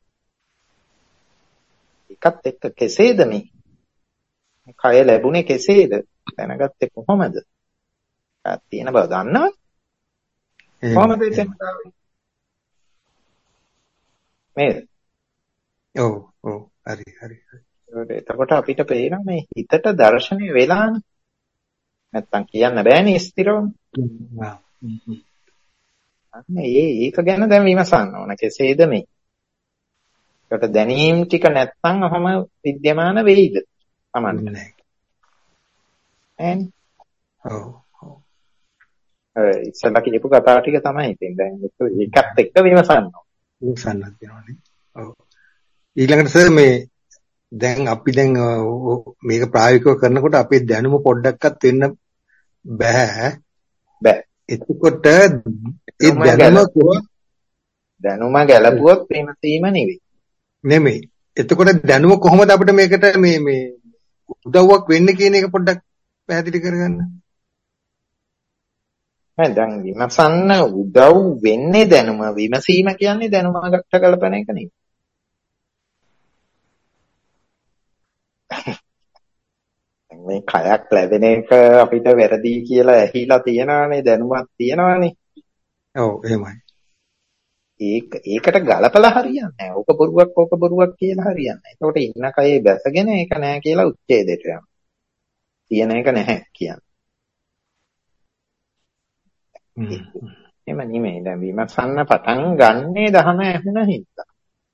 එකත් එක්ක කෙසේද මේ? කය ලැබුණේ කෙසේද? දැනගත්තේ කොහොමද? තියෙන බව දන්නවද? කොහොමද එතෙන්ට ආවේ? නේද? ඔව්. හරි. එතකොට අපිට පේනවා මේ හිතට දර්ශනය වෙලානේ. නැත්තම් කියන්න බෑනේ ස්ථිරවම. අන්න ඒක ගැන දැන් විමසන්න ඕන. කෙසේද මේ? ඒකට දැනීම් ටික නැත්තම් ඔහම විද්‍යමාන වෙයිද? Tamanne නැහැ. ඔව්. ඉස්සලා කියපු කතාව ටික තමයි ඉතින් දැන් ඒකත් එක්ක විමසන්න ඕන. විමසන්නත් වෙනවනේ. ඔව්. ඊළඟට සර් මේ දැන් අපි දැන් මේක ප්‍රායෝගිකව කරනකොට අපේ දැනුම පොඩ්ඩක්වත් වෙන්න බෑ. එතකොට ඒ දැනුම ගැලපුවොත් විමසීම නෙමෙයි. එතකොට දැනුම කොහොමද අපිට මේකට මේ උදව්වක් වෙන්නේ කියන එක පොඩ්ඩක් පැහැදිලි කරගන්න. දැන් විමසන්න උදව් වෙන්නේ දැනුම. විමසීම කියන්නේ දැනුමකට කල්පන එක නෙමෙයි. මේ කයක් ලැබෙන එක අපිට වැරදි කියලා ඇහිලා තියෙනවානේ, දැනුමක් තියෙනවානේ. ඔව් එහෙමයි. ඒකට ගලපලා හරියන්නේ නැහැ. ඕක බොරුවක් කියලා හරියන්නේ නැහැ. ඒකට ඉන්න කයේ බැසගෙන ඒක නැහැ කියලා උච්ඡේදයට යනවා. තියෙන එක නැහැ කියන්නේ. එහෙම නෙමෙයි. දැන් විමසන්න පටන් ගන්නේ දහම ඇහුණ හින්දා.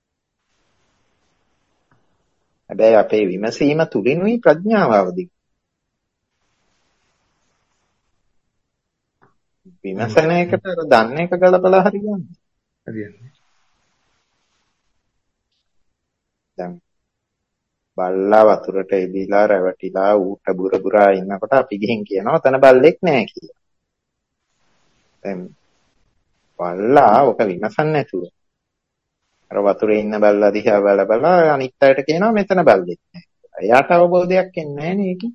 හැබැයි අපේ විමසීම තුලිනුයි ප්‍රඥාව අවදි. විමසන එකට අර දන්න එක ගලපලා හරියන්නේ. දැන් බල්ලා වතුරට එදිලා රැවටිලා ඌට බුරා ඉන්නකොට අපි ගිහින් කියනවා තන බල්ලෙක් නැහැ කියලා. දැන් බල්ලා ඔක විමසන්නේ නැතුව අර වතුරේ ඉන්න බල්ලා දිහා බලා අනිත් අයට කියනවා මෙතන බල්ලෙක් නැහැ. එයාට අවබෝධයක් එන්නේ නැහැ නේ ඒකේ.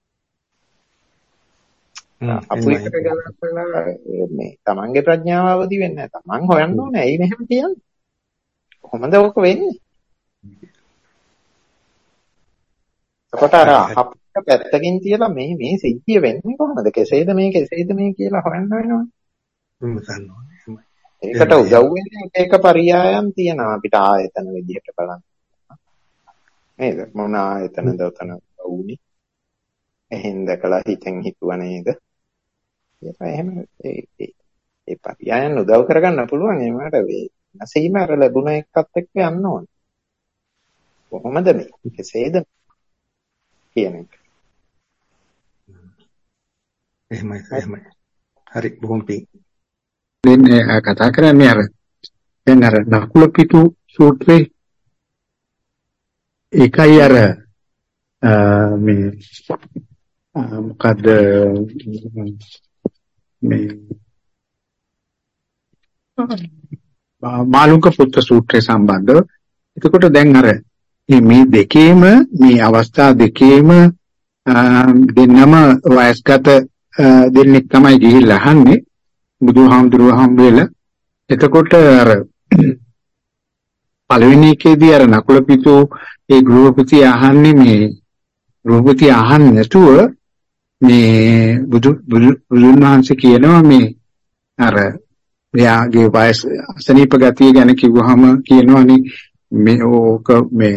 අපුයිකට ගලපලා මේ තමන්ගේ ප්‍රඥාව අවදි වෙන්නේ නැහැ. තමන් හොයන්න ඕනේ. ඇයි මෙහෙම කියන්නේ? කොහොමද ඔක වෙන්නේ? එතකොට අර අපිට පැත්තකින් තියලා මේ සිද්ධිය වෙන්නේ කොහොමද? කෙසේද මේ කියලා හොයන්න වෙනවා. ඒකට උදව් වෙන්නේ එක පරියායන් තියෙනවා අපිට ආයතන විදිහට බලන්න. නේද? මොන ආයතනද උතන වුනේ? එහෙන් දැකලා හිතෙන් හිතුවා නේද? ඒක එහෙම ඒ පරියයන් උදව් කරගන්න පුළුවන් ඒකට මේ නැසීම අර ලැබුණ එකත් එක්ක යන්න ඕන. කොහොමද මේ? කෙසේද කියන එක. එහෙමයි. හරි බොහොම පිං. දැන් කතා කරන්නේ අර දැන් අර නකුල පිටු සූත්‍රේ ඒකයි අර මේ මොකද්ද මේ මාළුක පුත්‍ර සූත්‍රය සම්බන්ධව. එතකොට දැන් අර මේ දෙකේම මේ අවස්ථා දෙකේම දෙන්නම වයස්ගත දෙන්නෙක් තමයි ගිහිල්ලා අහන්නේ බුදුහාමුදුරුවෝ හම්බ වෙලා. එතකොට අර පළවෙනි එකේදී අර නකුල පිටු ඒ ගෘහපති අහන්නේ මේ ගෘහපති අහන්නේ නැතුව මේ බුදුන් වහන්සේ කියනවා මේ අර එයාගේ වයස අසනීප ගතිය ගැන කිව්වහම කියනවානේ මේ ඕක මේ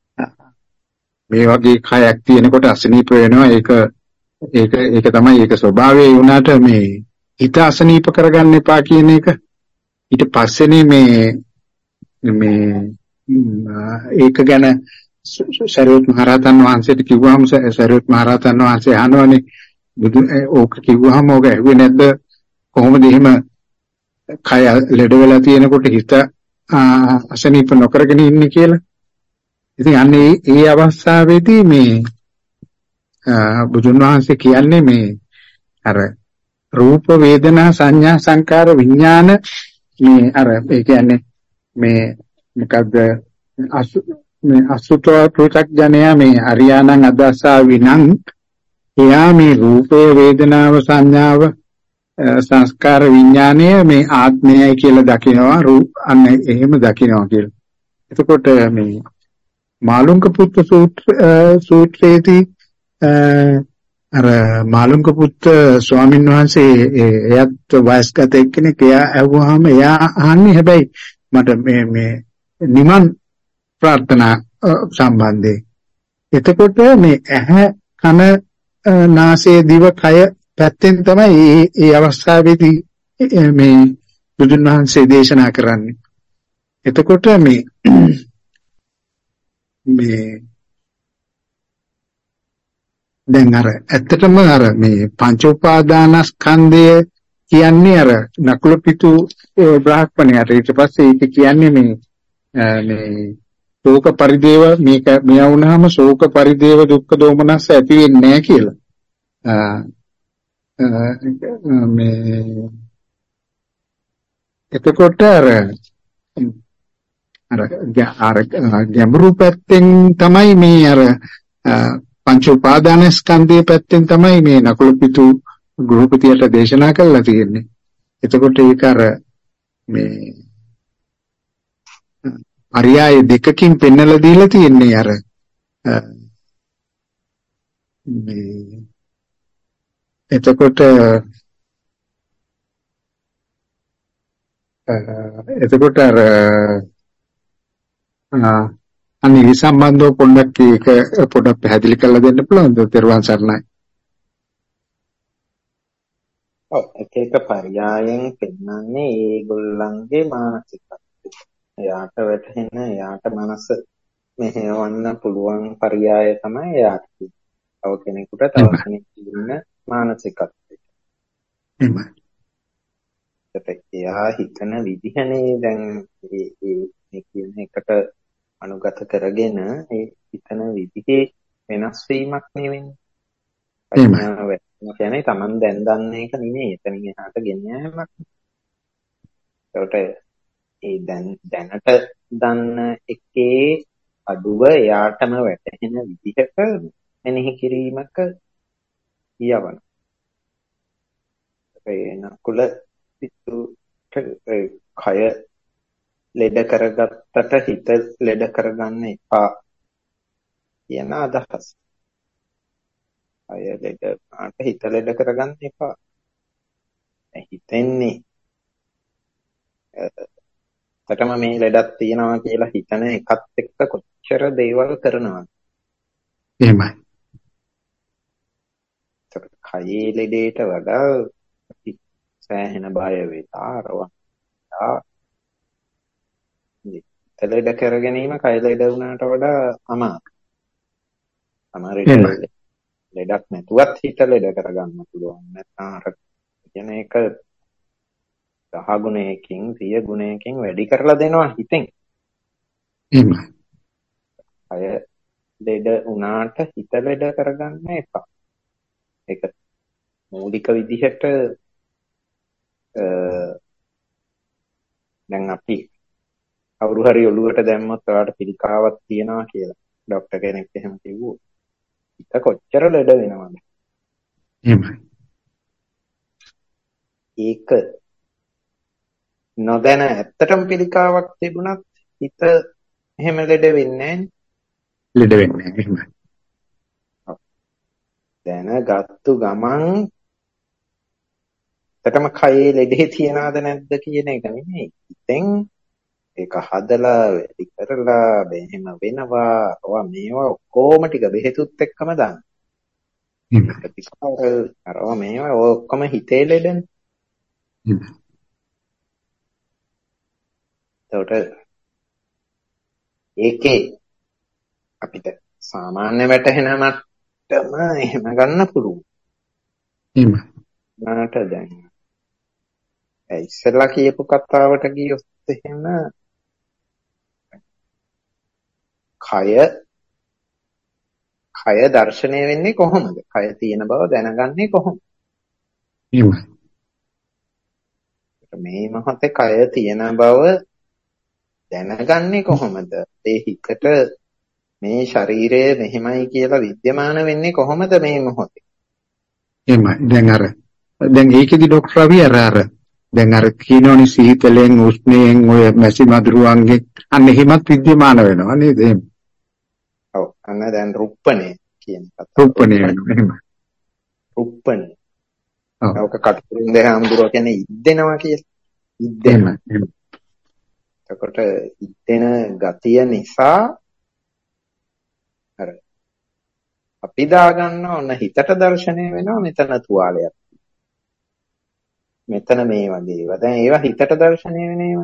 වගේ කයක් තියෙනකොට අසනීප වෙනවා ඒක තමයි ඒක ස්වභාවය වුණාට මේ හිත අසනීප කරගන්න එපා කියන එක ඊට පස්සේනේ මේ ඒක ගැන සරියුත් මහරහතන් වහන්සේට කිව්වහම සරියුත් මහරහතන් වහන්සේ අහනවානේ ඕක කිව්වහම ඕක ඇහුවේ නැද්ද කොහොමද එහෙම කය ලෙඩ වෙලා තියෙනකොට හිත අසනීප නොකරගෙන ඉන්නේ කියලා. ඉතින් අන්නේ ඒ අවස්ථාවේදී මේ බුදුන් වහන්සේ කියන්නේ මේ අර රූප වේදනා සංඥා සංකාර විඥාන මේ අර ඒ කියන්නේ මේ මොකද්ද මේ අසුතෝ ප්‍රත්‍යඥය මේ අරියාණං අදසා විනං එයා මේ රූපේ වේදනාව සංඥාව සංස්කාර විඥානය මේ ආත්මයයි කියලා දකිනවා අන්න එහෙම දකිනවා කියලා. එතකොට මේ මාළුන්ක පුත්‍ර සූත්‍රයේදී අර මාළුන්ක පුත්‍ර ස්වාමීන් වහන්සේ එයත් වයස්ගත එක්කෙනෙක් එයා ඇහුවාම එයා අහන්නේ හැබැයි මට මේ නිමන් ප්‍රාර්ථනා සම්බන්ධයෙන්. එතකොට මේ ඇහැ කන නාසය දිව කය පැත්තෙන් තමයි මේ අවස්ථාවේදී මේ බුදුන් වහන්සේ දේශනා කරන්නේ. එතකොට මේ දැන් අර ඇත්තටම අර මේ පංච උපාදානස්කන්ධය කියන්නේ අර නකුල පිටු බ්‍රාහ්මණයාට ඊට පස්සේ ඒක කියන්නේ මේ ශෝක පරිදේව මේක මෙයා වුණාම ශෝක පරිදේව දුක්ඛ දෝමනස් ඇති වෙන්නේ නැහැ කියලා. එතකොට අර ගැඹුරු පැත්තෙන් තමයි මේ අර පංච උපාදානස්කන්ධයේ පැත්තෙන් තමයි මේ නකුල පිටු ගෘහපතියට දේශනා කරලා තියෙන්නේ. එතකොට ඒක අර මේ පරියාය දෙකකින් පෙන්නලා දීලා තියෙන්නේ අර මේ එතකොට අර අනිත් සම්බන්ධව පොඩ්ඩක් පැහැදිලි කරලා දෙන්න පුළුවන්ද? තෙරුවන් සරණයි. ඔව් එක පරියායෙන් පෙන්වන්නේ ඒගොල්ලන්ගේ මානසිකත්වය. එයාට වැටහෙන එයාට මනස මෙහෙවන්න පුළුවන් පරියාය තමයි එයාට. තව කෙනෙකුට තව කෙනෙක් ඉන්න මානසිකත්වය. එහෙමයි. එයා හිතන විදිහනේ දැන් මේ කියන එකට අනුගත කරගෙන ඒ හිතන විදිහේ වෙනස් වීමක් නෙවෙයි. ප්‍රඥාව කියන්නේ Taman දැන් දන්න එක නෙමෙයි. එතනින් එහාට ගෙන යාමක්. ඒකට ඒ දැනට දන්න එකේ අඩුව එයාටම වැටහෙන විදිහට මෙනෙහි කිරීමක යවන. ඒ නකුල පිටුට කය ලෙඩ කරගත්තට හිත ලෙඩ කරගන්න එපා කියන අදහස. අය ලෙඩ හිත ලෙඩ කරගන්න එපා. හිතෙන්නේ ඇත්තටම මේ ලෙඩක් තියෙනවා කියලා හිතන එකත් එක්ක කොච්චර දේවල් කරනවද? එහෙමයි. කයේ ලෙඩේට වඩා අපි සෑහෙන බය වෙලා අරවා ලෙඩ කර ගැනීම කය ලෙඩ වුණාට වඩා අමාරුයි. සමහර විට ලෙඩක් නැතුවත් හිත ලෙඩ කරගන්න පුළුවන්. නැත්නම් අර කියන එක 10 ගුණයකින් 100 ගුණයකින් වැඩි කරලා දෙනවා හිතෙන්. එහෙමයි. කය ලෙඩ වුණාට හිත ලෙඩ කරගන්න එපා. ඒක මූලික විදිහට දැන් අපි කවුරු හරි ඔළුවට දැම්මොත් ඔයාලට පිළිකාවක් තියෙනවා කියලා ડોක්ටර් කෙනෙක් එහෙම කිව්වොත් හිත කොච්චර ලෙඩ වෙනවද? එහෙමයි. ඒක නොදැන ඇත්තටම පිළිකාවක් තිබුණත් හිත එහෙම ලෙඩ වෙන්නේ නැහැ. ලෙඩ වෙන්නේ නැහැ. එහෙමයි. දැනගත්තු ගමන් ඇත්තටම කයේ ලෙඩේ තියනවද නැද්ද කියන එක නෙමෙයි. හිතෙන් ඒක හදලා වැඩි කරලා එහෙම වෙනවා. ඔවා මේවා ඔක්කොම ටික බෙහෙතුත් එක්කම දාන්න. ප්‍රතිකාර අරවා මේවා ඔක්කොම හිතේ ලෙඩනේ. ඒකට ඒකේ අපිට සාමාන්‍ය වැටහෙන මට්ටම එහෙම ගන්න පුළුවන්. මට දැන් ඉස්සෙල්ලා කියපු කතාවට ගියොත් එහෙම කය දර්ශනය වෙන්නේ කොහොමද? කය තියෙන බව දැනගන්නේ කොහොමද? මේ මොහොතේ කය තියෙන බව දැනගන්නේ කොහොමද? ඒ හිතට මේ ශරීරය මෙහෙමයි කියලා විද්‍යමාන වෙන්නේ කොහොමද මේ මොහොතේ? එහෙමයි. දැන් ඒකෙදි ડોක්ටර් රවි අර දැන් අර කියනෝනි සීතලෙන් උෂ්ණයෙන් ඔය මැසි මදුරුවන්ගේ අන්න එහෙමත් විද්‍යමාන වෙනවා නේද? එහෙම. ඔව්. අන්න දැන් රුප්පණේ කියන කතාව. රුප්පණේ වෙනවා. එහෙම. රුප්පණේ. ඔව්. කටුරුන් දෙහාමුදුරුව කියන්නේ ඉද්දෙනවා කියලා. ඉද්දෙනවා. එතකොට ඉද්දෙන ගතිය නිසා අර අපි දාගන්න ඕන හිතට දර්ශනය වෙනවා මෙතන තුවාලයක්. මෙතන මේ වගේ ඒවා. දැන් ඒවා හිතට දර්ශනය වෙන ඒවා.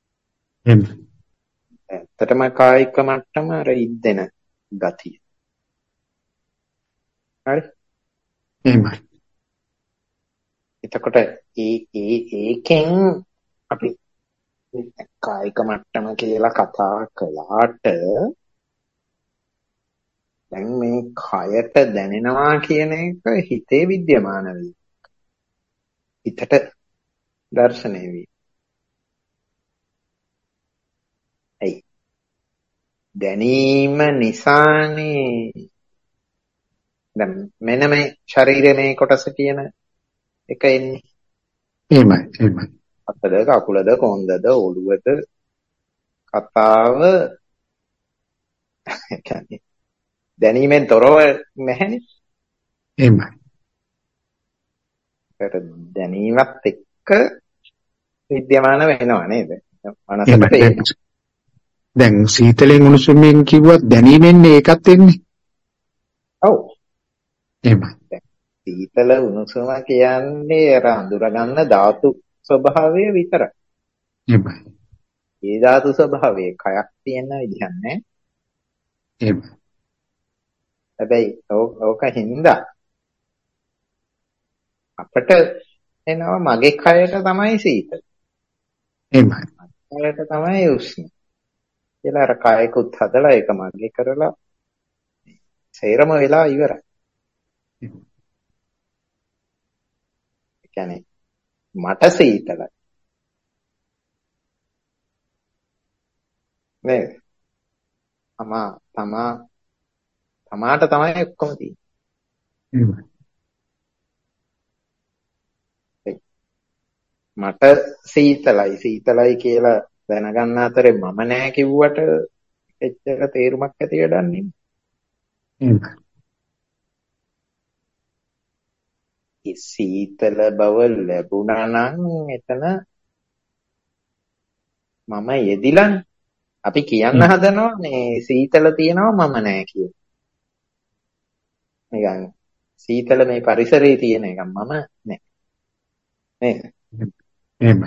ඇත්තටම කායික මට්ටම අර ඉද්දෙන ගතිය. හරි? එහෙමයි. එතකොට ඒකෙන් අපි කායික මට්ටම කියලා කතා කළාට දැන් මේ කයට දැනෙනවා කියන එක හිතේ විද්‍යමාන වෙයි. හිතට දර්ශනය වෙයි. ඇයි? දැනීම නිසානේ දැන් මෙන්න මේ ශරීරයේ මේ කොටස කියන එක එන්නේ. එහෙමයි. අතද කකුලද කොන්දද ඔළුවද කතාව කියන්නේ දැනීමෙන් තොරව නැහැනේ. එහෙමයි. ඒක දැනීමත් එක්ක විද්‍යමාන වෙනවා නේද? මනසට පේනවා. දැන් සීතලෙන් උණුසුමෙන් කිව්වත් දැනීමෙන් ඒකත් එන්නේ. ඔව්. එහෙමයි. සීතල උණුසුම කියන්නේ අර අඳුරගන්න ධාතු ස්වභාවය විතරයි. එහෙමයි. ඒ ධාතු ස්වභාවයේ කයක් තියෙන විදිහක් නැහැ. එහෙමයි. හැබැයි ඕක හින්දා අපිට එනවා මගේ කයට තමයි සීතල. එහෙමයි. කයට තමයි උෂ්ණ. කියලා අර කයකුත් හදලා ඒක මගේ කරලා සේරම වෙලා ඉවරයි. ඒ කියන්නේ මට සීතලයි. නේද? තමාට තමයි ඔක්කොම තියෙන්නේ. මට සීතලයි කියලා දැනගන්න අතරේ මම නෑ කිව්වට එච්චර තේරුමක් ඇති වැඩක් නෙමෙයි. සීතල බව ලැබුණා නම් එතන මම යෙදිලානේ. අපි කියන්න හදනවා මේ සීතල තියෙනවා මම නෑ කියලා. නිකන් සීතල මේ පරිසරයේ තියෙන එක මම නෑ. නේද? එහෙම.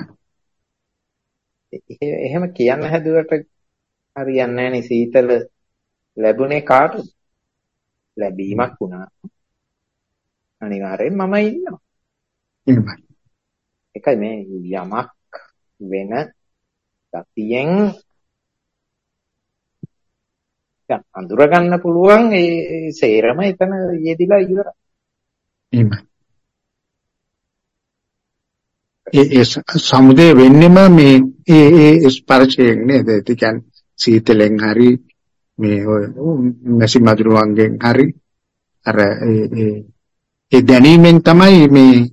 එහෙම කියන්න හැදුවට හරියන්නේ නෑනේ. සීතල ලැබුණේ කාටද? ලැබීමක් වුණා. අනිවාර්යෙන් මම ඉන්නවා. එහෙමයි. ඒකයි මේ යමක් වෙන ගතියෙන් අඳුර ගන්න පුළුවන් ඒ සේරම එතන යෙදිලා ඉවරයි. එහෙමයි. ඒ සමුදේ වෙන්නෙම මේ ඒ ස්පර්ශයෙන් නේද? ඒ කියන්නේ සීතලෙන් හරි මේ නැසි මధుරවන්ගෙන් හරි අර ඒ දැනීමෙන් තමයි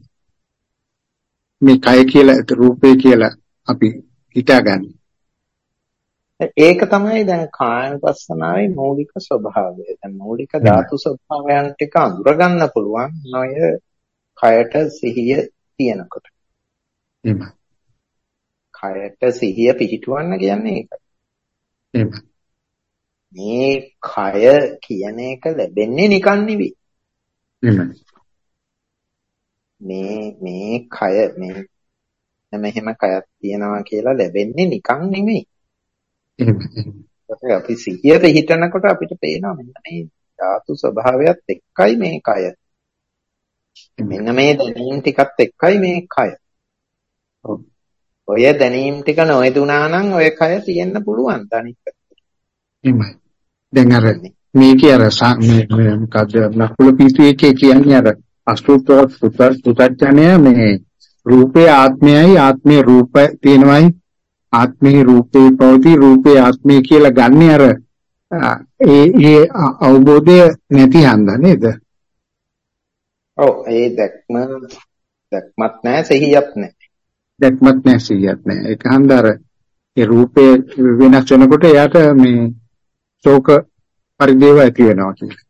මේ කය කියලා රූපේ කියලා අපි හිතාගන්නේ. ඒක තමයි දැන් කායනුපස්සනාවේ මූලික ස්වභාවය. දැන් මූලික ධාතු ස්වභාවයන් ටික අඳුර ගන්න පුළුවන් නොය කයට සිහිය තියෙනකොට. එහෙමයි. කයට සිහිය පිහිටවන්න කියන්නේ ඒකයි. එහෙමයි. මේ කය කියන එක ලැබෙන්නේ නිකන් නෙවෙයි. එහෙමයි. මේ කය මෙහෙම කයක් තියෙනවා කියලා ලැබෙන්නේ නිකන් නෙමෙයි. එහෙමයි. අපි සිහිය පිහිටනකොට අපිට පේනවා මෙන්න මේ ධාතු ස්වභාවයත් එක්කයි මේ කය. මෙන්න මේ දැනීම් ටිකත් එක්කයි මේ කය. ඔය දැනීම් ටික නොයදුනා නම් ඔය කය තියෙන්න පුළුවන් තනික. එහෙමයි. දැන් අර මේකේ අර මේ මොකද්ද නකුල පිටුවේ කියන්නේ අර අසුතව පුතඥය මේ රූපේ ආත්මයයි ආත්මේ රූප තියෙනවයි ආත්මේ රූපේ පවති රූපේ ආත්මේ කියලා ගන්න අර ඒ අවබෝධය නැති හන්දා නේද? ඔව් ඒ දැක්මත් නැහැ සිහියත් නැහැ. දැක්මත් නැහැ සිහියත් නැහැ. ඒක හන්දා අර ඒ රූපේ වෙනස් වෙනකොට එයාට මේ ශෝක පරිදේව ඇති වෙනවා කියන්නේ.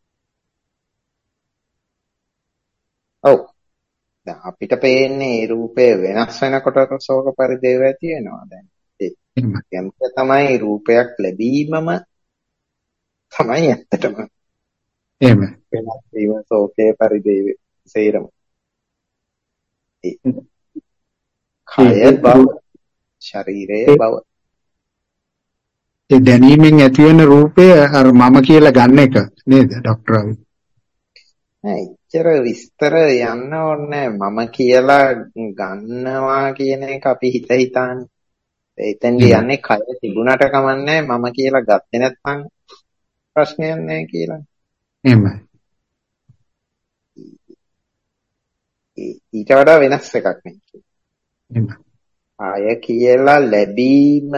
ඔව්. දැන් අපිට පේන්නේ ඒ රූපය වෙනස් වෙනකොට ශෝක පරිදේව ඇති වෙනවා. දැන් ඒ තමයි රූපයක් ලැබීමම තමයි ඇත්තටම. එහෙම. වෙනස් වීම ශෝකේ පරිදේව සේරම. කය බව ශරීරයේ බව. ඒ දැනීමෙන් ඇති වෙන රූපය අර මම කියලා ගන්න එක නේද ડોක්ටර් අවි? නෑ ඉතර විස්තර යන්න ඕනේ මම කියලා ගන්නවා කියන එක අපි හිතාන්නේ. එතෙන්දී යන්නේ කය තිබුණාට කමන්නේ මම කියලා ගත්තේ නැත්නම් ප්‍රශ්නයක් නෑ කියලා. එහෙමයි. ඊට වඩා වෙනස් එකක් නේ. එහෙමයි. ආය කියලා ලැබීමම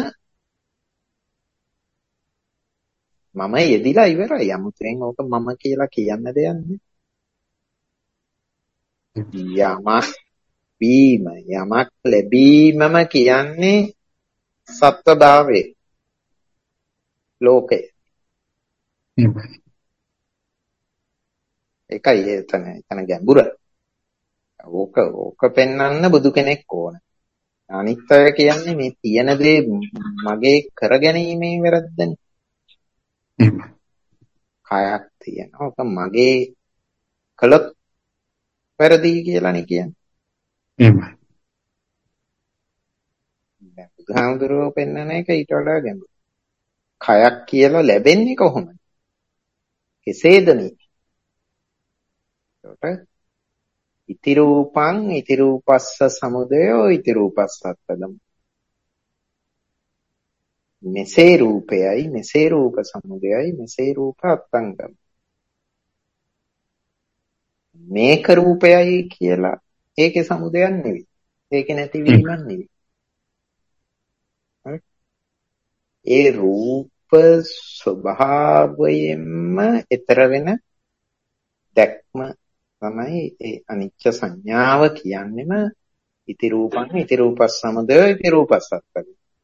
මම යෙදිලා ඉවරයි. 아무තෙන් ඕක මම කියලා කියන්න දෙයක් නෑ. යමක් වීම යමක් ලැබීමම කියන්නේ සත්වභාවය ලෝකය. ඒකයි එතන ගැඹුර. ඕක පෙන්වන්න බුදු කෙනෙක් ඕන. අනිත් අය කියන්නේ මේ තියෙන දේ මගේ කරගැනීමේ වැරද්දනේ. කයක් තියෙනවා. ඕක මගේ කළොත් වැරදි කියලානේ කියන්නේ. එහෙමයි. දැන් බුදුහාමුදුරුවෝ පෙන්වන එක ඊට වඩා ගැඹුරු. කයක් කියලා ලැබෙන්නේ කොහොමද? කෙසේද මේ? ඒකට ඉති රූපං ඉති රූපස්ස සමුදයෝ ඉති රූපස්සත්තදම්. මෙසේ රූපයයි මෙසේ රූප සමුදයයි මෙසේ රූප අත්ංගම්. මේක රූපයයි කියලා ඒකේ සමුදයක් නෙවෙයි. ඒකේ නැතිවීමක් නෙවෙයි. ඒ රූප ස්වභාවයෙන්ම ඊතර වෙන දැක්ම තමයි ඒ අනිච්ච සංඥාව කියන්නේම ඉති රූපං ඉති රූපස් සමුදය ඉති රූපස්සත්තද.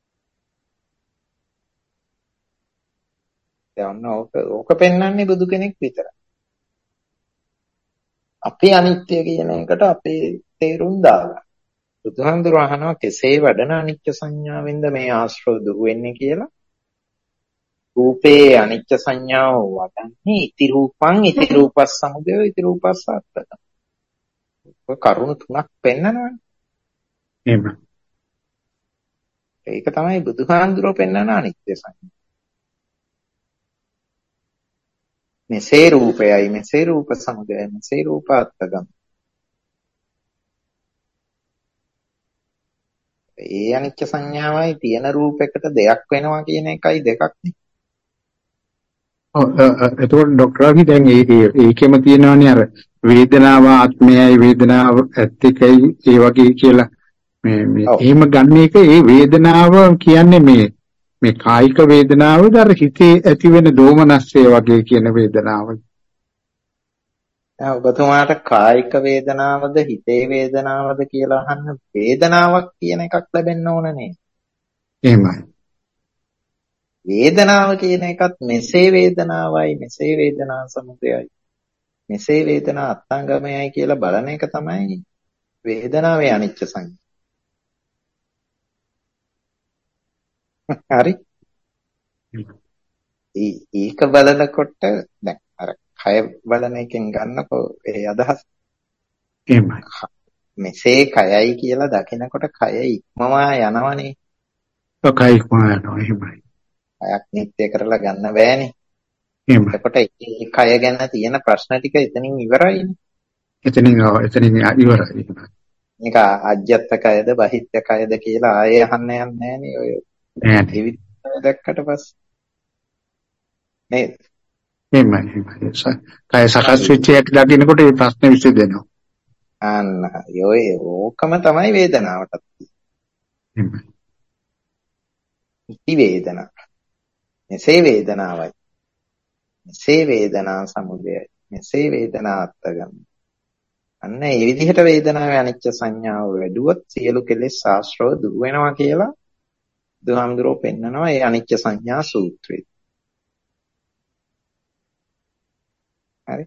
දැන් ඕක පෙන්වන්නේ බුදු කෙනෙක් විතරයි. අපි අනිත්‍ය කියන එකට අපේ තේරුම් දාගන්න. බුදුහාමුදුරුවෝ අහනවා කෙසේ වඩන අනිච්ච සංඥාවෙන්ද මේ ආශ්‍රව දුරු වෙන්නේ කියලා. රූපේ අනිච්ච සංඥාව වඩන්නේ ඉති රූපං ඉති රූපස් සමුදය ඉති රූපස් අත්තක. ඔය කරුණු තුනක් පෙන්නනවා. එහෙම. ඒක තමයි බුදුහාමුදුරුවෝ පෙන්නන අනිත්‍ය සංඥා. මෙසේ රූපයයි මෙසේ රූප සමුදයයි මෙසේ රූප අත්තගම්. ඒ අනිච්ච සංඥාවයි තියෙන රූපයකට දෙයක් වෙනවා කියන එකයි දෙකක් නේ. එතකොට ડોක්ටර් අපි දැන් ඒකෙම තියෙනවානේ අර වේදනාව ආත්මයයි වේදනාව ඇත්තකයි ඒ වගේ කියලා මේ එහෙම ගන්න එක ඒ වේදනාව කියන්නේ මේ කායික වේදනාවද අර හිතේ ඇති වෙන දෝමනස්ය වගේ කියන වේදනාවද? ඔබතුමාට කායික වේදනාවද හිතේ වේදනාවද කියලා අහන්න වේදනාවක් කියන එකක් ලැබෙන්න ඕන නේ. එහෙමයි. වේදනාව කියන එකත් මෙසේ වේදනාවයි මෙසේ වේදනා සමුදයයි මෙසේ වේදනා අත්ංගමයයි කියලා බලන එක තමයි වේදනාවේ අනිච්ච සංඥා. හරි. ඒක බලනකොට දැන් අර කය බලන එකෙන් ගන්නකො ඒ අදහස්. එහෙමයි. මෙසේ කයයි කියලා දකිනකොට කය ඉක්මවා යනවනේ. කය ඉක්මවා යනවා එහෙමයි. කයක් නිත්‍ය කරලා ගන්න බෑනේ. එහෙමයි. එතකොට ඒ කය ගැන තියෙන ප්‍රශ්න ටික එතනින් ඉවරයිනේ. එතනින් ඉවරයි. මේක අජ්‍යත්ත කයද බහිත්‍ය කයද කියලා ආයෙ අහන්න යන්නේ නෑනේ ඔය. නෑ. දැක්කට පස්සේ. නේද? එහෙමයි. කය සකස් වෙච්ච එක දකින්නකොට මේ ප්‍රශ්නේ විසඳෙනවා. අන්න ඕකම තමයි වේදනාවටත්. එහෙමයි. ඉති වේදනා. මෙසේ වේදනාවයි. මෙසේ වේදනා සමුදයයි. මෙසේ වේදනා අත්ගම. අන්න ඒ විදිහට වේදනාවේ අනිච්ච සංඥාව වැඩුවොත් සියලු කෙලෙස් ආශ්‍රව දුර වෙනවා කියලා බුදුහාමුදුරුවෝ පෙන්නනවා ඒ අනිච්ච සංඥා සූත්‍රයේ. හරි.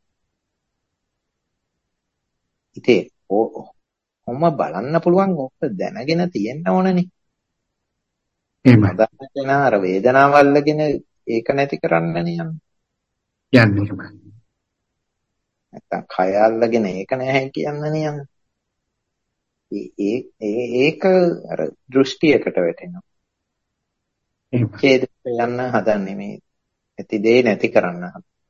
ඉතින් ඔහොම බලන්න පුළුවන් ඔක දැනගෙන තියෙන්න ඕනනේ. එහෙමයි. දැන් අර වේදනාව අල්ලගෙන ඒක නැති කරන්නනේ යන්නේ. යන්නේ එහෙමයි. නැත්තම් කය අල්ලගෙන ඒක නැහැ කියන්නනේ යන්නේ. ඒක අර දෘෂ්ටියකට වැටෙනවා. ඒකේද යන්න හදන්නේ මේ ඇති දේ නැති කරන්න.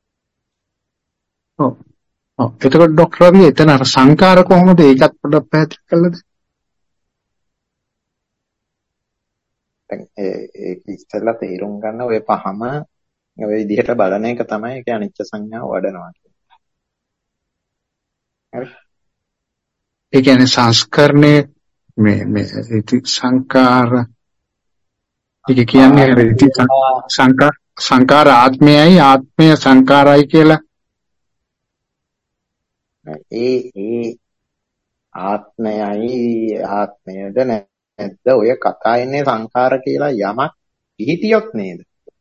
ඔව්. එතකොට ડોක්ටර් අපි එතන අර සංකාර කොහොමද ඒකත් පොඩ්ඩක් පැහැදිලි කළාද? දැන් ඒක ඉස්සෙල්ලා තේරුම් ගන්න ඔය පහම ඔය විදිහට බලන එක තමයි ඒක අනිච්ච සංඥාව වඩනවා කියන්නේ. හරි. ඒ කියන්නේ සංස්කරණේ මේ ඉති සංකාර ඒක කියන්නේ ඉති සංකාර ආත්මයයි ආත්මය සංකාරයි කියලා ඒ ආත්මයද නැද්ද ඔය කතා ඉන්නේ සංකාර කියලා යමක් පිහිටියොත් නේද?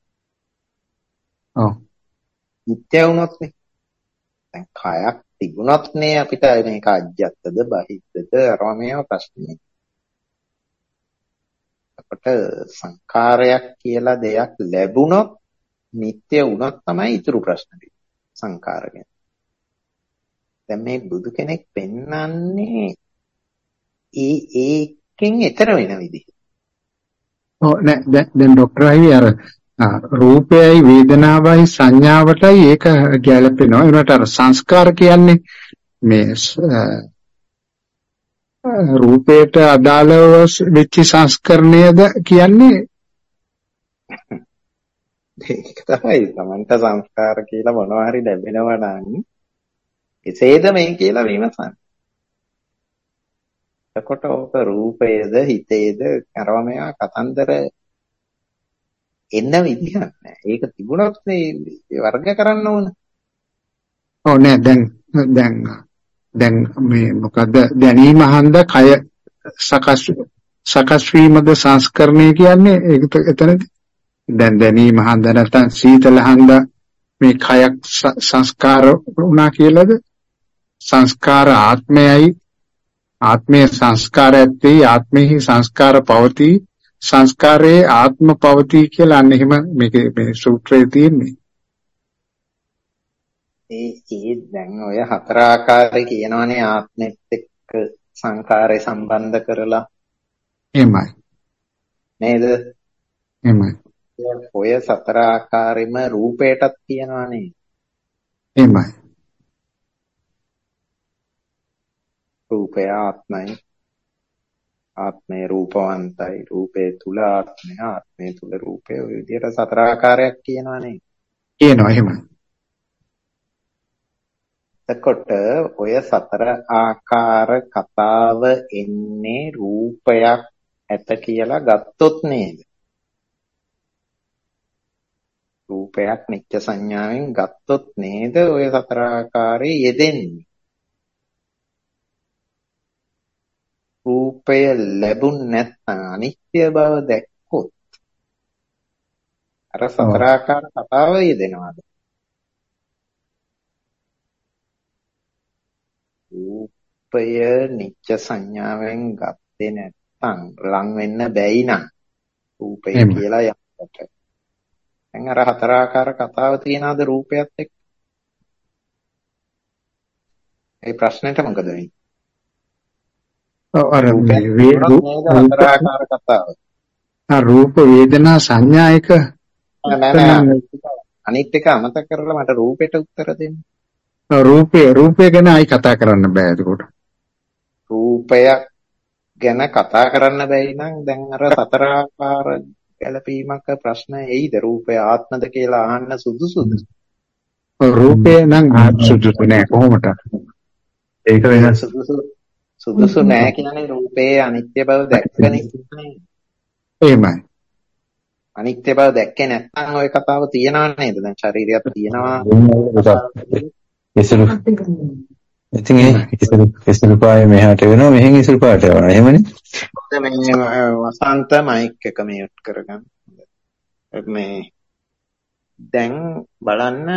ඔව්. නිත්‍ය වුණොත් නේ. දැන් කයක් තිබුණොත් නේ අපිට මේක අජ්‍යත්තද බහිද්දද අරම මේව ප්‍රශ්නේ. අපට සංකාරයක් කියලා දෙයක් ලැබුණොත් නිත්‍ය වුණොත් තමයි ඊතුරු ප්‍රශ්නේ. සංකාර ගැන. දැන් මේ බුදු කෙනෙක් පෙන්වන්නේ ඒකෙන් ඈතර වෙන විදිහ. ඔව් නෑ දැන් ડોක්ටර් අයියේ අර රූපයයි වේදනාවයි සංඥාවටයි ඒක ගැලපෙනවා. ඒකට අර සංස්කාර කියන්නේ මේ රූපයට අදාළව වෙච්ච සංස්කරණයද කියන්නේ ඒක තමයි තමන්ට සංස්කාර කියලා මොනවා හරි ලැබෙනවා නම් එසේද මේ කියලා විමසන්න. එතකොට ඔක රූපයේද හිතේද කරව මේවා කතන්දර එන්න විදිහක් නැහැ. ඒක තිබුණොත් මේ වර්ග කරන්න ඕන. ඔව් නෑ දැන් මේ මොකද දැනීම හන්ද කය සකස් වීමද සංස්කරණය කියන්නේ ඒක එතනදී දැන් දැනීම හන්ද නැත්නම් සීතල හන්ද මේ කයක් සංස්කාර වුණා කියලාද? සංස්කාර ආත්මයයි ආත්මයේ සංස්කාරයත් ආත්මෙහි සංස්කාර පවතී සංස්කාරයේ ආත්ම පවතී කියලා අන්න එහෙම මේ සූත්‍රයේ තියෙන්නේ. ඒ දැන් ඔය හතර ආකාරය කියනවනේ ආත්මෙත් එක්ක සංකාරය සම්බන්ධ කරලා. එහෙමයි. නේද? එහෙමයි. ඔය සතර ආකාරෙම රූපයටත් කියනවනේ. එහෙමයි. රූපය ආත්මයි. ආත්මය රූපවන්තයි. රූපේ තුල ආත්මය, ආත්මය තුල රූපය. ඔය විදිහට සතර ආකාරයක් කියනවනේ. කියනවා එහෙමයි. එතකොට ඔය සතර ආකාර කතාව එන්නේ රූපයක් ඇත කියලා ගත්තොත් නේද? රූපයක් නිත්‍ය සංඥාවෙන් ගත්තොත් නේද ඔය සතර ආකාරයේ යෙදෙන්නේ? රූපය ලැබුණ නැත්නම් අනිත්‍ය බව දැක්කොත් අර සතර ආකාර කතාව යෙදෙනවද? රූපය නිත්‍ය සංඥාවෙන් ගත්තේ නැත්නම් ලං වෙන්න බැයි නම් රූපය කියලා යකට. දැන් අර හතර ආකාර කතාව තියනවාද රූපයත් එක්ක? ඒ ප්‍රශ්නෙට මොකද වෙන්නේ? අර හතර ආකාර කතාව. රූප වේදනා සංඥා එක අනිත් එක අමතක කරලා මට රූපෙට උත්තර දෙන්න. රූපය ගැන අයි කතා කරන්න බෑ එතකොට. රූපයක් ගැන කතා කරන්න බැයි නම් දැන් අර සතර ආකාර ගැළපීමක ප්‍රශ්න එයිද? රූපය ආත්මද කියලා අහන්න සුදුසුද? රූපය නම් සුදුසු නෑ කොහොමද? ඒක වෙනස්. සුදුසු නෑ කියන්නේ රූපයේ අනිත්‍ය බව දැක්කනේ. එහෙමයි. අනිත්‍ය බව දැක්කේ නැත්නම් ওই කතාව තියනවා නේද? දැන් ශරීරයක් තියනවා. ඉතින් ඉසුරු පායේ මෙහාට වෙනවා මෙහෙන් ඉසුරු පාට යනවා එහෙමනේ. මේ වසන්ත මයික් එක මියුට් කරගන්න. මේ දැන් බලන්න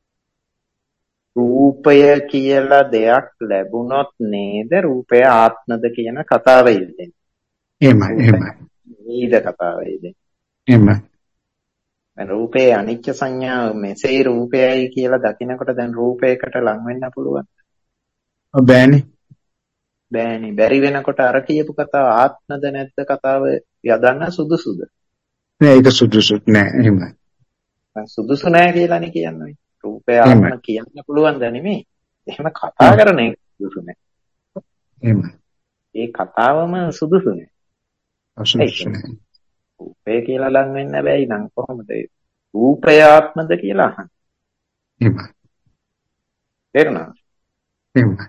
රූපය කියලා දෙයක් ලැබුණොත් නේද රූපය ආත්මද කියන කතාව යෙදෙන්නේ. එහෙමයි. නේද කතාව යෙදෙන්නේ. එහෙමයි. දැන් රූපේ අනිත්‍ය සංඥාව මෙසේ රූපයයි කියලා දකිනකොට දැන් රූපයකට ලං වෙන්න පුළුවන්. බෑනේ. බැරි වෙනකොට අර කියපු කතාව ආත්මද නැද්ද කතාව යදන්න සුදුසුද? නෑ ඒක සුදුසුත් නෑ එහෙමයි. සුදුසු නෑ කියලානේ කියන්නේ. රූපය ආත්ම කියන්න පුළුවන් ද නෙමෙයි. එහෙම කතා කරන එක සුදුසු නෑ. එහෙමයි. ඒ කතාවම සුදුසු නෑ. සුදුසු නෑ. රූපය කියලා ලං වෙන්න බැයි නම් කොහොමද රූපය ආත්මද කියලා අහන්නේ? එහෙමයි. තේරුණාද? එහෙමයි.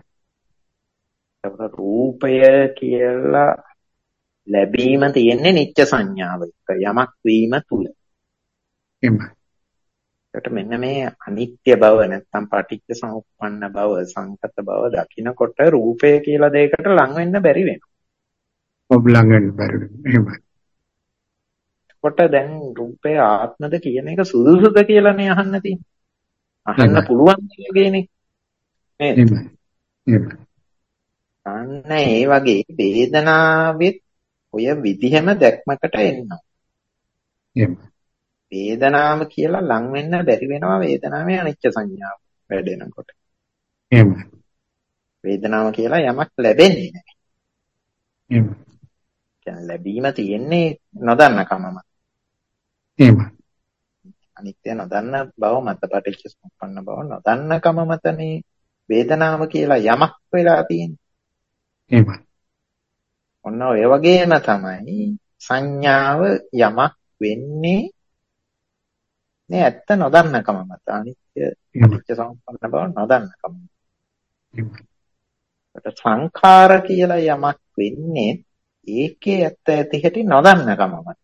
රූපය කියලා ලැබීම තියෙන්නේ නිත්‍ය සංඥාව එක්ක යමක් වීම තුල. එහෙමයි. ඒකට මෙන්න මේ අනිත්‍ය බව නැත්නම් පටිච්ච සමුප්පන්න බව සංකත බව දකිනකොට රූපය කියලා දෙයකට ලං වෙන්න බැරි වෙනවා. ලං වෙන්න බැරි වෙනවා. එහෙමයි. කොට දැන් රූපය ආත්මද කියන එක සුදුසුද කියලානේ අහන්න තියෙන්නේ. අහන්න පුළුවන් වගේනේ. නේද? එහෙමයි. අන්න ඒ වගේ වේදනාවෙත් ඔය විදිහම දැක්මකට එනවා. එහෙමයි. වේදනාව කියලා ලං වෙන්න බැරි වෙනවා වේදනාවේ අනිත්‍ය සංඥාව වැඩෙනකොට. එහෙමයි. වේදනාව කියලා යමක් ලැබෙන්නේ නැහැ. එහෙමයි. කියන්නේ ලැබීම තියෙන්නේ නොදන්න කමම. එහෙමයි. අනිත්‍ය නොදන්න බව මත පටිච්ච සමුප්පන්න බව නොදන්න කම මතනේ වේදනාව කියලා යමක් වෙලා තියෙන්නේ. එහෙමයි. ඔන්න ඔය වගේම තමයි සංඥාව යමක් වෙන්නේ නේ ඇත්ත නොදන්න කම මත අනිත්‍ය පටිච්ච සමුප්පන්න බව නොදන්න කම. සංඛාර කියලා යමක් වෙන්නේ ඒකේ ඇත්ත ඇති හැටි නොදන්න කම මත.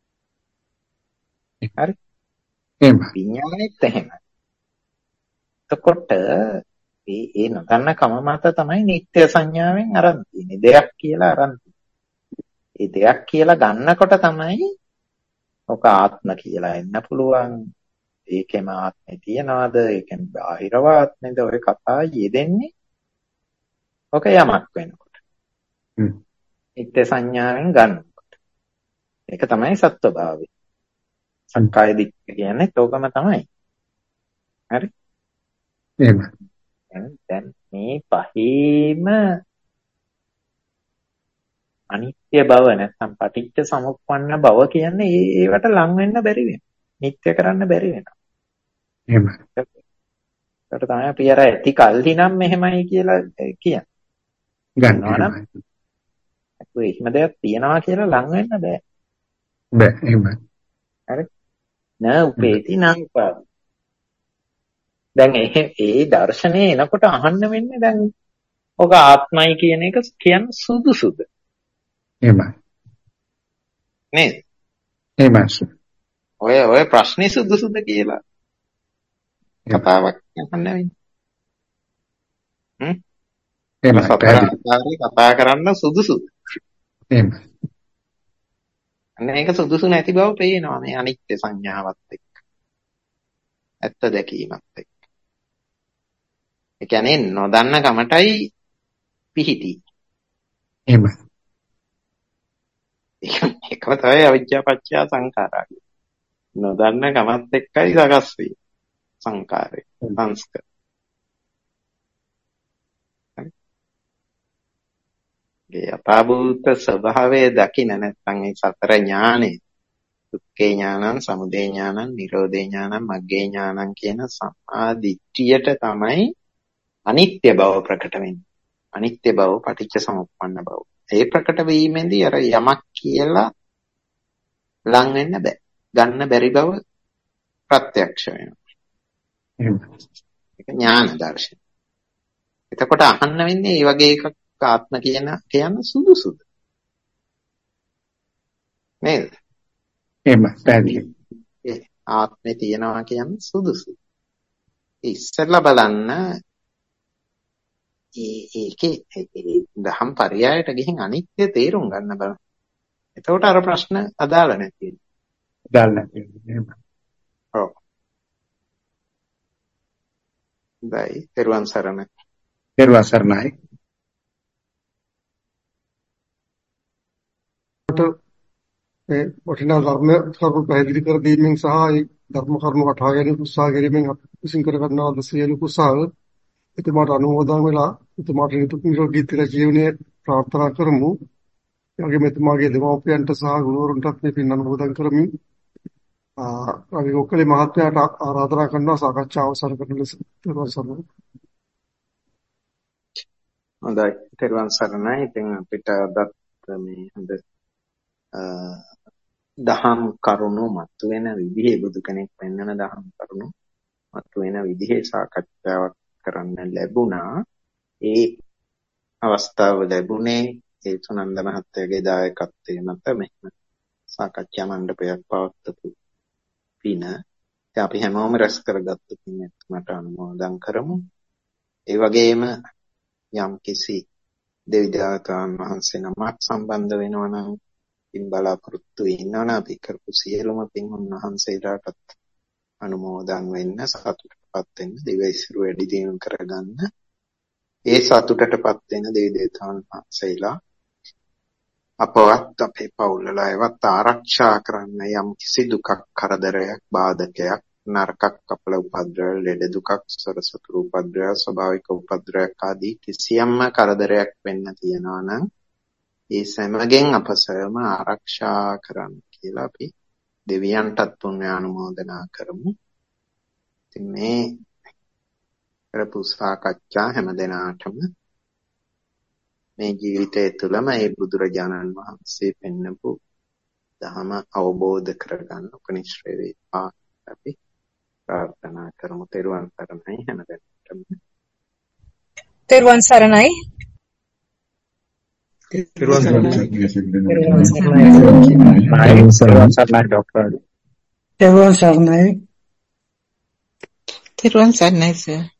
හරි? එහෙමයි. විඥානෙත් එහෙමයි. එතකොට ඒ නොදන්න කම මත තමයි නිත්‍ය සංඥාවෙන් අරන් තියෙන්නේ. දෙයක් කියලා අරන් තියෙන්නේ. ඒ දෙයක් කියලා ගන්නකොට තමයි ඔක ආත්ම කියලා එන්න පුළුවන්. ඒකෙම ආත්මය තියනවාද? ඒකෙන් බාහිරව ආත්මෙද? ඔය කතා යෙදෙන්නේ ඔක යමක් වෙනකොට. නිත්‍ය සංඥාවෙන් ගන්නකොට. ඒක තමයි සත්වභාවය. සංකාය දිට්ඨිය කියන්නේ තෝකම තමයි. හරි? එහෙමයි. දැන් මේ පහේම අනිත්‍ය බව නැත්නම් පටිච්ච සමුප්පන්න බව කියන්නේ ඒවට ලං වෙන්න බැරි වෙනවා. නිත්‍ය කරන්න බැරි වෙනවා. එහෙමයි. ඒකට තමයි අපි අර ඇති කල්හි නම් මෙහෙමයි කියලා කියන්නේ. ගන්නවා. ඒ එහෙම දෙයක් තියනවා කියලා ලං වෙන්න බෑ. බෑ එහෙමයි. හරි? න උපේති නං උපාදි. දැන් ඒ දර්ශනේ එනකොට අහන්න වෙන්නේ දැන් ඔක ආත්මයි කියන එක කියන්න සුදුසුද? එහෙමයි. නේද? එහෙමයි. ඔය ප්‍රශ්නේ සුදුසුද කියලා කතාවක් අහන්න වෙන්නේ. එහෙමයි. කතා කරන්න සුදුසුද? එහෙමයි. අන්න ඒක සුදුසු නැති බව පේනවා මේ අනිත්‍ය සංඥාවත් එක්ක. ඇත්ත දැකීමත් එක්ක. ඒ කියන්නේ නොදන්න කමටයි පිහිටි. එහෙමයි. ඒකම තමයි අවිජ්ජා පත්‍ය සංඛාරා. නොදන්න කමත් එක්කයි සකස් වෙන්නේ. සංඛාරය. සංස්කාර. ඒ අපාභූත ස්වභාවය දකින්න නැත්නම් ඒ සතර ඥානෙ දුක්ඛේ ඥානං, සමුදය ඥානං, නිරෝධේ ඥානං, මග්ගේ ඥානං කියන සම්මාදිට්ඨියට තමයි අනිත්‍ය බව ප්‍රකට වෙන්නේ. අනිත්‍ය බව, පටිච්ච සමුප්පන්න බව. ඒ ප්‍රකට වීමෙන්දී අර යමක් කියලා ලං වෙන්න බෑ. ගන්න බැරි බව ප්‍රත්‍යක්ෂ වෙනවා. ඒක ඥාන දර්ශනය. එතකොට අහන්න වෙන්නේ මේ වගේ එකක් ආත්ම කියන සුදුසුද? නේද? එහෙම පැහැදිලි. ආත්මේ තියනවා කියන්නේ සුදුසුද? ඉස්සෙල්ලා බලන්න ඒකේ දහම් පරයයට ගිහින් අනිත්‍ය තේරුම් ගන්න බලන්න. එතකොට අර ප්‍රශ්න අදාළ නැති වෙනවා. අදාළ නැති වෙනවා. ඔව්. දැයි තෙරුවන් සරණයි. තෙරුවන් සරණයි. ඒ වටිනා ධර්ම කරුණු පැහැදිලි කර දීමෙන් සහ ඒ ධර්ම කරුණු වටහා ගැනීම උත්සාහ කිරීමෙන් අපි විසින් කර ගන්නා සියලු කුසල් එතුමාට අනුමෝදන් වෙලා එතුමාට නිරෝගී චිර ජීවනයේ ප්‍රාර්ථනා කරමු. ඒ වගේම එතුමාගේ දෙමව්පියන්ට සහ ගුරුවරුන්ටත් මේ පින් අනුමෝදන් කරමින් අපි ඔක්කොලේ මහත්මයාට ආරාධනා කරනවා සාකච්ඡාව අවසන් කරන ලෙස. තෙරුවන් සරණයි. හොඳයි. තෙරුවන් සරණයි. ඉතින් අපිට අදත් මේ හොඳ දහම් කරුණු මතුවෙන විදිහේ බුදු කෙනෙක් පෙන්වන දහම් කරුණු මතුවෙන විදිහේ සාකච්ඡාවක් කරන්න ලැබුණා. ඒ අවස්ථාව ලැබුණේ ඒ සුනන්ද මහත්තයාගේ දායකත්වයේ මත මෙහෙම සාකච්ඡා මණ්ඩපයක් පවත්වපු පින. ඉතින් අපි හැමෝම රැස් කරගත්තු පින් මට අනුමෝදන් කරමු. ඒ වගේම යම් කිසි දෙවි දේවතාවුන් වහන්සේ නමක් සම්බන්ධ වෙනවා නම් පින් බලාපොරොත්තු වෙනවා නම් අපි කරපු සියලුම පින් උන්වහන්සේලාටත් අනුමෝදන් වෙන්න, සතුටටපත් වෙන්න, දිවයිසිරු වැඩි දියුණු කරගන්න. ඒ සතුටටපත් වෙන දෙවි දේවතාවුන් වහන්සේලා අපවත් අපේ පවුල්වල අයවත් ආරක්ෂා කරන්න යම් කිසි දුකක්, කරදරයක්, බාධකයක්, නරකක්, අපල උපද්‍රව, ලෙඩ දුකක්, සරසතුරු උපද්‍රව, ස්වභාවික උපද්‍රවයක් ආදී කිසියම්ම කරදරයක් වෙන්න තියනවා නම් ඒ සෑමගෙන් අප සෑම ආරක්ෂා කරන්න කියලා අපි දෙවියන්ටත් පුණ්‍ය අනුමෝදනා කරමු. ඉතින් මේ කරපු සාකච්ඡා හැමදෙනාටම මේ ජීවිතය තුළම ඒ බුදුරජාණන් වහන්සේ පෙන්වපු ධර්ම අවබෝධ කරගන්න උපනිශ්‍රේ වේවා අපි ප්‍රාර්ථනා කරමු. තෙරුවන් සරණයි හැමදෙනාටම. තෙරුවන් සරණයි. තෙරුවන් සරණයි. තෙරුවන් සරණයි. තෙරුවන් සරණයි සර්.